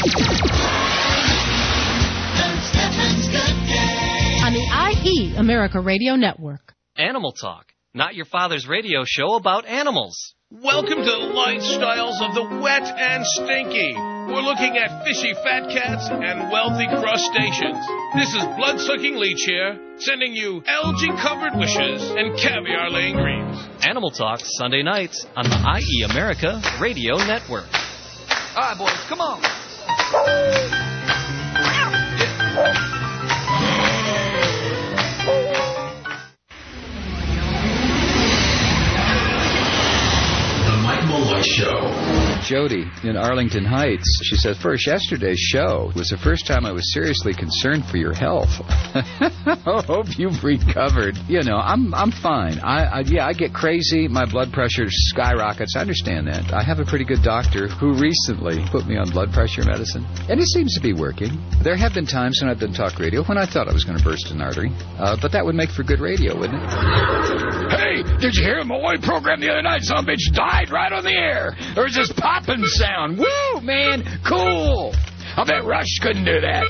On the I E America Radio Network. Animal Talk, not your father's radio show about animals. Welcome to the lifestyles of the wet and stinky. We're looking at fishy fat cats and wealthy crustaceans. This is blood-sucking leech here, sending you algae-covered wishes and caviar-laying dreams. Animal Talk, Sunday nights on the I E America Radio Network. All right, boys, come on. Malloy Show. Jody in Arlington Heights, she said, first, yesterday's show was the first time I was seriously concerned for your health. I hope you've recovered. You know, I'm I'm fine. I, I yeah, I get crazy. My blood pressure skyrockets. I understand that. I have a pretty good doctor who recently put me on blood pressure medicine, and it seems to be working. There have been times when I've done talk radio when I thought I was going to burst an artery, uh, but that would make for good radio, wouldn't it? Hey, did you hear my white program the other night? Some bitch died right on the air. There was this popping sound. Woo, man, cool. I bet Rush couldn't do that.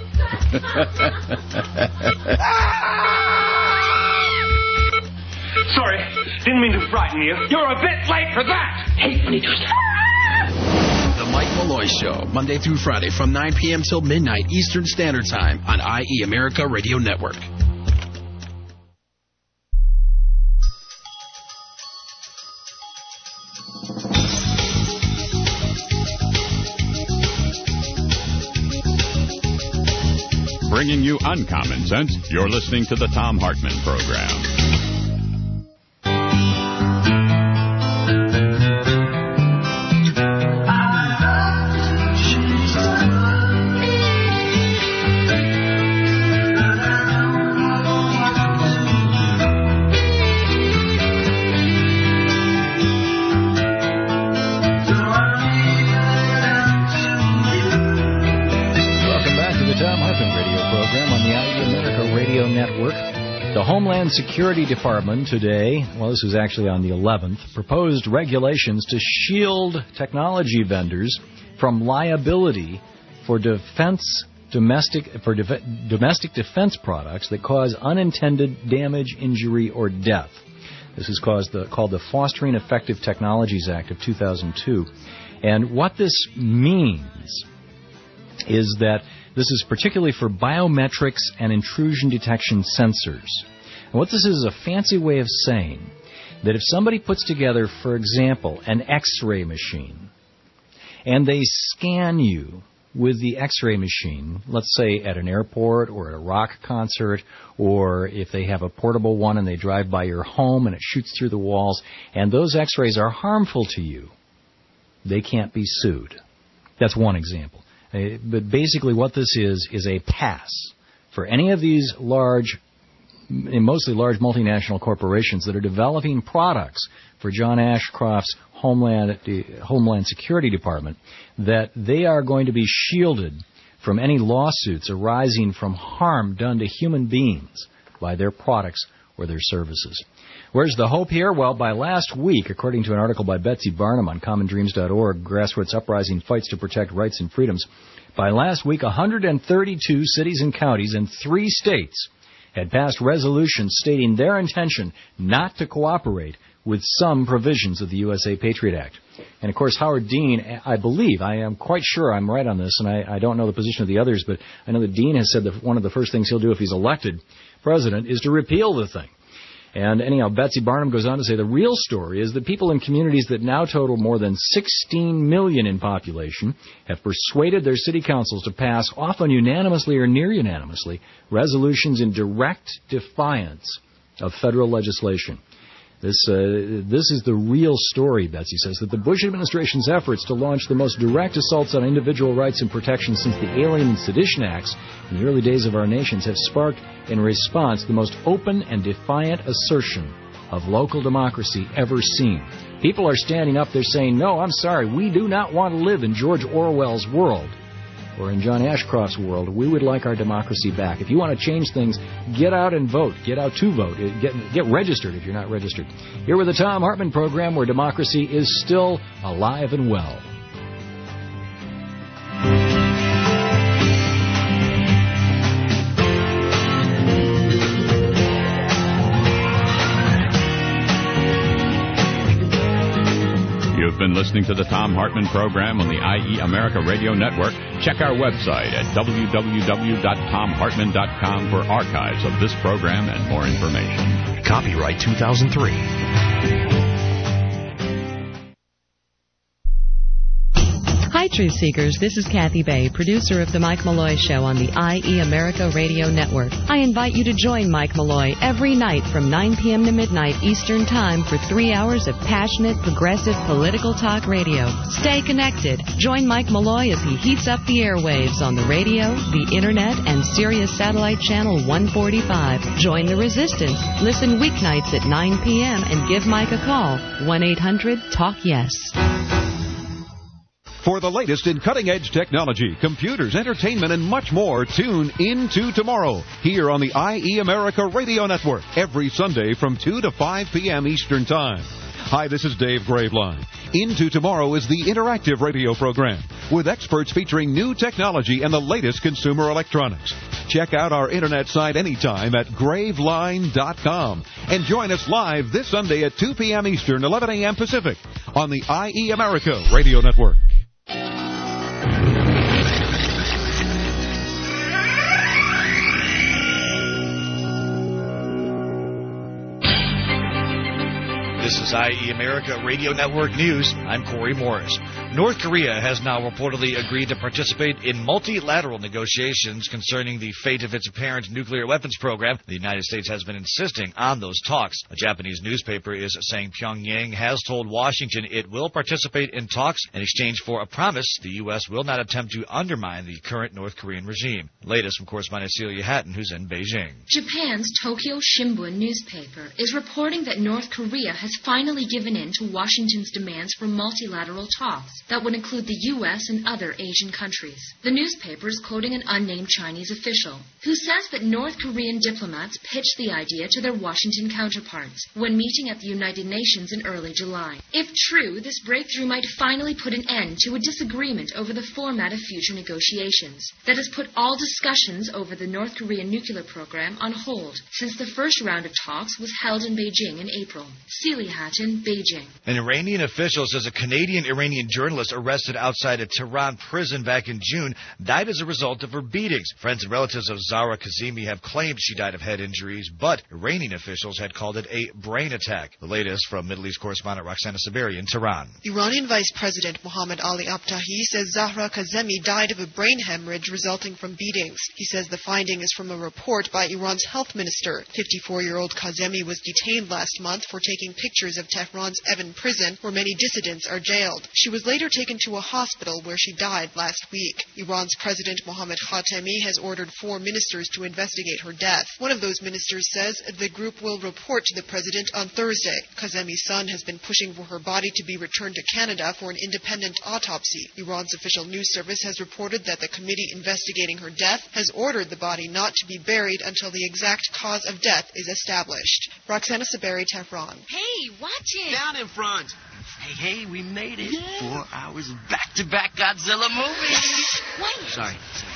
Sorry, didn't mean to frighten you. You're a bit late for that. Hey, funny twist. The Mike Malloy Show, Monday through Friday from nine p.m. till midnight Eastern Standard Time on I E America Radio Network. Bringing you uncommon sense, you're listening to the Thom Hartmann Program. The Homeland Security Department today, well, this was actually on the eleventh, proposed regulations to shield technology vendors from liability for defense domestic for def- domestic defense products that cause unintended damage, injury, or death. This is caused the, called the Fostering Effective Technologies Act of two thousand two. And what this means is that this is particularly for biometrics and intrusion detection sensors. And what this is is a fancy way of saying that if somebody puts together, for example, an X-ray machine, and they scan you with the X-ray machine, let's say at an airport or at a rock concert, or if they have a portable one and they drive by your home and it shoots through the walls, and those X-rays are harmful to you, they can't be sued. That's one example. Uh, but basically what this is, is a pass for any of these large, mostly large multinational corporations that are developing products for John Ashcroft's Homeland, Homeland Security Department, that they are going to be shielded from any lawsuits arising from harm done to human beings by their products or their services. Where's the hope here? Well, by last week, according to an article by Betsy Barnum on common dreams dot org, Grassroots Uprising Fights to Protect Rights and Freedoms, by last week, one hundred thirty-two cities and counties in three states had passed resolutions stating their intention not to cooperate with some provisions of the U S A Patriot Act. And, of course, Howard Dean, I believe, I am quite sure I'm right on this, and I, I don't know the position of the others, but I know that Dean has said that one of the first things he'll do if he's elected president is to repeal the thing. And anyhow, Betsy Barnum goes on to say the real story is that people in communities that now total more than sixteen million in population have persuaded their city councils to pass, often unanimously or near unanimously, resolutions in direct defiance of federal legislation. This uh, this is the real story, Betsy says, that the Bush administration's efforts to launch the most direct assaults on individual rights and protections since the Alien and Sedition Acts in the early days of our nations have sparked, in response, the most open and defiant assertion of local democracy ever seen. People are standing up there saying, no, I'm sorry, we do not want to live in George Orwell's world or in John Ashcroft's world. We would like our democracy back. If you want to change things, get out and vote. Get out to vote. Get, get registered if you're not registered. Here with the Thom Hartmann program, where democracy is still alive and well. You've been listening to the Thom Hartmann program on the I E America Radio Network. Check our website at w w w dot tom hartmann dot com for archives of this program and more information. Copyright two thousand three. Hi, Truth Seekers. This is Kathy Bay, producer of The Mike Malloy Show on the I E America Radio Network. I invite you to join Mike Malloy every night from nine p.m. to midnight Eastern Time for three hours of passionate, progressive, political talk radio. Stay connected. Join Mike Malloy as he heats up the airwaves on the radio, the Internet, and Sirius Satellite Channel one forty-five. Join the resistance. Listen weeknights at nine p.m. and give Mike a call. one eight hundred talk yes. For the latest in cutting-edge technology, computers, entertainment, and much more, tune Into Tomorrow here on the I E America Radio Network every Sunday from two to five p.m. Eastern Time. Hi, this is Dave Graveline. Into Tomorrow is the interactive radio program with experts featuring new technology and the latest consumer electronics. Check out our internet site anytime at graveline dot com and join us live this Sunday at two p.m. Eastern, eleven a.m. Pacific on the I E America Radio Network. This is I E America Radio Network News. I'm Corey Morris. North Korea has now reportedly agreed to participate in multilateral negotiations concerning the fate of its apparent nuclear weapons program. The United States has been insisting on those talks. A Japanese newspaper is saying Pyongyang has told Washington it will participate in talks in exchange for a promise the U S will not attempt to undermine the current North Korean regime. Latest from correspondent Celia Hatton, who's in Beijing. Japan's Tokyo Shimbun newspaper is reporting that North Korea has finally given in to Washington's demands for multilateral talks that would include the U S and other Asian countries. The newspaper is quoting an unnamed Chinese official who says that North Korean diplomats pitched the idea to their Washington counterparts when meeting at the United Nations in early July. If true, this breakthrough might finally put an end to a disagreement over the format of future negotiations that has put all discussions over the North Korean nuclear program on hold since the first round of talks was held in Beijing in April. Celia Hatton, Beijing. An Iranian official says a Canadian-Iranian journalist arrested outside a Tehran prison back in June died as a result of her beatings. Friends and relatives of Zahra Kazemi have claimed she died of head injuries, but Iranian officials had called it a brain attack. The latest from Middle East correspondent Roxana Saberi in Tehran. Iranian Vice President Mohammad Ali Abtahi says Zahra Kazemi died of a brain hemorrhage resulting from beatings. He says the finding is from a report by Iran's health minister. fifty-four-year-old Kazemi was detained last month for taking pictures of Tehran's Evin prison, where many dissidents are jailed. She was later later taken to a hospital where she died last week. Iran's President Mohammad Khatami has ordered four ministers to investigate her death. One of those ministers says the group will report to the president on Thursday. Kazemi's son has been pushing for her body to be returned to Canada for an independent autopsy. Iran's official news service has reported that the committee investigating her death has ordered the body not to be buried until the exact cause of death is established. Roxana Saberi, Tehran. Hey, watch it! Down in front! Hey, hey, we made it. Yeah. Four hours of back-to-back Godzilla movies. Wait. Sorry.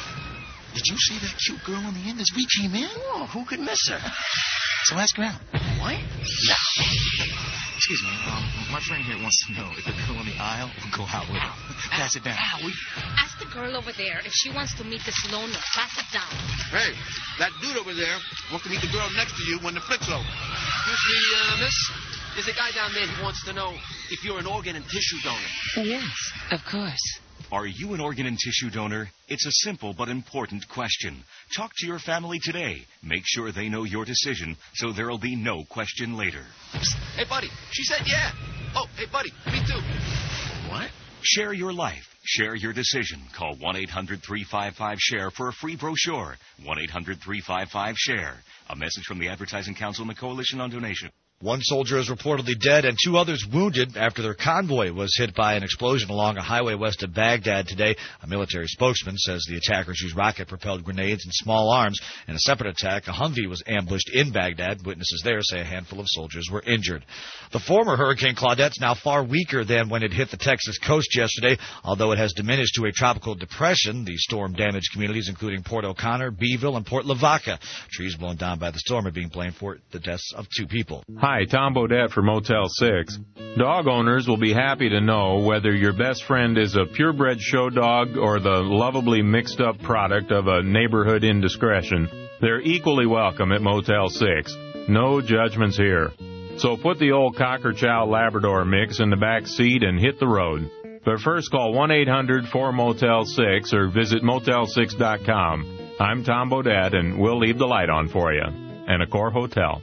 Did you see that cute girl on the end as we came in? Oh, who could miss her? So ask her out. What? No. Excuse me. Um, my friend here wants to know if the girl on the aisle will go out with her. Pass it down. Ow, we... Ask the girl over there if she wants to meet this loner. Pass it down. Hey, that dude over there wants to meet the girl next to you when the flick's over. Excuse me, uh, miss? There's a guy down there who wants to know if you're an organ and tissue donor. Yes, of course. Are you an organ and tissue donor? It's a simple but important question. Talk to your family today. Make sure they know your decision so there'll be no question later. Hey, buddy, she said yeah. Oh, hey, buddy, me too. What? Share your life. Share your decision. Call one eight hundred three five five SHARE for a free brochure. one eight hundred three five five SHARE. A message from the Advertising Council and the Coalition on Donation. One soldier is reportedly dead and two others wounded after their convoy was hit by an explosion along a highway west of Baghdad today. A military spokesman says the attackers used rocket-propelled grenades and small arms. In a separate attack, a Humvee was ambushed in Baghdad. Witnesses there say a handful of soldiers were injured. The former Hurricane Claudette's now far weaker than when it hit the Texas coast yesterday. Although it has diminished to a tropical depression, the storm damaged communities including Port O'Connor, Beeville, and Port Lavaca. Trees blown down by the storm are being blamed for the deaths of two people. Hi, Tom Bodette for Motel six. Dog owners will be happy to know whether your best friend is a purebred show dog or the lovably mixed-up product of a neighborhood indiscretion. They're equally welcome at Motel six. No judgments here. So put the old Cocker Chow Labrador mix in the back seat and hit the road. But first call one eight hundred four motel six or visit motel six dot com. I'm Tom Bodette, and we'll leave the light on for you. And Accor Hotel.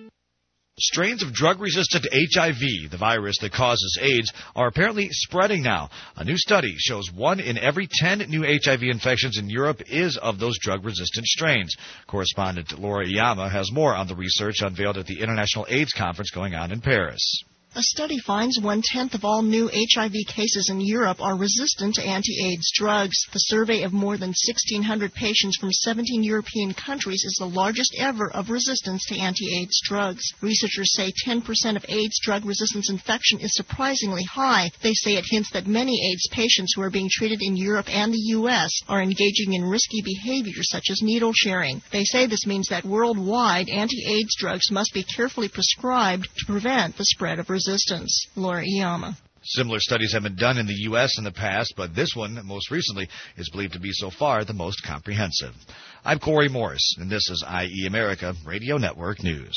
Strains of drug-resistant H I V, the virus that causes AIDS, are apparently spreading now. A new study shows one in every ten new H I V infections in Europe is of those drug-resistant strains. Correspondent Laura Iyama has more on the research unveiled at the International AIDS Conference going on in Paris. A study finds one-tenth of all new H I V cases in Europe are resistant to anti-AIDS drugs. The survey of more than sixteen hundred patients from seventeen European countries is the largest ever of resistance to anti-AIDS drugs. Researchers say ten percent of AIDS drug resistance infection is surprisingly high. They say it hints that many AIDS patients who are being treated in Europe and the U S are engaging in risky behavior such as needle sharing. They say this means that worldwide anti-AIDS drugs must be carefully prescribed to prevent the spread of resistance. Resistance. Laura Iyama. Similar studies have been done in the U S in the past, but this one, most recently, is believed to be so far the most comprehensive. I'm Corey Morris, and this is I E America Radio Network News.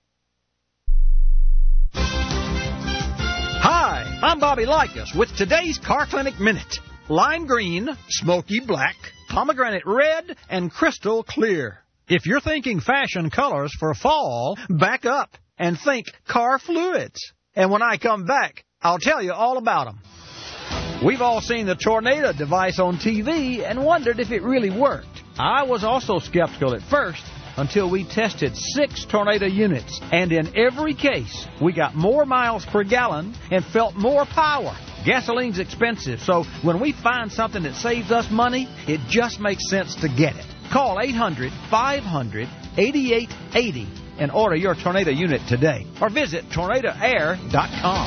Hi, I'm Bobby Likas with today's Car Clinic Minute. Lime green, smoky black, pomegranate red, and crystal clear. If you're thinking fashion colors for fall, back up and think car fluids. And when I come back, I'll tell you all about them. We've all seen the Tornado device on T V and wondered if it really worked. I was also skeptical at first until we tested six Tornado units. And in every case, we got more miles per gallon and felt more power. Gasoline's expensive, so when we find something that saves us money, it just makes sense to get it. Call eight hundred, five hundred, eighty-eight eighty and order your Tornado unit today. Or visit tornado air dot com.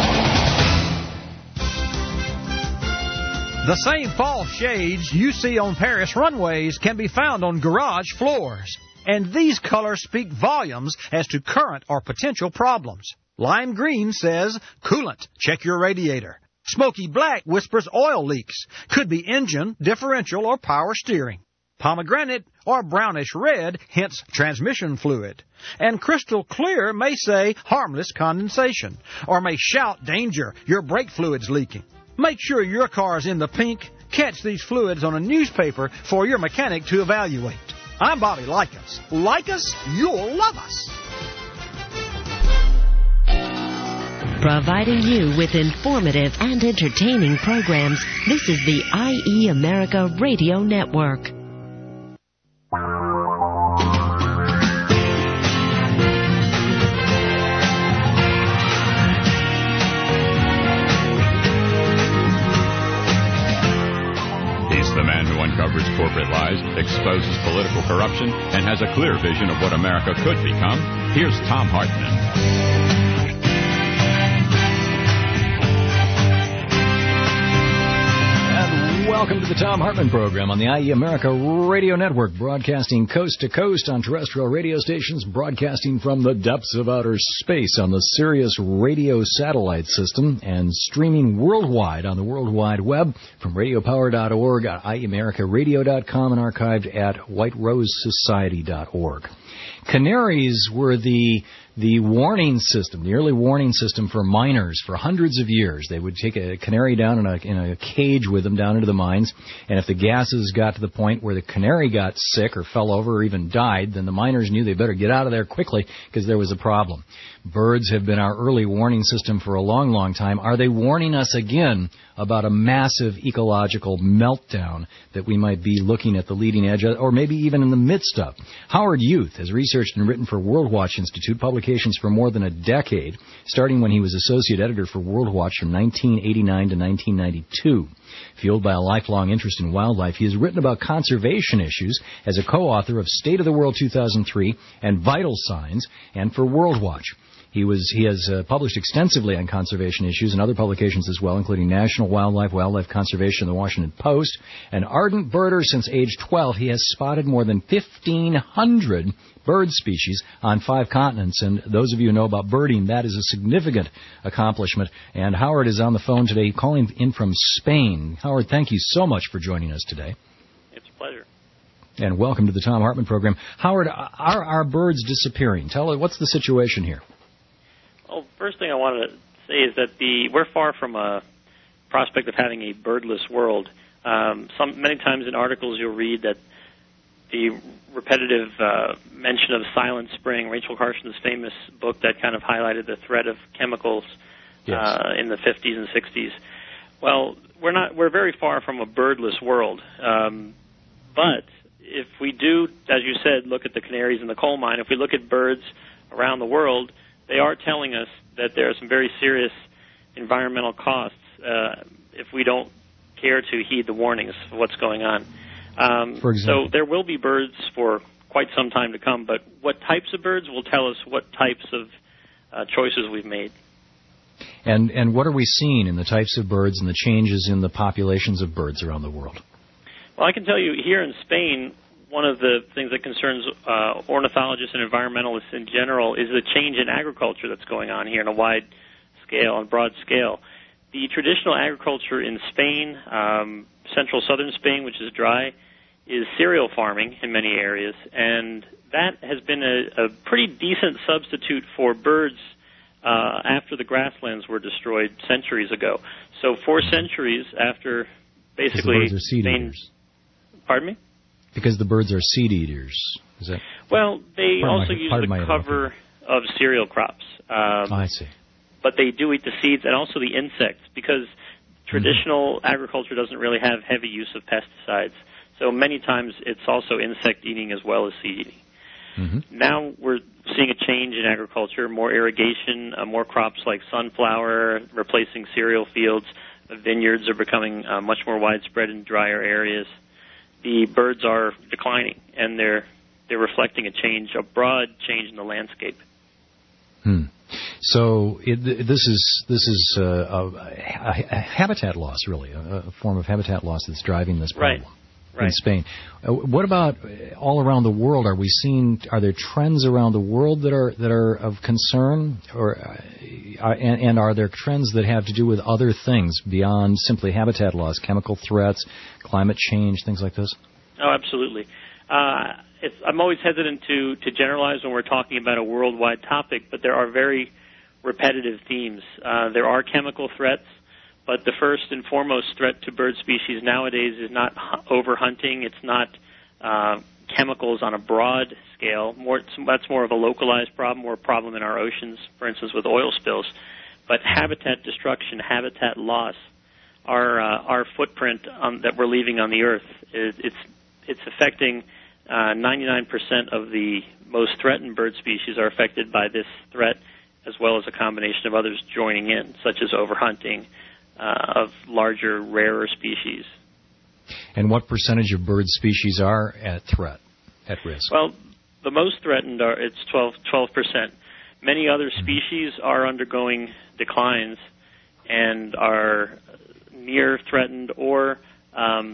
The same fall shades you see on Paris runways can be found on garage floors. And these colors speak volumes as to current or potential problems. Lime green says, coolant, check your radiator. Smoky black whispers oil leaks. Could be engine, differential, or power steering. Pomegranate or brownish red hints transmission fluid. And crystal clear may say harmless condensation, or may shout danger, your brake fluid's leaking. Make sure your car's in the pink. Catch these fluids on a newspaper for your mechanic to evaluate. I'm Bobby Likas. Like us, you'll love us. Providing you with informative and entertaining programs, this is the I E America Radio Network. He's the man who uncovers corporate lies, exposes political corruption, and has a clear vision of what America could become. Here's Thom Hartmann. Welcome to the Thom Hartmann Program on the I E America Radio Network, broadcasting coast to coast on terrestrial radio stations, broadcasting from the depths of outer space on the Sirius Radio satellite system, and streaming worldwide on the World Wide Web from radio power dot org, I E America Radio dot com, and archived at white rose society dot org. Canaries were the the warning system, the early warning system for miners for hundreds of years. They would take a canary down in a, in a cage with them down into the mines, and if the gases got to the point where the canary got sick or fell over or even died, then the miners knew they better get out of there quickly because there was a problem. Birds have been our early warning system for a long, long time. Are they warning us again about a massive ecological meltdown that we might be looking at the leading edge of, or maybe even in the midst of? Howard Youth has researched and written for World Watch Institute publications for more than a decade, starting when he was associate editor for World Watch from nineteen eighty-nine to nineteen ninety-two. Fueled by a lifelong interest in wildlife, he has written about conservation issues as a co-author of State of the World two thousand three and Vital Signs, and for World Watch. He was he has uh, published extensively on conservation issues and other publications as well, including National Wildlife, Wildlife Conservation, and the Washington Post. An ardent birder since age twelve, he has spotted more than fifteen hundred bird species on five continents. And those of you who know about birding, that is a significant accomplishment. And Howard is on the phone today, calling in from Spain. Howard, thank you so much for joining us today. It's a pleasure. And welcome to the Thom Hartmann Program. Howard, are our birds disappearing? Tell us, what's the situation here? Well, first thing I wanted to say is that the we're far from a prospect of having a birdless world. Um, some many times in articles you'll read that the repetitive uh, mention of Silent Spring, Rachel Carson's famous book that kind of highlighted the threat of chemicals yes. uh, in the fifties and sixties. Well, we're not we're very far from a birdless world. Um, but if we do, as you said, look at the canaries in the coal mine, if we look at birds around the world, they are telling us that there are some very serious environmental costs uh, if we don't care to heed the warnings of what's going on. Um, for example? So there will be birds for quite some time to come, but what types of birds will tell us what types of uh, choices we've made. And and what are we seeing in the types of birds and the changes in the populations of birds around the world? Well, I can tell you here in Spain, one of the things that concerns uh, ornithologists and environmentalists in general is the change in agriculture that's going on here on a wide scale, on a broad scale. The traditional agriculture in Spain, um, central southern Spain, which is dry, is cereal farming in many areas, and that has been a, a pretty decent substitute for birds uh, after the grasslands were destroyed centuries ago. So for centuries after basically... Because the birds are seed eaters. Pardon me? Because the birds are seed eaters. Is that? Well, they Pardon also my, use pardon the my cover of cereal crops. Um, oh, I see. But they do eat the seeds and also the insects because traditional mm-hmm. agriculture doesn't really have heavy use of pesticides. So many times it's also insect eating as well as seed eating. Mm-hmm. Now we're seeing a change in agriculture, more irrigation, uh, more crops like sunflower replacing cereal fields. The vineyards are becoming uh, much more widespread in drier areas. The birds are declining, and they're they're reflecting a change, a broad change in the landscape. Hmm. So it, this is this is uh, a, a habitat loss, really, a, a form of habitat loss that's driving this problem. Right. Right. In Spain. Uh, what about all around the world? Are we seeing? Are there trends around the world that are that are of concern, or uh, and, and are there trends that have to do with other things beyond simply habitat loss, chemical threats, climate change, things like this? Oh, absolutely. Uh, it's, I'm always hesitant to to generalize when we're talking about a worldwide topic, but there are very repetitive themes. Uh, there are chemical threats. But the first and foremost threat to bird species nowadays is not overhunting. It's not uh, chemicals on a broad scale. More, that's more of a localized problem or a problem in our oceans, for instance, with oil spills. But habitat destruction, habitat loss, our uh, our footprint um, that we're leaving on the Earth, is, it's it's affecting uh, ninety-nine percent of the most threatened bird species are affected by this threat, as well as a combination of others joining in, such as overhunting uh, of larger, rarer species. And what percentage of bird species are at threat, at risk? Well, the most threatened are it's twelve percent. Many other species are undergoing declines and are near threatened or um,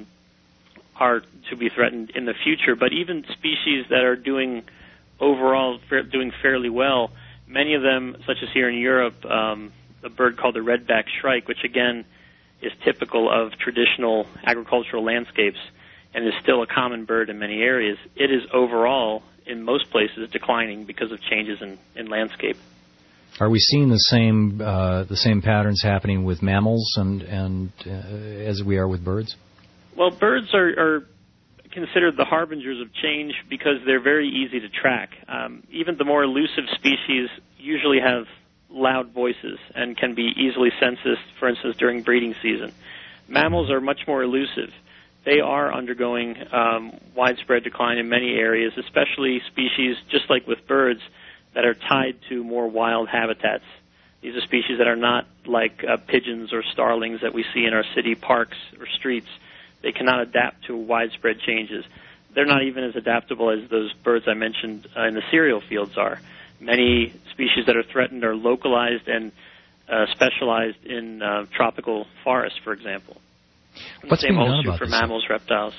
are to be threatened in the future. But even species that are doing overall doing fairly well, many of them, such as here in Europe, um, a bird called the red-backed shrike, which again is typical of traditional agricultural landscapes and is still a common bird in many areas, it is overall, in most places, declining because of changes in, in landscape. Are we seeing the same uh, the same patterns happening with mammals and and uh, as we are with birds? Well, birds are, are considered the harbingers of change because they're very easy to track. Um, even the more elusive species usually have loud voices and can be easily censused, for instance, during breeding season. Mammals are much more elusive. They are undergoing um, widespread decline in many areas, especially species, just like with birds, that are tied to more wild habitats. These are species that are not like uh, pigeons or starlings that we see in our city parks or streets. They cannot adapt to widespread changes. They're not even as adaptable as those birds I mentioned uh, in the cereal fields are. Many species that are threatened are localized and uh, specialized in uh, tropical forests, for example. And What's the same being done holds true about for this? mammals, reptiles.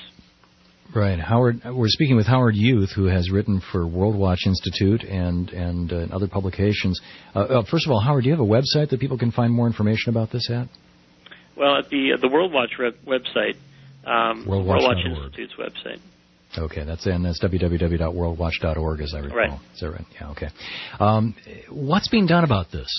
Right. Howard, we're speaking with Howard Youth, who has written for World Watch Institute and and uh, other publications. Uh, uh, first of all, Howard, do you have a website that people can find more information about this at? Well, at the uh, the World Watch rep- website, um, World World Watch Watch dot org. Institute's website. Okay, that's and that's w w w dot world watch dot org, as I recall. Right. Is that right? Yeah. Okay. Um, what's being done about this?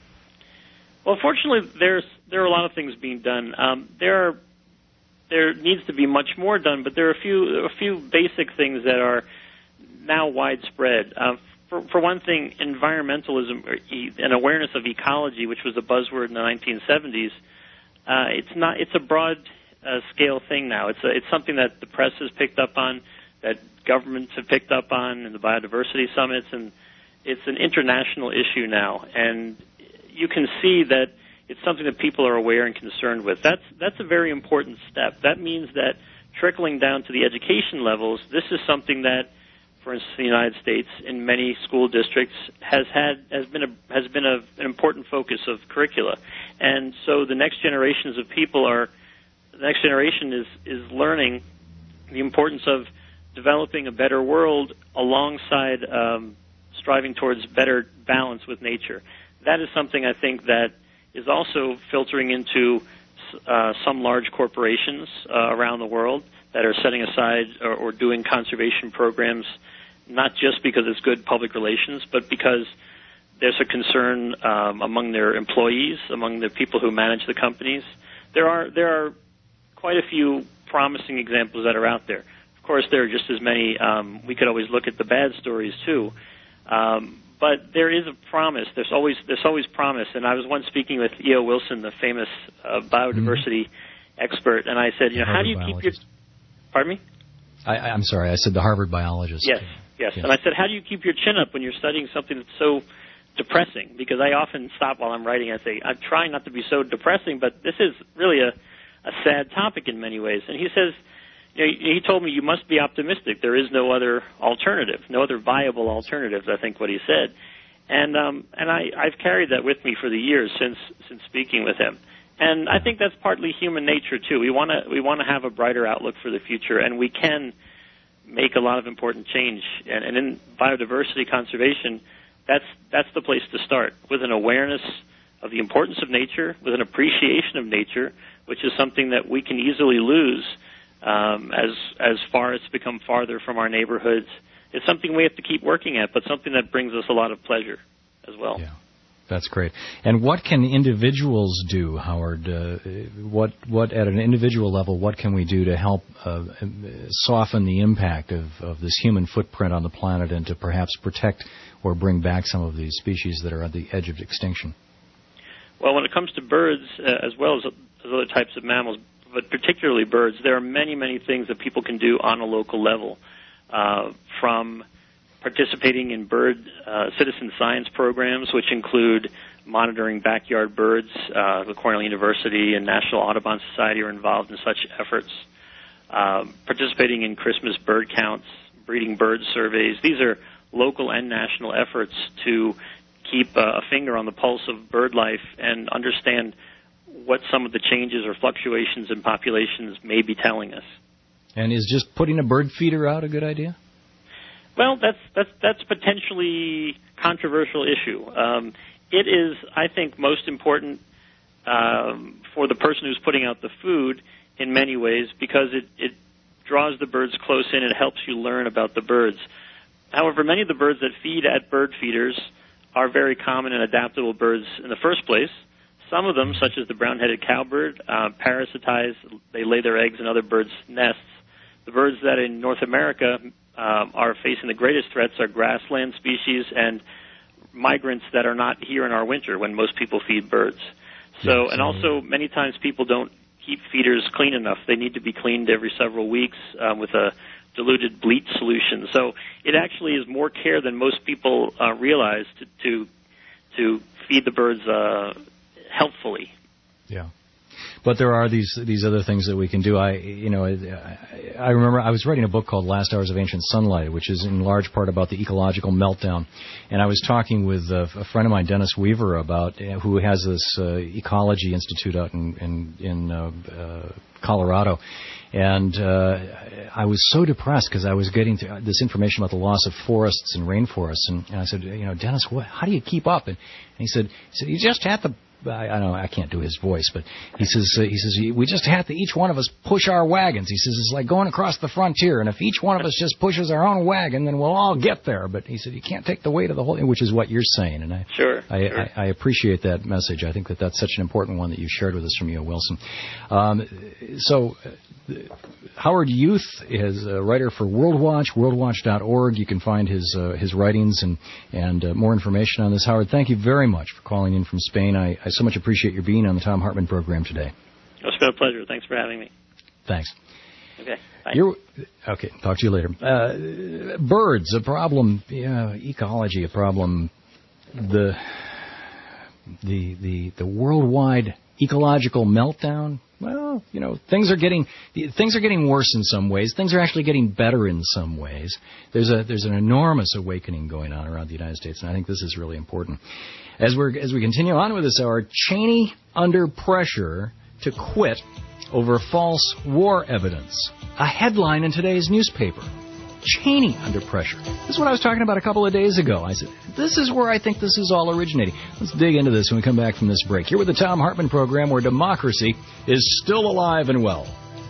Well, fortunately, there's there are a lot of things being done. Um, there are there needs to be much more done, but there are a few a few basic things that are now widespread. Uh, for, for one thing, environmentalism or e- and awareness of ecology, which was a buzzword in the nineteen seventies, uh, it's not it's a broad uh, scale thing now. It's a, it's something that the press has picked up on, that governments have picked up on in the biodiversity summits, and it's an international issue now. And you can see that it's something that people are aware and concerned with. That's that's a very important step. That means that trickling down to the education levels, this is something that, for instance, in the United States, in many school districts, has had has been a has been a, an important focus of curricula. And so the next generations of people are the next generation is is learning the importance of developing a better world alongside um, striving towards better balance with nature. That is something I think that is also filtering into uh, some large corporations uh, around the world that are setting aside or, or doing conservation programs, not just because it's good public relations, but because there's a concern um, among their employees, among the people who manage the companies. There are there are quite a few promising examples that are out there. Of course, there are just as many. Um, we could always look at the bad stories too. Um, But there is a promise. There's always there's always promise. And I was once speaking with E O Wilson, the famous uh, biodiversity mm-hmm. expert, and I said, you know, Harvard how do you keep your... Pardon me? I, I'm sorry, I said the Harvard biologist. Yes, yes, yes. And I said, how do you keep your chin up when you're studying something that's so depressing? Because I often stop while I'm writing and I say, I'm trying not to be so depressing, but this is really a, a sad topic in many ways. And he says... You know, he told me you must be optimistic. There is no other alternative, no other viable alternatives, I think what he said. And um, and I, I've carried that with me for the years since since speaking with him. And I think that's partly human nature, too. We want to we want to have a brighter outlook for the future, and we can make a lot of important change. And, and in biodiversity conservation, that's that's the place to start, with an awareness of the importance of nature, with an appreciation of nature, which is something that we can easily lose Um, as as far as to become farther from our neighborhoods. It's something we have to keep working at, but something that brings us a lot of pleasure as well. Yeah, that's great. And what can individuals do, Howard? Uh, what what at an individual level, what can we do to help uh, soften the impact of, of this human footprint on the planet and to perhaps protect or bring back some of these species that are at the edge of extinction? Well, when it comes to birds, uh, as well as, as other types of mammals, but particularly birds, there are many, many things that people can do on a local level, uh, from participating in bird uh, citizen science programs, which include monitoring backyard birds. Uh, the Cornell University and National Audubon Society are involved in such efforts. Uh, participating in Christmas bird counts, breeding bird surveys. These are local and national efforts to keep uh, a finger on the pulse of bird life and understand what some of the changes or fluctuations in populations may be telling us. And is just putting a bird feeder out a good idea? Well, that's that's that's potentially controversial issue. Um, it is, I think, most important um, for the person who's putting out the food in many ways because it, it draws the birds close in and helps you learn about the birds. However, many of the birds that feed at bird feeders are very common and adaptable birds in the first place. Some of them, such as the brown-headed cowbird, uh, parasitize. They lay their eggs in other birds' nests. The birds that in North America um, are facing the greatest threats are grassland species and migrants that are not here in our winter when most people feed birds. So, and also many times people don't keep feeders clean enough. They need to be cleaned every several weeks um, with a diluted bleach solution. So it actually is more care than most people uh, realize to, to to feed the birds uh, helpfully. Yeah. But there are these these other things that we can do. I you know I, I remember I was writing a book called Last Hours of Ancient Sunlight, which is in large part about the ecological meltdown. And I was talking with a, a friend of mine, Dennis Weaver, about uh, who has this uh, ecology institute out in in, in uh, uh, Colorado. And uh, I was so depressed because I was getting to, uh, this information about the loss of forests and rainforests. And, and I said, you know, Dennis, what, how do you keep up? And, and he said, he said, you just have to. I, I know I can't do his voice, but he says uh, he says we just have to each one of us push our wagons. He says it's like going across the frontier, and if each one of us just pushes our own wagon, then we'll all get there. But he said you can't take the weight of the whole thing, which is what you're saying, and I sure, I, sure. I, I appreciate that message. I think that that's such an important one that you shared with us from E O Wilson. Um, so. Uh, Howard Youth is a writer for World Watch, world watch dot org. You can find his uh, his writings and and uh, more information on this. Howard, thank you very much for calling in from Spain. I, I so much appreciate your being on the Thom Hartmann program today. It's been a pleasure. Thanks for having me. Thanks. Okay. Bye. You're, okay. Talk to you later. Uh, birds, a problem. Yeah, ecology, a problem. The the the the worldwide ecological meltdown. Well, you know, things are getting things are getting worse in some ways. Things are actually getting better in some ways. There's a there's an enormous awakening going on around the United States, and I think this is really important. As we're as we continue on with this hour, Cheney under pressure to quit over false war evidence. A headline in today's newspaper. Cheney under pressure. This is what I was talking about a couple of days ago. I said, this is where I think this is all originating. Let's dig into this when we come back from this break. Here with the Thom Hartmann program, where democracy is still alive and well.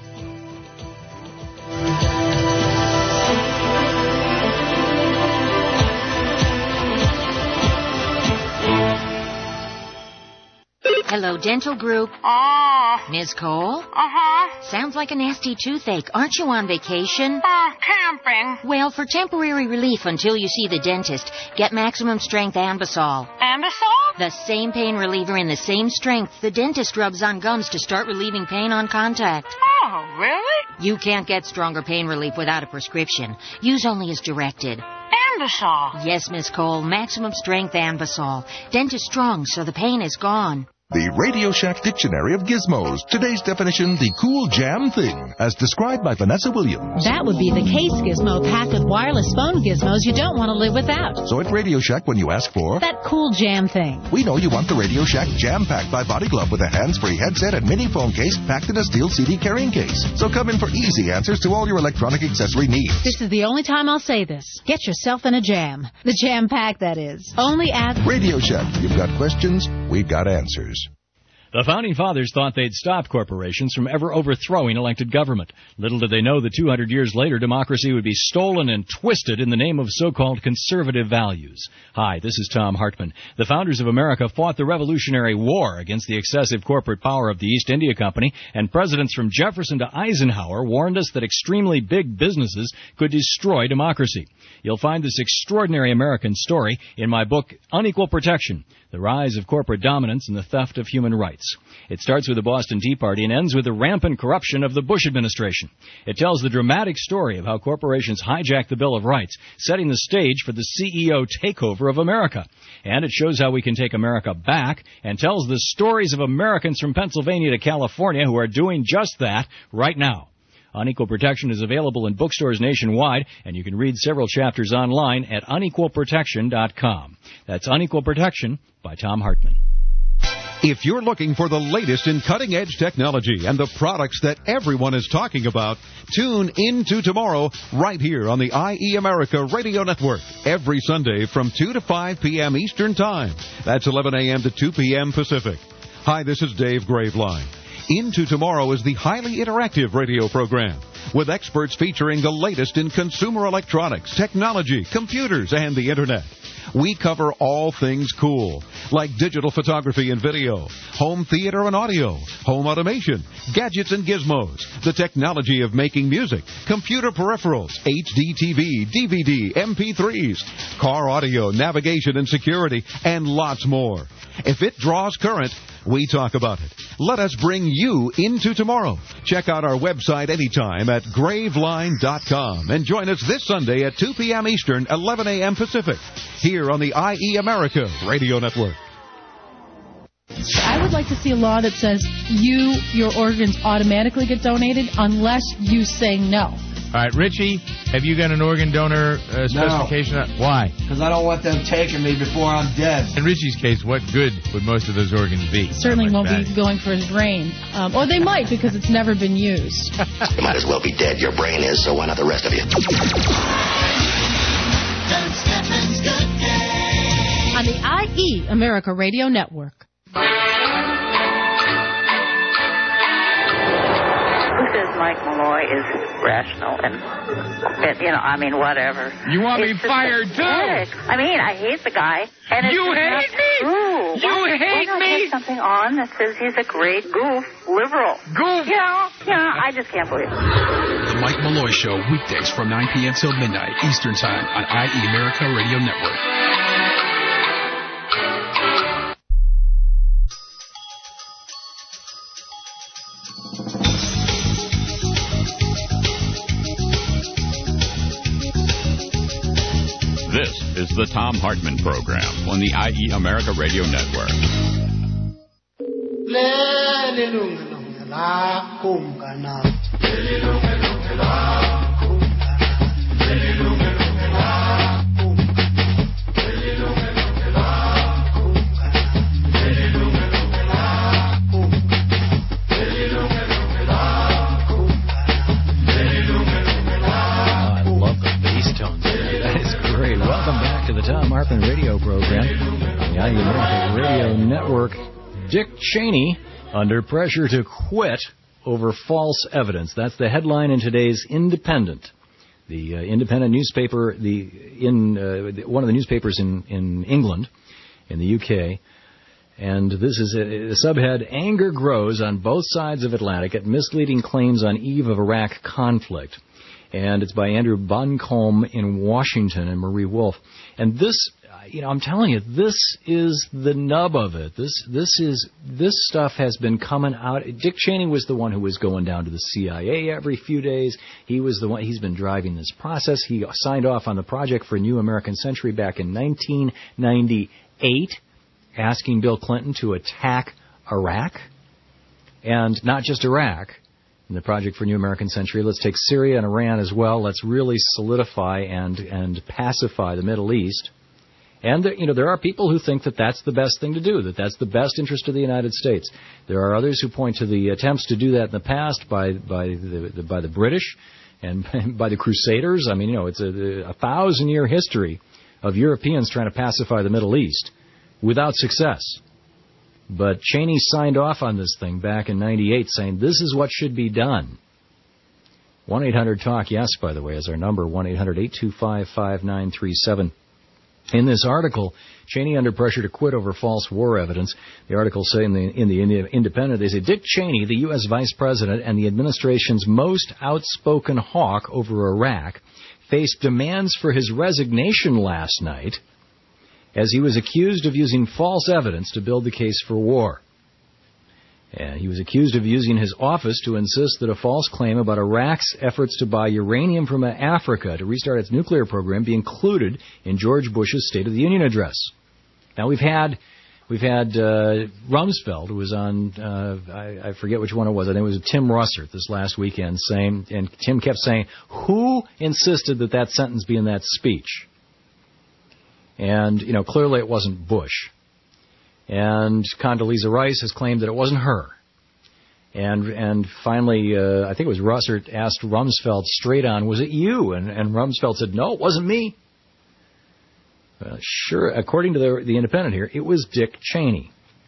Hello, Dental Group. Ah. Uh, Miz Cole? Uh-huh. Sounds like a nasty toothache. Aren't you on vacation? Uh, camping. Well, for temporary relief until you see the dentist, get Maximum Strength Ambisol. Ambisol? The same pain reliever in the same strength the dentist rubs on gums to start relieving pain on contact. Oh, really? You can't get stronger pain relief without a prescription. Use only as directed. Ambisol? Yes, Miss Cole. Maximum Strength Ambisol. Dentist strong, so the pain is gone. The Radio Shack Dictionary of Gizmos. Today's definition, the cool jam thing, as described by Vanessa Williams. That would be the case gizmo packed with wireless phone gizmos you don't want to live without. So at Radio Shack, when you ask for... that cool jam thing. We know you want the Radio Shack Jam Pack by Body Glove with a hands-free headset and mini phone case packed in a steel C D carrying case. So come in for easy answers to all your electronic accessory needs. This is the only time I'll say this. Get yourself in a jam. The jam pack, that is. Only at Radio Shack. You've got questions, we've got answers. The Founding Fathers thought they'd stop corporations from ever overthrowing elected government. Little did they know that two hundred years later, democracy would be stolen and twisted in the name of so-called conservative values. Hi, this is Tom Hartman. The founders of America fought the Revolutionary War against the excessive corporate power of the East India Company, and presidents from Jefferson to Eisenhower warned us that extremely big businesses could destroy democracy. You'll find this extraordinary American story in my book, Unequal Protection, The Rise of Corporate Dominance and the Theft of Human Rights. It starts with the Boston Tea Party and ends with the rampant corruption of the Bush administration. It tells the dramatic story of how corporations hijacked the Bill of Rights, setting the stage for the C E O takeover of America. And it shows how we can take America back and tells the stories of Americans from Pennsylvania to California who are doing just that right now. Unequal Protection is available in bookstores nationwide, and you can read several chapters online at unequal protection dot com. That's Unequal Protection by Tom Hartman. If you're looking for the latest in cutting-edge technology and the products that everyone is talking about, tune into tomorrow right here on the I E America Radio Network every Sunday from two to five p.m. Eastern Time. That's eleven a.m. to two p.m. Pacific. Hi, this is Dave Graveline. Into Tomorrow is the highly interactive radio program with experts featuring the latest in consumer electronics, technology, computers, and the Internet. We cover all things cool, like digital photography and video, home theater and audio, home automation, gadgets and gizmos, the technology of making music, computer peripherals, H D T V, D V D, M P threes, car audio, navigation and security, and lots more. If it draws current, we talk about it. Let us bring you into tomorrow. Check out our website anytime at graveline dot com and join us this Sunday at two p.m. Eastern, eleven a.m. Pacific, here on the I E America Radio Network. I would like to see a law that says you, your organs automatically get donated unless you say no. All right, Richie, have you got an organ donor uh, specification? No. Why? Because I don't want them taking me before I'm dead. In Richie's case, what good would most of those organs be? Certainly won't be going for his brain. Um, or they might because it's never been used. You might as well be dead. Your brain is, so why not the rest of you? On the I E America Radio Network. Mike Malloy is rational and, you know, I mean, whatever. You want it's me fired, too? I mean, I hate the guy. And it's you hate not me? True. You why, hate why me? Put something on that says he's a great goof, liberal. Goof? You know, you know, I just can't believe it. The Mike Malloy Show, weekdays from nine p.m. till midnight Eastern Time on I E America Radio Network. This is the Tom Hartman Program on the I E America Radio Network. Tom Hartman radio program on the I E America Radio Network. Dick Cheney under pressure to quit over false evidence. That's the headline in today's Independent. The uh, Independent newspaper, the in uh, one of the newspapers in, in England, in the U K. And this is a, a subhead, Anger Grows on Both Sides of Atlantic at Misleading Claims on Eve of Iraq Conflict. And it's by Andrew Buncombe in Washington and Marie Wolfe. And this, you know, I'm telling you, this is the nub of it. This this is this stuff has been coming out. Dick Cheney was the one who was going down to the C I A every few days. He was the one. He's been driving this process. He signed off on the Project for a New American Century back in nineteen ninety-eight, asking Bill Clinton to attack Iraq, and not just Iraq. In the Project for New American Century, let's take Syria and Iran as well. Let's really solidify and and pacify the Middle East. And, you know, there are people who think that that's the best thing to do, that that's the best interest of the United States. There are others who point to the attempts to do that in the past by by the, the by the British and by the Crusaders. I mean, you know, it's a, a thousand-year history of Europeans trying to pacify the Middle East without success. But Cheney signed off on this thing back in ninety-eight, saying this is what should be done. one eight hundred talk yes, by the way, is our number, one eight hundred eight two five five nine three seven. In this article, Cheney under pressure to quit over false war evidence. The article say in the, in the Independent, they say Dick Cheney, the U S vice president and the administration's most outspoken hawk over Iraq, faced demands for his resignation last night as he was accused of using false evidence to build the case for war. And he was accused of using his office to insist that a false claim about Iraq's efforts to buy uranium from Africa to restart its nuclear program be included in George Bush's State of the Union address. Now we've had we've had uh, Rumsfeld, who was on uh, I, I forget which one it was. I think it was Tim Russert this last weekend, saying, and Tim kept saying, "Who insisted that that sentence be in that speech?" And you know, clearly it wasn't Bush. And Condoleezza Rice has claimed that it wasn't her. And and finally, uh, I think it was Russert asked Rumsfeld straight on, was it you? And, and Rumsfeld said, no, it wasn't me. Uh, sure, according to the, the Independent here, it was Dick Cheney.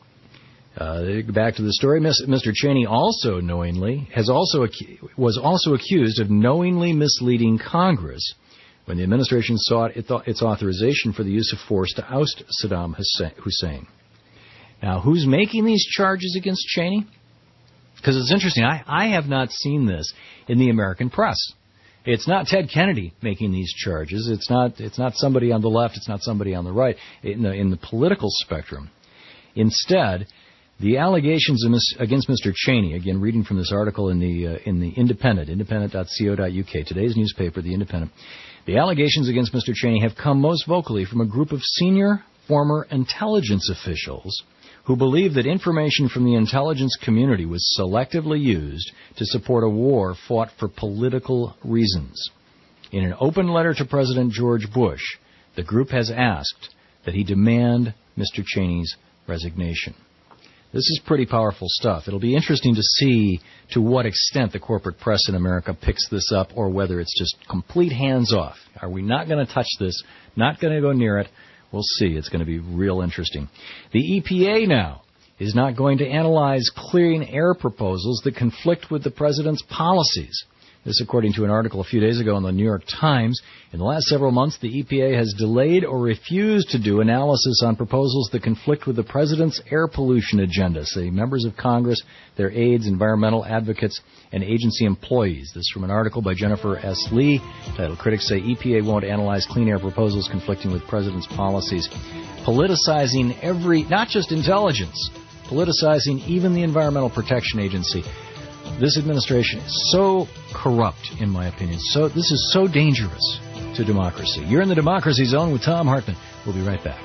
Uh, back to the story, Mister Cheney also knowingly has also was also accused of knowingly misleading Congress when the administration sought its authorization for the use of force to oust Saddam Hussein. Now, who's making these charges against Cheney? Because it's interesting. I, I have not seen this in the American press. It's not Ted Kennedy making these charges. It's not. It's not somebody on the left. It's not somebody on the right in the, in the political spectrum. Instead, the allegations against Mister Cheney, again, reading from this article in the uh, in the Independent, independent dot co dot U K, today's newspaper, the Independent. The allegations against Mister Cheney have come most vocally from a group of senior former intelligence officials who believe that information from the intelligence community was selectively used to support a war fought for political reasons. In an open letter to President George Bush, the group has asked that he demand Mister Cheney's resignation. This is pretty powerful stuff. It'll be interesting to see to what extent the corporate press in America picks this up or whether it's just complete hands-off. Are we not going to touch this, not going to go near it? We'll see. It's going to be real interesting. The E P A now is not going to analyze clean air proposals that conflict with the president's policies. This according to an article a few days ago in the New York Times. In the last several months, the E P A has delayed or refused to do analysis on proposals that conflict with the president's air pollution agenda, say members of Congress, their aides, environmental advocates, and agency employees. This is from an article by Jennifer S. Lee, titled Critics Say E P A Won't Analyze Clean Air Proposals Conflicting with President's Policies. Politicizing every, not just intelligence, politicizing even the Environmental Protection Agency. This administration is so corrupt, in my opinion. So this is so dangerous to democracy. You're in the Democracy Zone with Thom Hartmann. We'll be right back.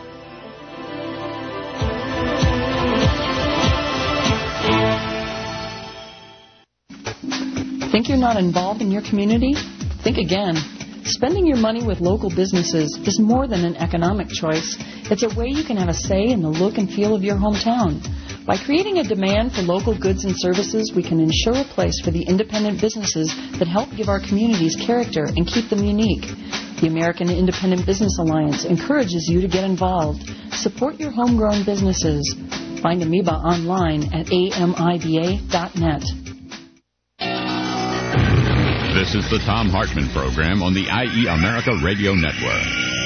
Think you're not involved in your community? Think again. Spending your money with local businesses is more than an economic choice. It's a way you can have a say in the look and feel of your hometown. By creating a demand for local goods and services, we can ensure a place for the independent businesses that help give our communities character and keep them unique. The American Independent Business Alliance encourages you to get involved. Support your homegrown businesses. Find Amoeba online at A M I B A dot net. This is the Thom Hartmann Program on the I E America Radio Network.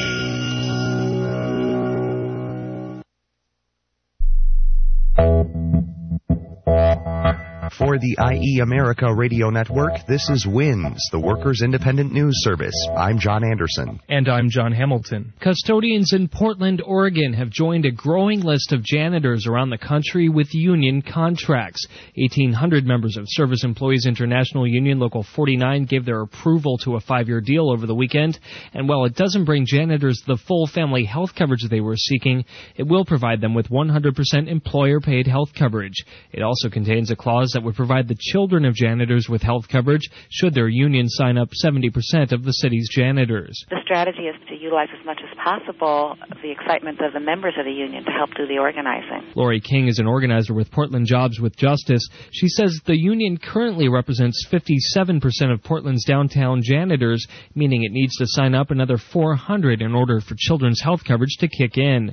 For the I E America Radio Network, this is WINS, the Workers' Independent News Service. I'm John Anderson. And I'm John Hamilton. Custodians in Portland, Oregon have joined a growing list of janitors around the country with union contracts. eighteen hundred members of Service Employees International Union Local forty-nine gave their approval to a five-year deal over the weekend. And while it doesn't bring janitors the full family health coverage they were seeking, it will provide them with one hundred percent employer-paid health coverage. It also contains a clause that would provide the children of janitors with health coverage should their union sign up seventy percent of the city's janitors. The strategy is to utilize as much as possible the excitement of the members of the union to help do the organizing. Lori King is an organizer with Portland Jobs with Justice. She says the union currently represents fifty-seven percent of Portland's downtown janitors, meaning it needs to sign up another four hundred in order for children's health coverage to kick in. It's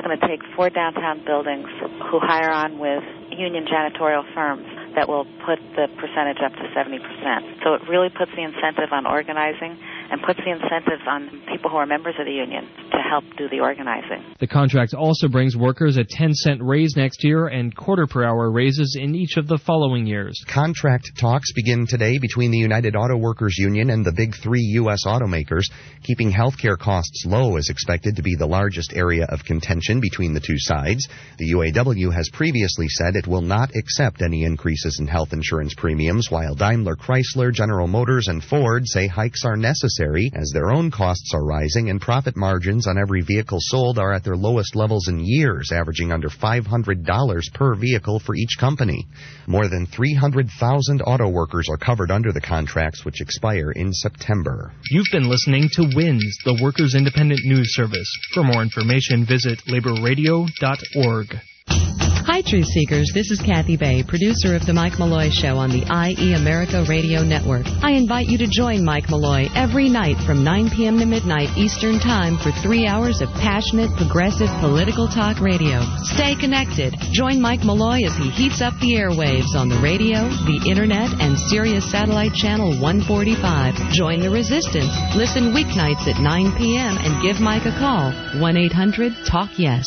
going to take four downtown buildings who hire on with union janitorial firms that will put the percentage up to seventy percent. So it really puts the incentive on organizing and puts the incentives on people who are members of the union to help do the organizing. The contract also brings workers a ten cent raise next year and quarter per hour raises in each of the following years. Contract talks begin today between the United Auto Workers Union and the big three U S automakers. Keeping healthcare costs low is expected to be the largest area of contention between the two sides. The U A W has previously said it will not accept any increases in health insurance premiums, while Daimler, Chrysler, General Motors, and Ford say hikes are necessary as their own costs are rising and profit margins on every vehicle sold are at their lowest levels in years, averaging under five hundred dollars per vehicle for each company. More than three hundred thousand auto workers are covered under the contracts, which expire in September. You've been listening to WINS, the Workers' Independent News Service. For more information, visit labor radio dot org. Hi, Truth Seekers. This is Kathy Bay, producer of The Mike Malloy Show on the I E America Radio Network. I invite you to join Mike Malloy every night from nine p.m. to midnight Eastern Time for three hours of passionate, progressive political talk radio. Stay connected. Join Mike Malloy as he heats up the airwaves on the radio, the internet, and Sirius Satellite Channel one forty-five. Join the resistance. Listen weeknights at nine p.m. and give Mike a call. one eight hundred talk yes.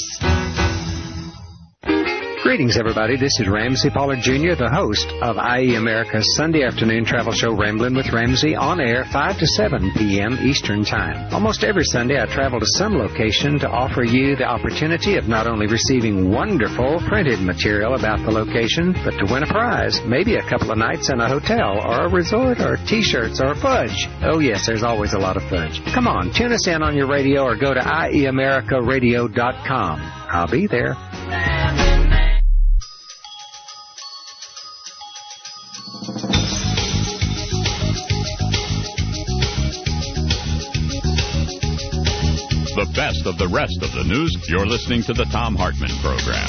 Greetings, everybody. This is Ramsey Pollard Junior, the host of I E America's Sunday afternoon travel show, Ramblin' with Ramsey, on air five to seven p.m. Eastern Time. Almost every Sunday, I travel to some location to offer you the opportunity of not only receiving wonderful printed material about the location, but to win a prize, maybe a couple of nights in a hotel or a resort or T-shirts or fudge. Oh, yes, there's always a lot of fudge. Come on, tune us in on your radio or go to I E America radio dot com. I'll be there. The best of the rest of the news. You're listening to the Thom Hartmann Program.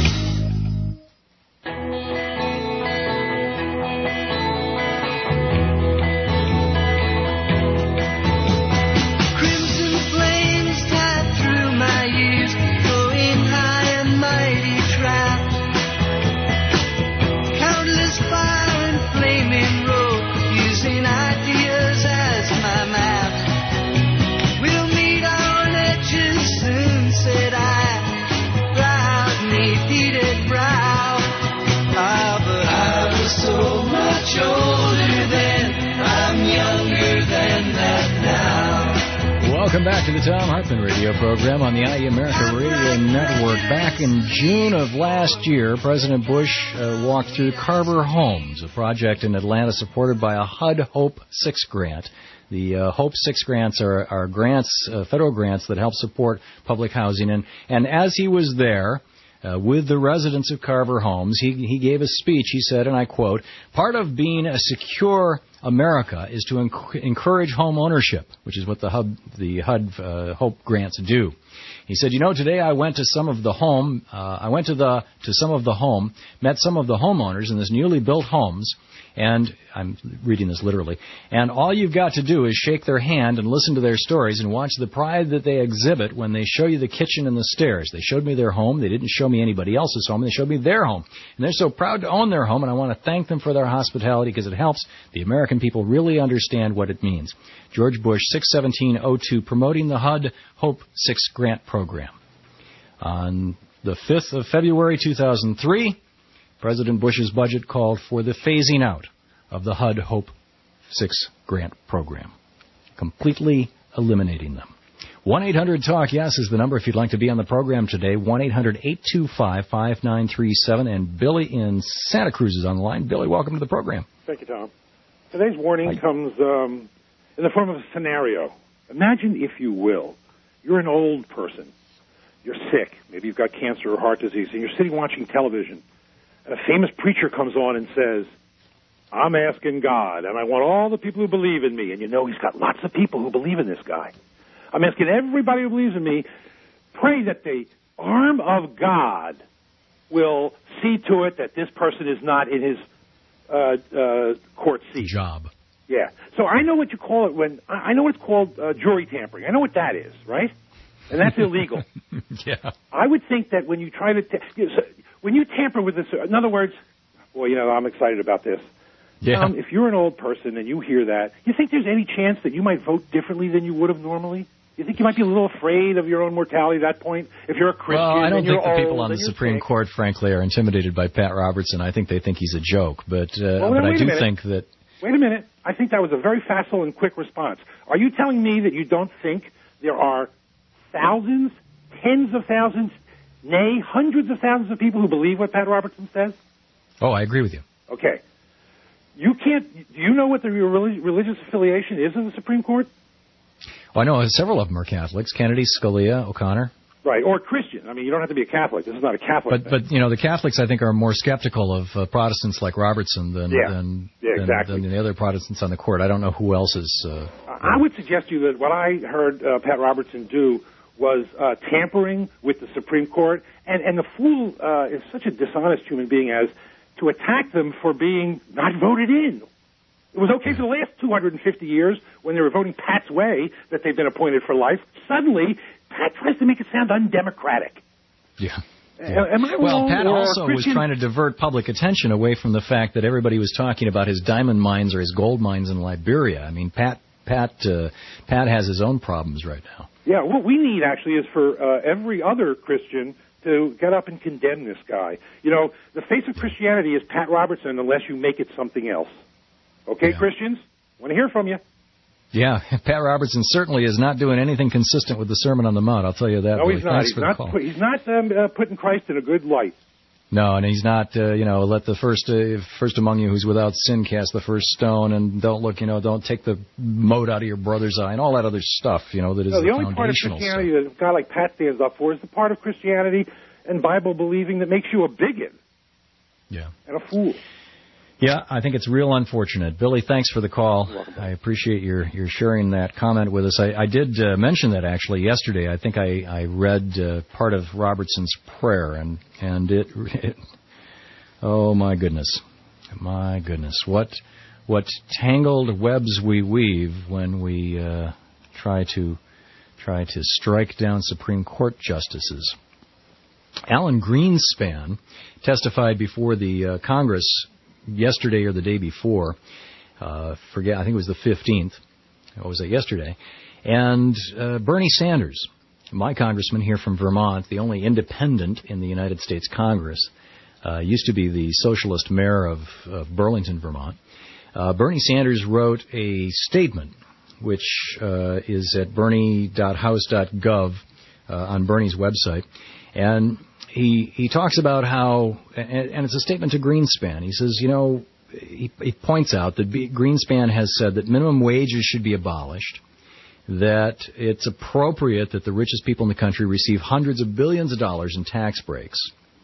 Welcome back to the Thom Hartmann Radio Program on the I E America Radio Network. Back in June of last year, President Bush uh, walked through Carver Homes, a project in Atlanta supported by a H U D Hope six grant. The uh, Hope six grants are, are grants, uh, federal grants that help support public housing. And, and as he was there, Uh, with the residents of Carver Homes, he, he gave a speech. He said, and I quote, "Part of being a secure America is to enc- encourage home ownership," which is what the, hub, the H U D uh, Hope grants do. He said, "You know, today I went to some of the home, uh, I went to the to some of the home, met some of the homeowners in this newly built homes, and I'm reading this literally, and all you've got to do is shake their hand and listen to their stories and watch the pride that they exhibit when they show you the kitchen and the stairs. They showed me their home. They didn't show me anybody else's home. They showed me their home. And they're so proud to own their home, and I want to thank them for their hospitality because it helps the American people really understand what it means." George Bush, six seventeen oh two, promoting the H U D Hope six grant program. On the fifth of February two thousand three, President Bush's budget called for the phasing out of the H U D Hope six grant program, completely eliminating them. one eight hundred talk yes is the number if you'd like to be on the program today. one eight hundred eight two five five nine three seven. And Billy in Santa Cruz is on the line. Billy, welcome to the program. Thank you, Tom. Today's warning Hi. comes um, in the form of a scenario. Imagine, if you will, you're an old person. You're sick. Maybe you've got cancer or heart disease, and you're sitting watching television. And a famous preacher comes on and says, "I'm asking God, and I want all the people who believe in me." And you know he's got lots of people who believe in this guy. "I'm asking everybody who believes in me, pray that the arm of God will see to it that this person is not in his uh, uh, court seat." Job. Yeah. So I know what you call it when, I know what's called uh, jury tampering. I know what that is, right? and that's illegal. Yeah. I would think that when you try to, ta- you know, so when you tamper with this, in other words, well, you know, I'm excited about this. Yeah. Um, if you're an old person and you hear that, you think there's any chance that you might vote differently than you would have normally? You think you might be a little afraid of your own mortality at that point? If you're a Christian, well, I don't and think you're the people old on the and you're Supreme sick. Court, frankly, are intimidated by Pat Robertson. I think they think he's a joke. But uh, Well, but now, I wait a do minute. think that. Wait a minute. I think that was a very facile and quick response. Are you telling me that you don't think there are thousands, tens of thousands, nay, hundreds of thousands of people who believe what Pat Robertson says? Oh, I agree with you. Okay. You can't. Do you know what the relig- religious affiliation is in the Supreme Court? Well, I know several of them are Catholics. Kennedy, Scalia, O'Connor. Right, or Christian. I mean, you don't have to be a Catholic. This is not a Catholic But, thing. but you know, the Catholics, I think, are more skeptical of uh, Protestants like Robertson than, Yeah. than, Yeah, than, exactly. than the other Protestants on the court. I don't know who else is... Uh, I would suggest to you that what I heard uh, Pat Robertson do was uh, tampering with the Supreme Court, and, and the fool uh, is such a dishonest human being as to attack them for being not voted in. It was okay for the last two hundred fifty years when they were voting Pat's way that they've been appointed for life. Suddenly, Pat tries to make it sound undemocratic. Yeah. Yeah. Am I Well, wrong, Pat or also was Christian- trying to divert public attention away from the fact that everybody was talking about his diamond mines or his gold mines in Liberia. I mean, Pat Pat uh, Pat has his own problems right now. Yeah, what we need actually is for uh, every other Christian to get up and condemn this guy. You know, the face of Christianity is Pat Robertson unless you make it something else. Okay, Yeah. Christians? Want to hear from you. Yeah, Pat Robertson certainly is not doing anything consistent with the Sermon on the Mount. I'll tell you that. No, Billy. he's not. Thanks He's for not, the call. put, he's not um, uh, putting Christ in a good light. No, and he's not, uh, you know, let the first uh, first among you who's without sin cast the first stone, and don't look, you know, don't take the mote out of your brother's eye, and all that other stuff, you know, that is No, the, the only part of foundational stuff. Christianity that a guy like Pat stands up for is the part of Christianity and Bible believing that makes you a bigot. Yeah. And a fool. Yeah, I think it's real unfortunate. Billy, thanks for the call. I appreciate your, your sharing that comment with us. I, I did uh, mention that actually yesterday. I think I, I read uh, part of Robertson's prayer, and, and it, it, oh my goodness, my goodness, what what tangled webs we weave when we uh, try to try to strike down Supreme Court justices. Alan Greenspan testified before the uh, Congress yesterday or the day before, uh, forget, I think it was the fifteenth, what was it, yesterday, and uh, Bernie Sanders, my congressman here from Vermont, the only independent in the United States Congress, uh, used to be the socialist mayor of, of Burlington, Vermont. Uh, Bernie Sanders wrote a statement, which uh, is at bernie dot house dot gov uh, on Bernie's website, and He he talks about how, and, and it's a statement to Greenspan. He says, you know, he, he points out that B, Greenspan has said that minimum wages should be abolished, that it's appropriate that the richest people in the country receive hundreds of billions of dollars in tax breaks,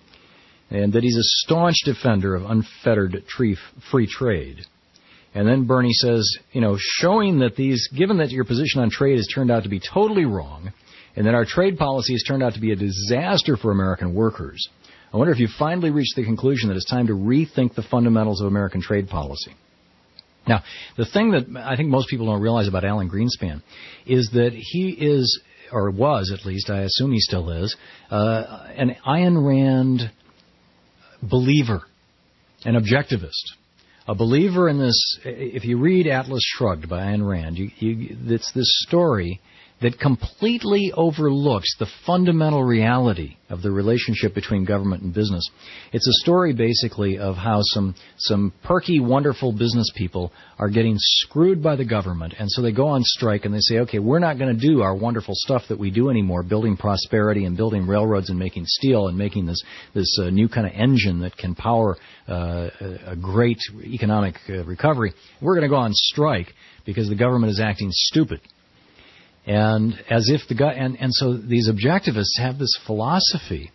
and that he's a staunch defender of unfettered tree, free trade. And then Bernie says, you know, showing that these, given that your position on trade has turned out to be totally wrong, and that our trade policy has turned out to be a disaster for American workers, I wonder if you've finally reached the conclusion that it's time to rethink the fundamentals of American trade policy. Now, the thing that I think most people don't realize about Alan Greenspan is that he is, or was at least, I assume he still is, uh, an Ayn Rand believer, an objectivist. A believer in this, if you read Atlas Shrugged by Ayn Rand, you, you, it's this story that completely overlooks the fundamental reality of the relationship between government and business. It's a story basically of how some some perky, wonderful business people are getting screwed by the government, and so they go on strike and they say, okay, we're not going to do our wonderful stuff that we do anymore, building prosperity and building railroads and making steel and making this, this uh, new kind of engine that can power uh, a great economic uh, recovery. We're going to go on strike because the government is acting stupid. And as if the guy, and, and so these objectivists have this philosophy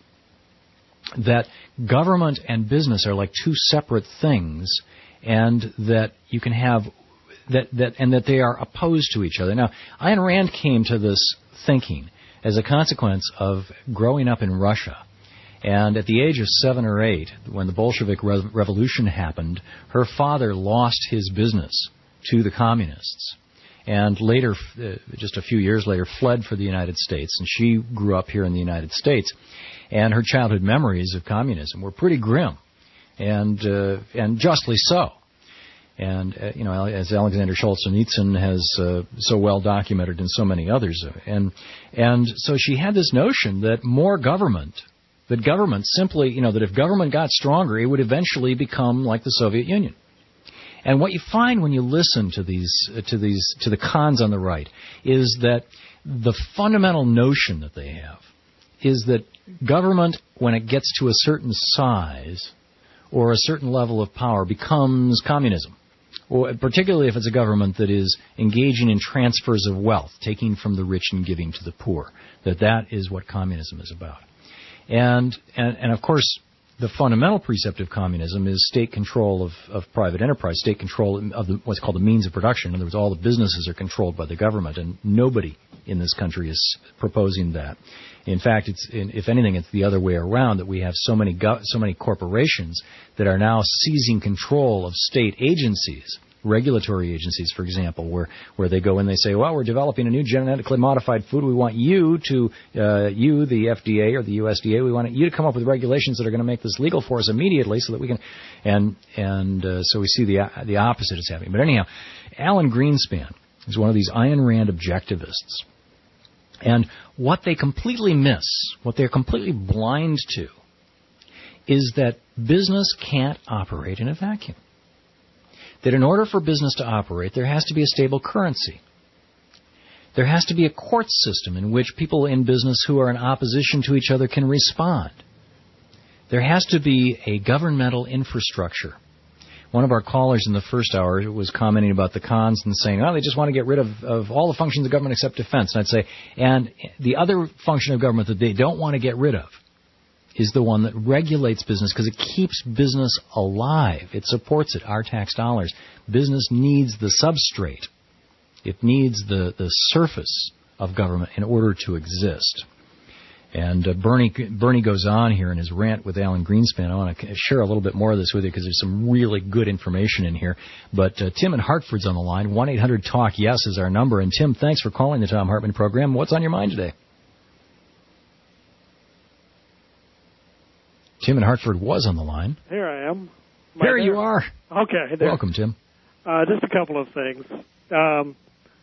that government and business are like two separate things, and that you can have that that and that they are opposed to each other. Now, Ayn Rand came to this thinking as a consequence of growing up in Russia. And at the age of seven or eight, when the Bolshevik Re- Revolution happened, her father lost his business to the communists. and later, uh, just a few years later, fled for the United States. And she grew up here in the United States. And her childhood memories of communism were pretty grim, and uh, and justly so. And, uh, you know, as Alexander Solzhenitsyn has uh, so well documented and so many others. And and so she had this notion that more government, that government simply, you know, that if government got stronger, it would eventually become like the Soviet Union. And what you find when you listen to these, uh, to these, to the cons on the right is that the fundamental notion that they have is that government, when it gets to a certain size or a certain level of power, becomes communism. Or particularly if it's a government that is engaging in transfers of wealth, taking from the rich and giving to the poor, that that is what communism is about. And, and, and of course, the fundamental precept of communism is state control of, of private enterprise, state control of the, what's called the means of production. In other words, all the businesses are controlled by the government, and nobody in this country is proposing that. In fact, it's, if anything, it's the other way around, that we have so many go- so many corporations that are now seizing control of state agencies, regulatory agencies, for example, where, where they go and they say, well, we're developing a new genetically modified food. We want you to, uh, you, the F D A or the U S D A, we want you to come up with regulations that are going to make this legal for us immediately so that we can, and, and uh, so we see the, the opposite is happening. But anyhow, Alan Greenspan is one of these Ayn Rand objectivists. And what they completely miss, what they're completely blind to, is that business can't operate in a vacuum. That in order for business to operate, there has to be a stable currency. There has to be a court system in which people in business who are in opposition to each other can respond. There has to be a governmental infrastructure. One of our callers in the first hour was commenting about the cons and saying, oh, they just want to get rid of, of all the functions of government except defense. And I'd say, and the other function of government that they don't want to get rid of is the one that regulates business, because it keeps business alive. It supports it, our tax dollars. Business needs the substrate. It needs the, the surface of government in order to exist. And uh, Bernie Bernie goes on here in his rant with Alan Greenspan. I want to share a little bit more of this with you because there's some really good information in here. But uh, Tim in Hartford's on the line. one eight hundred talk yes is our number. And Tim, thanks for calling the Thom Hartmann program. What's on your mind today? Tim in Hartford was on the line. Here I am. Am there I you are. Okay. There. Welcome, Tim. Uh, just a couple of things. Um,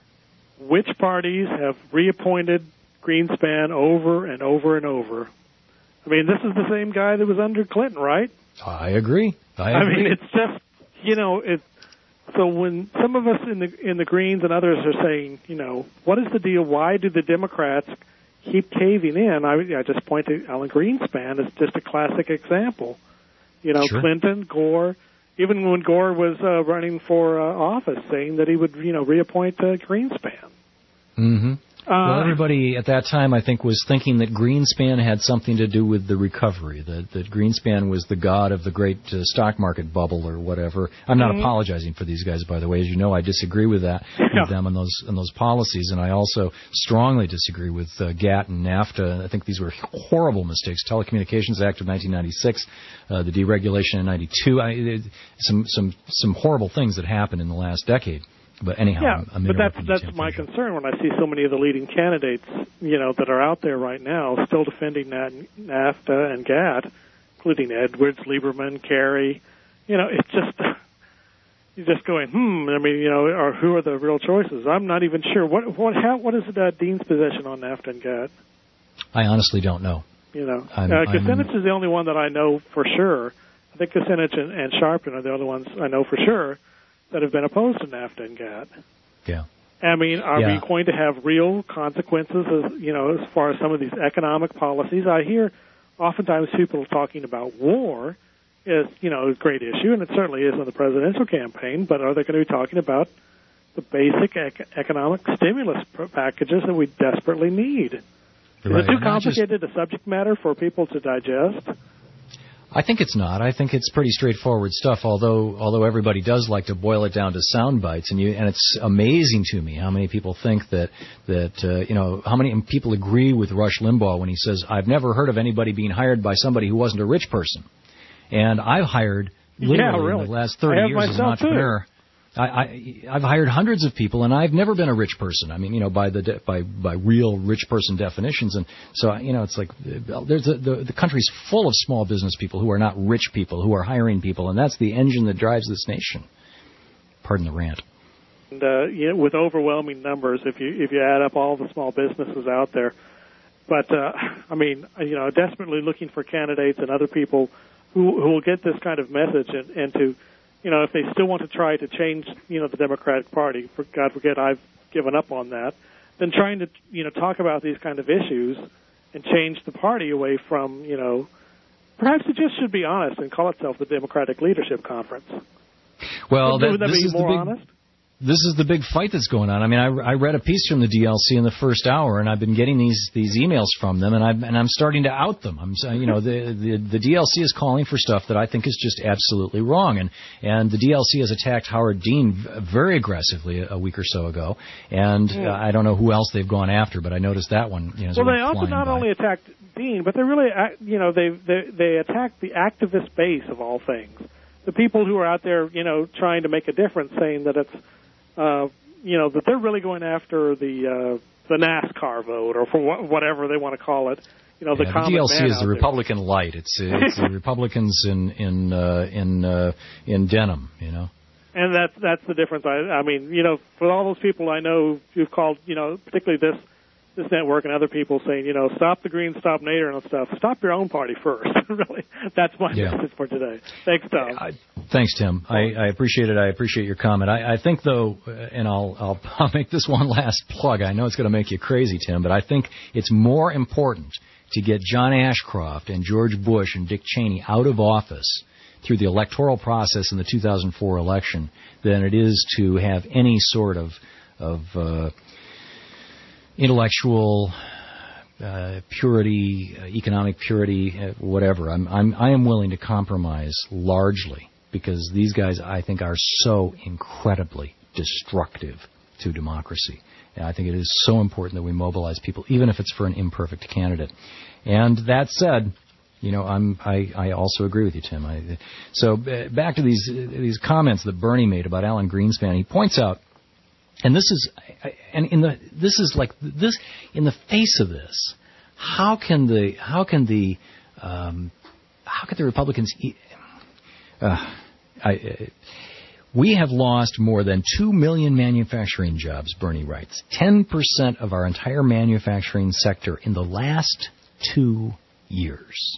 which parties have reappointed Greenspan over and over and over? I mean, this is the same guy that was under Clinton, right? I agree. I, agree. I mean, it's just, you know, it. So when some of us in the in the Greens and others are saying, you know, what is the deal? Why do the Democrats keep caving in? I, I just point to Alan Greenspan as just a classic example. You know, sure. Clinton, Gore, even when Gore was uh, running for uh, office, saying that he would, you know, reappoint uh, Greenspan. Mm-hmm. Uh, well, everybody at that time, I think, was thinking that Greenspan had something to do with the recovery, that, that Greenspan was the god of the great uh, stock market bubble or whatever. I'm not mm-hmm. apologizing for these guys, by the way. As you know, I disagree with that, yeah. with them and those and those policies, and I also strongly disagree with uh, GATT and NAFTA. I think these were horrible mistakes. Telecommunications Act of nineteen ninety-six, uh, the deregulation in ninety-two, I, some some some horrible things that happened in the last decade. But anyhow, yeah, I'm, I'm but that's that's my concern when I see so many of the leading candidates, you know, that are out there right now still defending that NAFTA and GATT, including Edwards, Lieberman, Kerry. You know, it's just you're just going, hmm. I mean, you know, or who are the real choices? I'm not even sure. What what how, what is uh, Dean's position on NAFTA and GATT? I honestly don't know. You know, I'm, uh, I'm, Kucinich is the only one that I know for sure. I think Kucinich and, and Sharpton are the only ones I know for sure that have been opposed to NAFTA and GATT. Yeah. I mean, are yeah. we going to have real consequences, as you know, as far as some of these economic policies? I hear oftentimes people talking about war is, you know, a great issue, and it certainly is in the presidential campaign, but are they going to be talking about the basic ec- economic stimulus packages that we desperately need? Right. Is it too complicated just... a subject matter for people to digest? I think it's not. I think it's pretty straightforward stuff, although although everybody does like to boil it down to sound bites, and you and it's amazing to me how many people think that that uh, you know, how many people agree with Rush Limbaugh when he says, "I've never heard of anybody being hired by somebody who wasn't a rich person." And I've hired literally yeah, really. in the last thirty years as an entrepreneur. I, I, I've hired hundreds of people, and I've never been a rich person. I mean, you know, by the de- by by real rich person definitions. And so, you know, it's like there's a, the the country's full of small business people who are not rich people, who are hiring people, and that's the engine that drives this nation. Pardon the rant. And uh, you know, with overwhelming numbers, if you if you add up all the small businesses out there, but uh, I mean, you know, desperately looking for candidates and other people who who will get this kind of message and, and to. You know, if they still want to try to change, you know, the Democratic Party, for God forget I've given up on that, then trying to, you know, talk about these kind of issues and change the party away from, you know, perhaps it just should be honest and call itself the Democratic Leadership Conference. Well, would, that, would that this be is more the big, honest? This is the big fight that's going on. I mean, I, I read a piece from the D L C in the first hour, and I've been getting these these emails from them, and I'm and I'm starting to out them. I'm, you know, the, the the D L C is calling for stuff that I think is just absolutely wrong, and and the D L C has attacked Howard Dean very aggressively a, a week or so ago, and Yeah. uh, I don't know who else they've gone after, but I noticed that one. You know, Well, sort they of also flying not by. only attacked Dean, but they really, act- you know, they they they attacked the activist base of all things, the people who are out there, you know, trying to make a difference, saying that it's. Uh, You know, that they're really going after the uh, the NASCAR vote, or for wh- whatever they want to call it. You know, the Yeah, common the D L C man is the out there. Republican light. It's uh, it's the Republicans in in uh, in uh, in denim. You know. And that's that's the difference. I, I mean, you know, for all those people I know who've called, you know, particularly this this network and other people saying, you know, stop the Greens, stop Nader and stuff. Stop your own party first. Really, that's my Yeah. message for today. Thanks, Tom. I, thanks, Tim. I, I appreciate it. I appreciate your comment. I, I think, though, uh, and I'll, I'll I'll make this one last plug. I know it's going to make you crazy, Tim, but I think it's more important to get John Ashcroft and George Bush and Dick Cheney out of office through the electoral process in the two thousand four election than it is to have any sort of of uh, intellectual uh, purity, uh, economic purity, uh, whatever. I'm, I'm, I am willing to compromise largely because these guys, I think, are so incredibly destructive to democracy. And I think it is so important that we mobilize people, even if it's for an imperfect candidate. And that said, you know, I'm, I, I also agree with you, Tim. I, so uh, back to these uh, these comments that Bernie made about Alan Greenspan. He points out. And this is, and in the this is like this in the face of this, how can the how can the um, how can the Republicans? Eat, uh, I, uh, we have lost more than two million manufacturing jobs. Bernie writes, ten percent of our entire manufacturing sector in the last two years.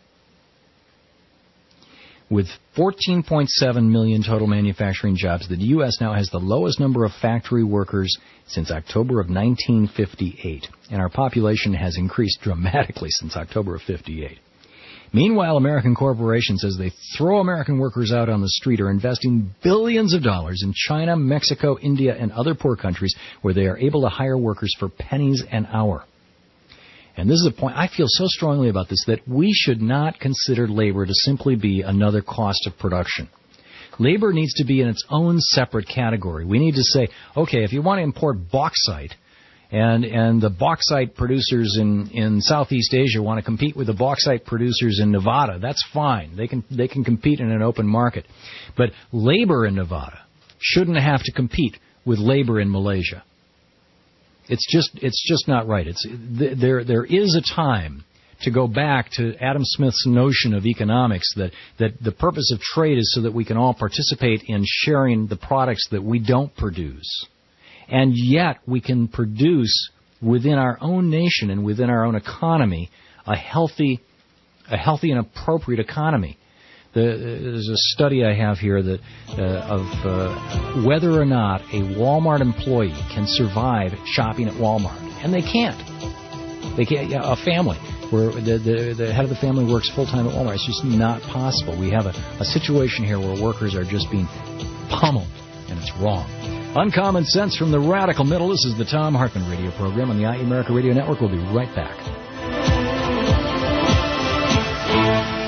With fourteen point seven million total manufacturing jobs, the U S now has the lowest number of factory workers since October of nineteen fifty-eight, and our population has increased dramatically since October of fifty-eight. Meanwhile, American corporations, as they throw American workers out on the street, are investing billions of dollars in China, Mexico, India, and other poor countries where they are able to hire workers for pennies an hour. And this is a point, I feel so strongly about this, that we should not consider labor to simply be another cost of production. Labor needs to be in its own separate category. We need to say, okay, if you want to import bauxite, and and the bauxite producers in, in Southeast Asia want to compete with the bauxite producers in Nevada, that's fine. They can they can compete in an open market. But labor in Nevada shouldn't have to compete with labor in Malaysia. It's just it's just not right. It's there there is a time to go back to Adam Smith's notion of economics that, that the purpose of trade is so that we can all participate in sharing the products that we don't produce. And yet we can produce within our own nation and within our own economy a healthy a healthy and appropriate economy. The, there's a study I have here that uh, of uh, whether or not a Walmart employee can survive shopping at Walmart, and they can't. They can't. Yeah, a family where the, the the head of the family works full time at Walmart, it's just not possible. We have a, a situation here where workers are just being pummeled, and it's wrong. Uncommon Sense from the Radical Middle. This is the Tom Hartman Radio Program on the I E America Radio Network. We'll be right back.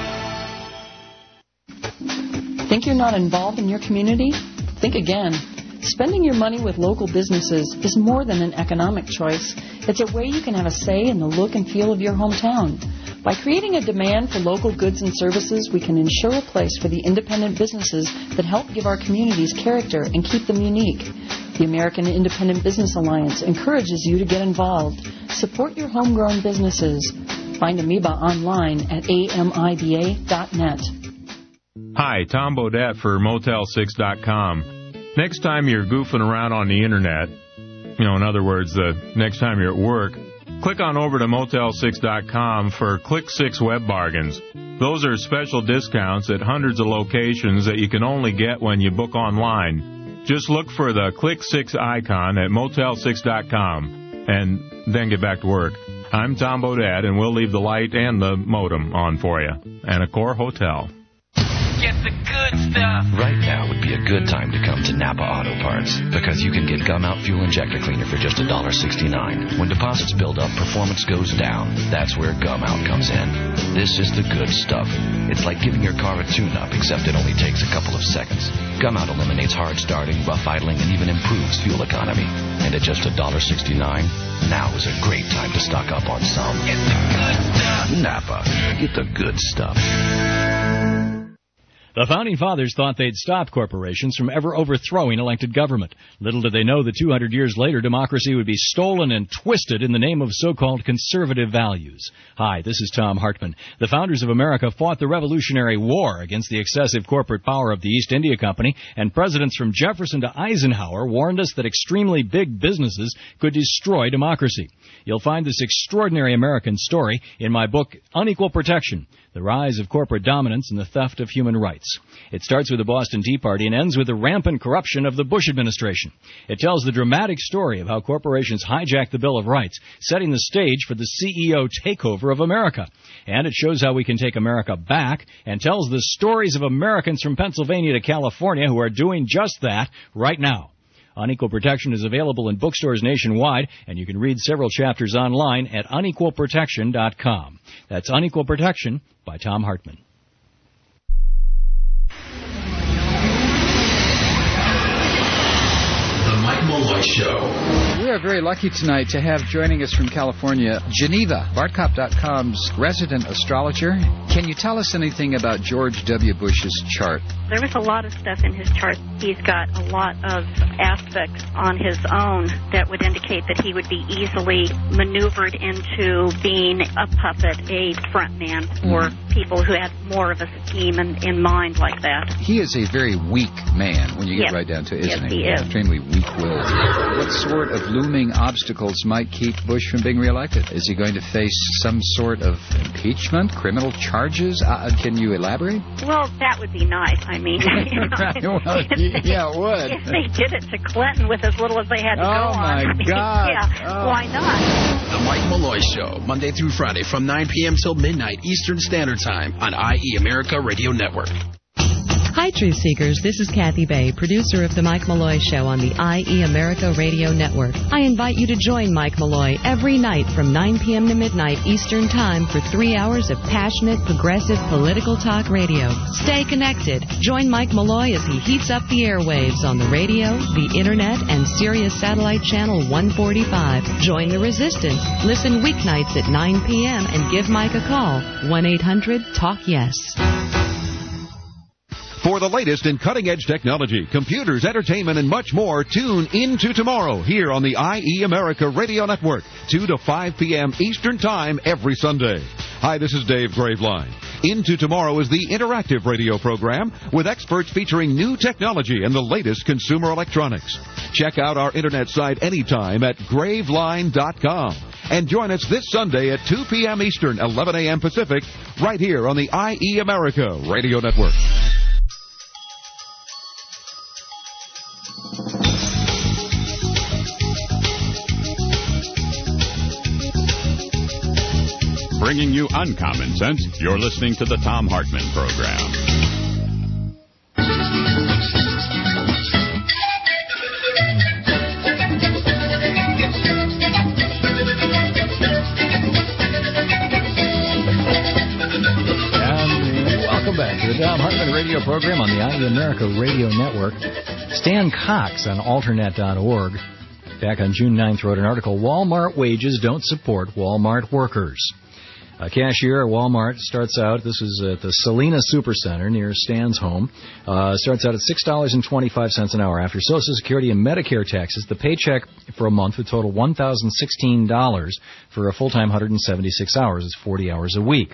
Think you're not involved in your community? Think again. Spending your money with local businesses is more than an economic choice. It's a way you can have a say in the look and feel of your hometown. By creating a demand for local goods and services, we can ensure a place for the independent businesses that help give our communities character and keep them unique. The American Independent Business Alliance encourages you to get involved. Support your homegrown businesses. Find Amoeba online at A M I B A dot net. Hi, Tom Bodette for Motel six dot com. Next time you're goofing around on the Internet, you know, in other words, the next time you're at work, click on over to Motel six dot com for Click six Web Bargains. Those are special discounts at hundreds of locations that you can only get when you book online. Just look for the Click six icon at Motel six dot com and then get back to work. I'm Tom Bodette, and we'll leave the light and the modem on for you. And Accor Hotel. Get the good stuff. Right now would be a good time to come to Napa Auto Parts because you can get Gum Out Fuel Injector Cleaner for just one dollar sixty-nine. When deposits build up, performance goes down. That's where Gum Out comes in. This is the good stuff. It's like giving your car a tune-up, except it only takes a couple of seconds. Gum Out eliminates hard starting, rough idling, and even improves fuel economy. And at just one dollar sixty-nine, now is a great time to stock up on some. Get the good stuff. Napa. Get the good stuff. The Founding Fathers thought they'd stop corporations from ever overthrowing elected government. Little did they know that two hundred years later, democracy would be stolen and twisted in the name of so-called conservative values. Hi, this is Tom Hartman. The founders of America fought the Revolutionary War against the excessive corporate power of the East India Company, and presidents from Jefferson to Eisenhower warned us that extremely big businesses could destroy democracy. You'll find this extraordinary American story in my book, Unequal Protection: The Rise of Corporate Dominance and the Theft of Human Rights. It starts with the Boston Tea Party and ends with the rampant corruption of the Bush administration. It tells the dramatic story of how corporations hijacked the Bill of Rights, setting the stage for the C E O takeover of America. And it shows how we can take America back and tells the stories of Americans from Pennsylvania to California who are doing just that right now. Unequal Protection is available in bookstores nationwide, and you can read several chapters online at unequal protection dot com. That's Unequal Protection by Tom Hartman. The Mike Malloy Show. We are very lucky tonight to have joining us from California, Geneva, Bartcop dot com's resident astrologer. Can you tell us anything about George W. Bush's chart? There was a lot of stuff in his chart. He's got a lot of aspects on his own that would indicate that he would be easily maneuvered into being a puppet, a front man for mm. people who had more of a scheme in, in mind like that. He is a very weak man when you get yes. right down to it, isn't yes, he? he is. Extremely weak-willed. What sort of looming obstacles might keep Bush from being reelected? Is he going to face some sort of impeachment, criminal charges? Uh, can you elaborate? Well, that would be nice. I mean, you know, well, if, yeah, it would. If they did it to Clinton with as little as they had to oh go on, my I mean, God. yeah, oh. why not? The Mike Malloy Show, Monday through Friday from nine p.m. till midnight Eastern Standard Time on I E America Radio Network. Hi, Truth Seekers. This is Kathy Bay, producer of The Mike Malloy Show on the I E America Radio Network. I invite you to join Mike Malloy every night from nine p.m. to midnight Eastern Time for three hours of passionate, progressive, political talk radio. Stay connected. Join Mike Malloy as he heats up the airwaves on the radio, the Internet, and Sirius Satellite Channel one forty-five. Join the resistance. Listen weeknights at nine p.m. and give Mike a call. one eight hundred talk yes. For the latest in cutting-edge technology, computers, entertainment, and much more, tune into tomorrow here on the I E America Radio Network, two to five p.m. Eastern Time every Sunday. Hi, this is Dave Graveline. Into Tomorrow is the interactive radio program with experts featuring new technology and the latest consumer electronics. Check out our internet site anytime at graveline dot com. And join us this Sunday at two p.m. Eastern, eleven a.m. Pacific, right here on the I E America Radio Network. Bringing you uncommon sense, you're listening to the Tom Hartman Program. And welcome back to the Tom Hartman Radio Program on the I E America Radio Network. Stan Cox on Alternet dot org back on June ninth wrote an article, Walmart wages don't support Walmart workers. A cashier at Walmart starts out, this is at the Salina Supercenter near Stan's home, uh, starts out at six dollars and twenty-five cents an hour. After Social Security and Medicare taxes, the paycheck for a month would total one thousand sixteen dollars for a full-time one hundred seventy-six hours. It's forty hours a week.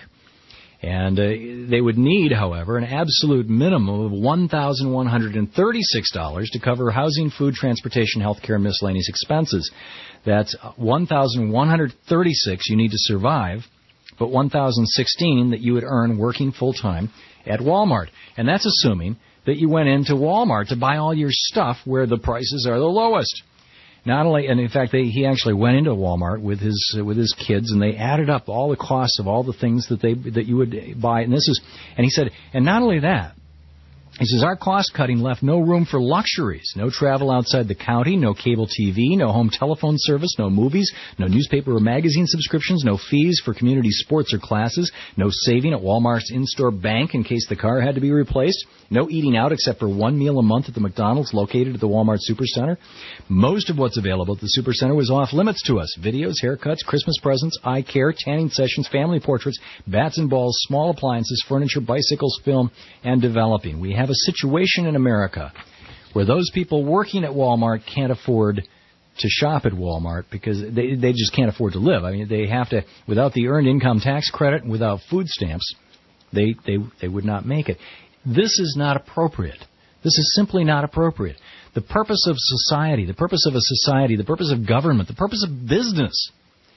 And uh, they would need, however, an absolute minimum of one thousand one hundred thirty-six dollars to cover housing, food, transportation, health care, and miscellaneous expenses. That's one thousand one hundred thirty-six dollars you need to survive, but one thousand sixteen dollars that you would earn working full-time at Walmart. And that's assuming that you went into Walmart to buy all your stuff where the prices are the lowest. Not only, and in fact, they, he actually went into Walmart with his uh, with his kids, and they added up all the costs of all the things that they that you would buy. And this is, and he said, and not only that, he says our cost cutting left no room for luxuries, no travel outside the county, no cable T V, no home telephone service, no movies, no newspaper or magazine subscriptions, no fees for community sports or classes, no saving at Walmart's in-store bank in case the car had to be replaced, no eating out except for one meal a month at the McDonald's located at the Walmart Supercenter. Most of what's available at the Supercenter was off limits to us. Videos, haircuts, Christmas presents, eye care, tanning sessions, family portraits, bats and balls, small appliances, furniture, bicycles, film, and developing. We have a situation in America where those people working at Walmart can't afford to shop at Walmart because they they just can't afford to live. I mean, they have to, without the earned income tax credit and without food stamps, they they they would not make it. This is not appropriate. This is simply not appropriate. The purpose of society, the purpose of a society, the purpose of government, the purpose of business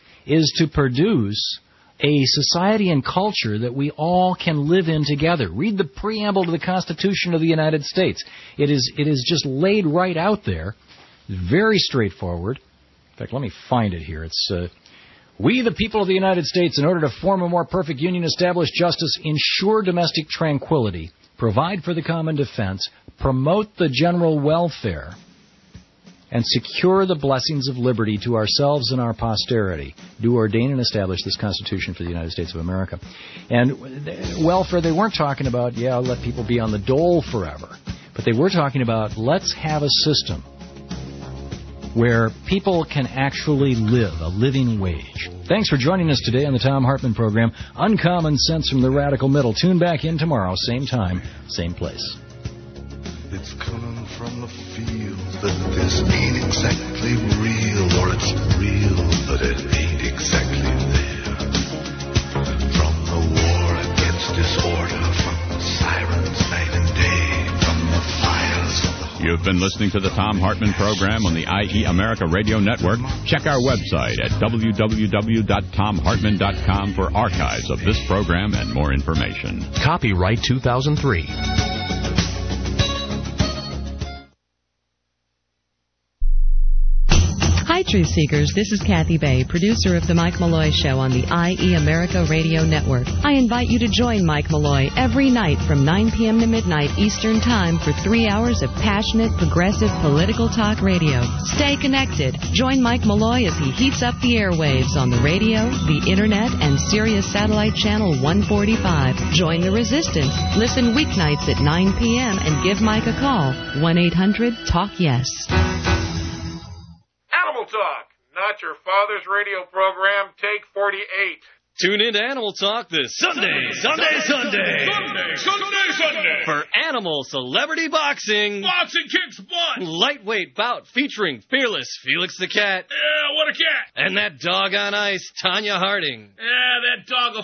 is to produce a society and culture that we all can live in together. Read the preamble to the Constitution of the United States. It is it is just laid right out there, very straightforward. In fact, let me find it here. It's uh, we, the people of the United States, in order to form a more perfect union, establish justice, ensure domestic tranquility, provide for the common defense, promote the general welfare, and secure the blessings of liberty to ourselves and our posterity, do ordain and establish this Constitution for the United States of America. And welfare, they weren't talking about, yeah, let people be on the dole forever. But they were talking about, let's have a system where people can actually live, a living wage. Thanks for joining us today on the Thom Hartmann program, Uncommon Sense from the Radical Middle. Tune back in tomorrow, same time, same place. It's coming from the field that this ain't exactly real, or it's real, but it ain't exactly there. From the war against disorder, from the sirens night and day, from the fires of the... You've been listening to the Thom Hartmann program on the I E America Radio Network. Check our website at w w w dot tom hartmann dot com for archives of this program and more information. Copyright two thousand three. Hi, Truth Seekers. This is Kathy Bay, producer of The Mike Malloy Show on the I E America Radio Network. I invite you to join Mike Malloy every night from nine p.m. to midnight Eastern Time for three hours of passionate, progressive political talk radio. Stay connected. Join Mike Malloy as he heats up the airwaves on the radio, the Internet, and Sirius Satellite Channel one forty-five. Join the resistance. Listen weeknights at nine p.m. and give Mike a call. one eight hundred talk yes. Animal Talk, not your father's radio program, take forty-eight. Tune in to Animal Talk this Sunday, Sunday, Sunday. Sunday, Sunday, Sunday. For Animal Celebrity Boxing. Boxing kicks butt. Lightweight bout featuring Fearless Felix the Cat. Yeah, what a cat. And that dog on ice, Tanya Harding. Yeah, that dog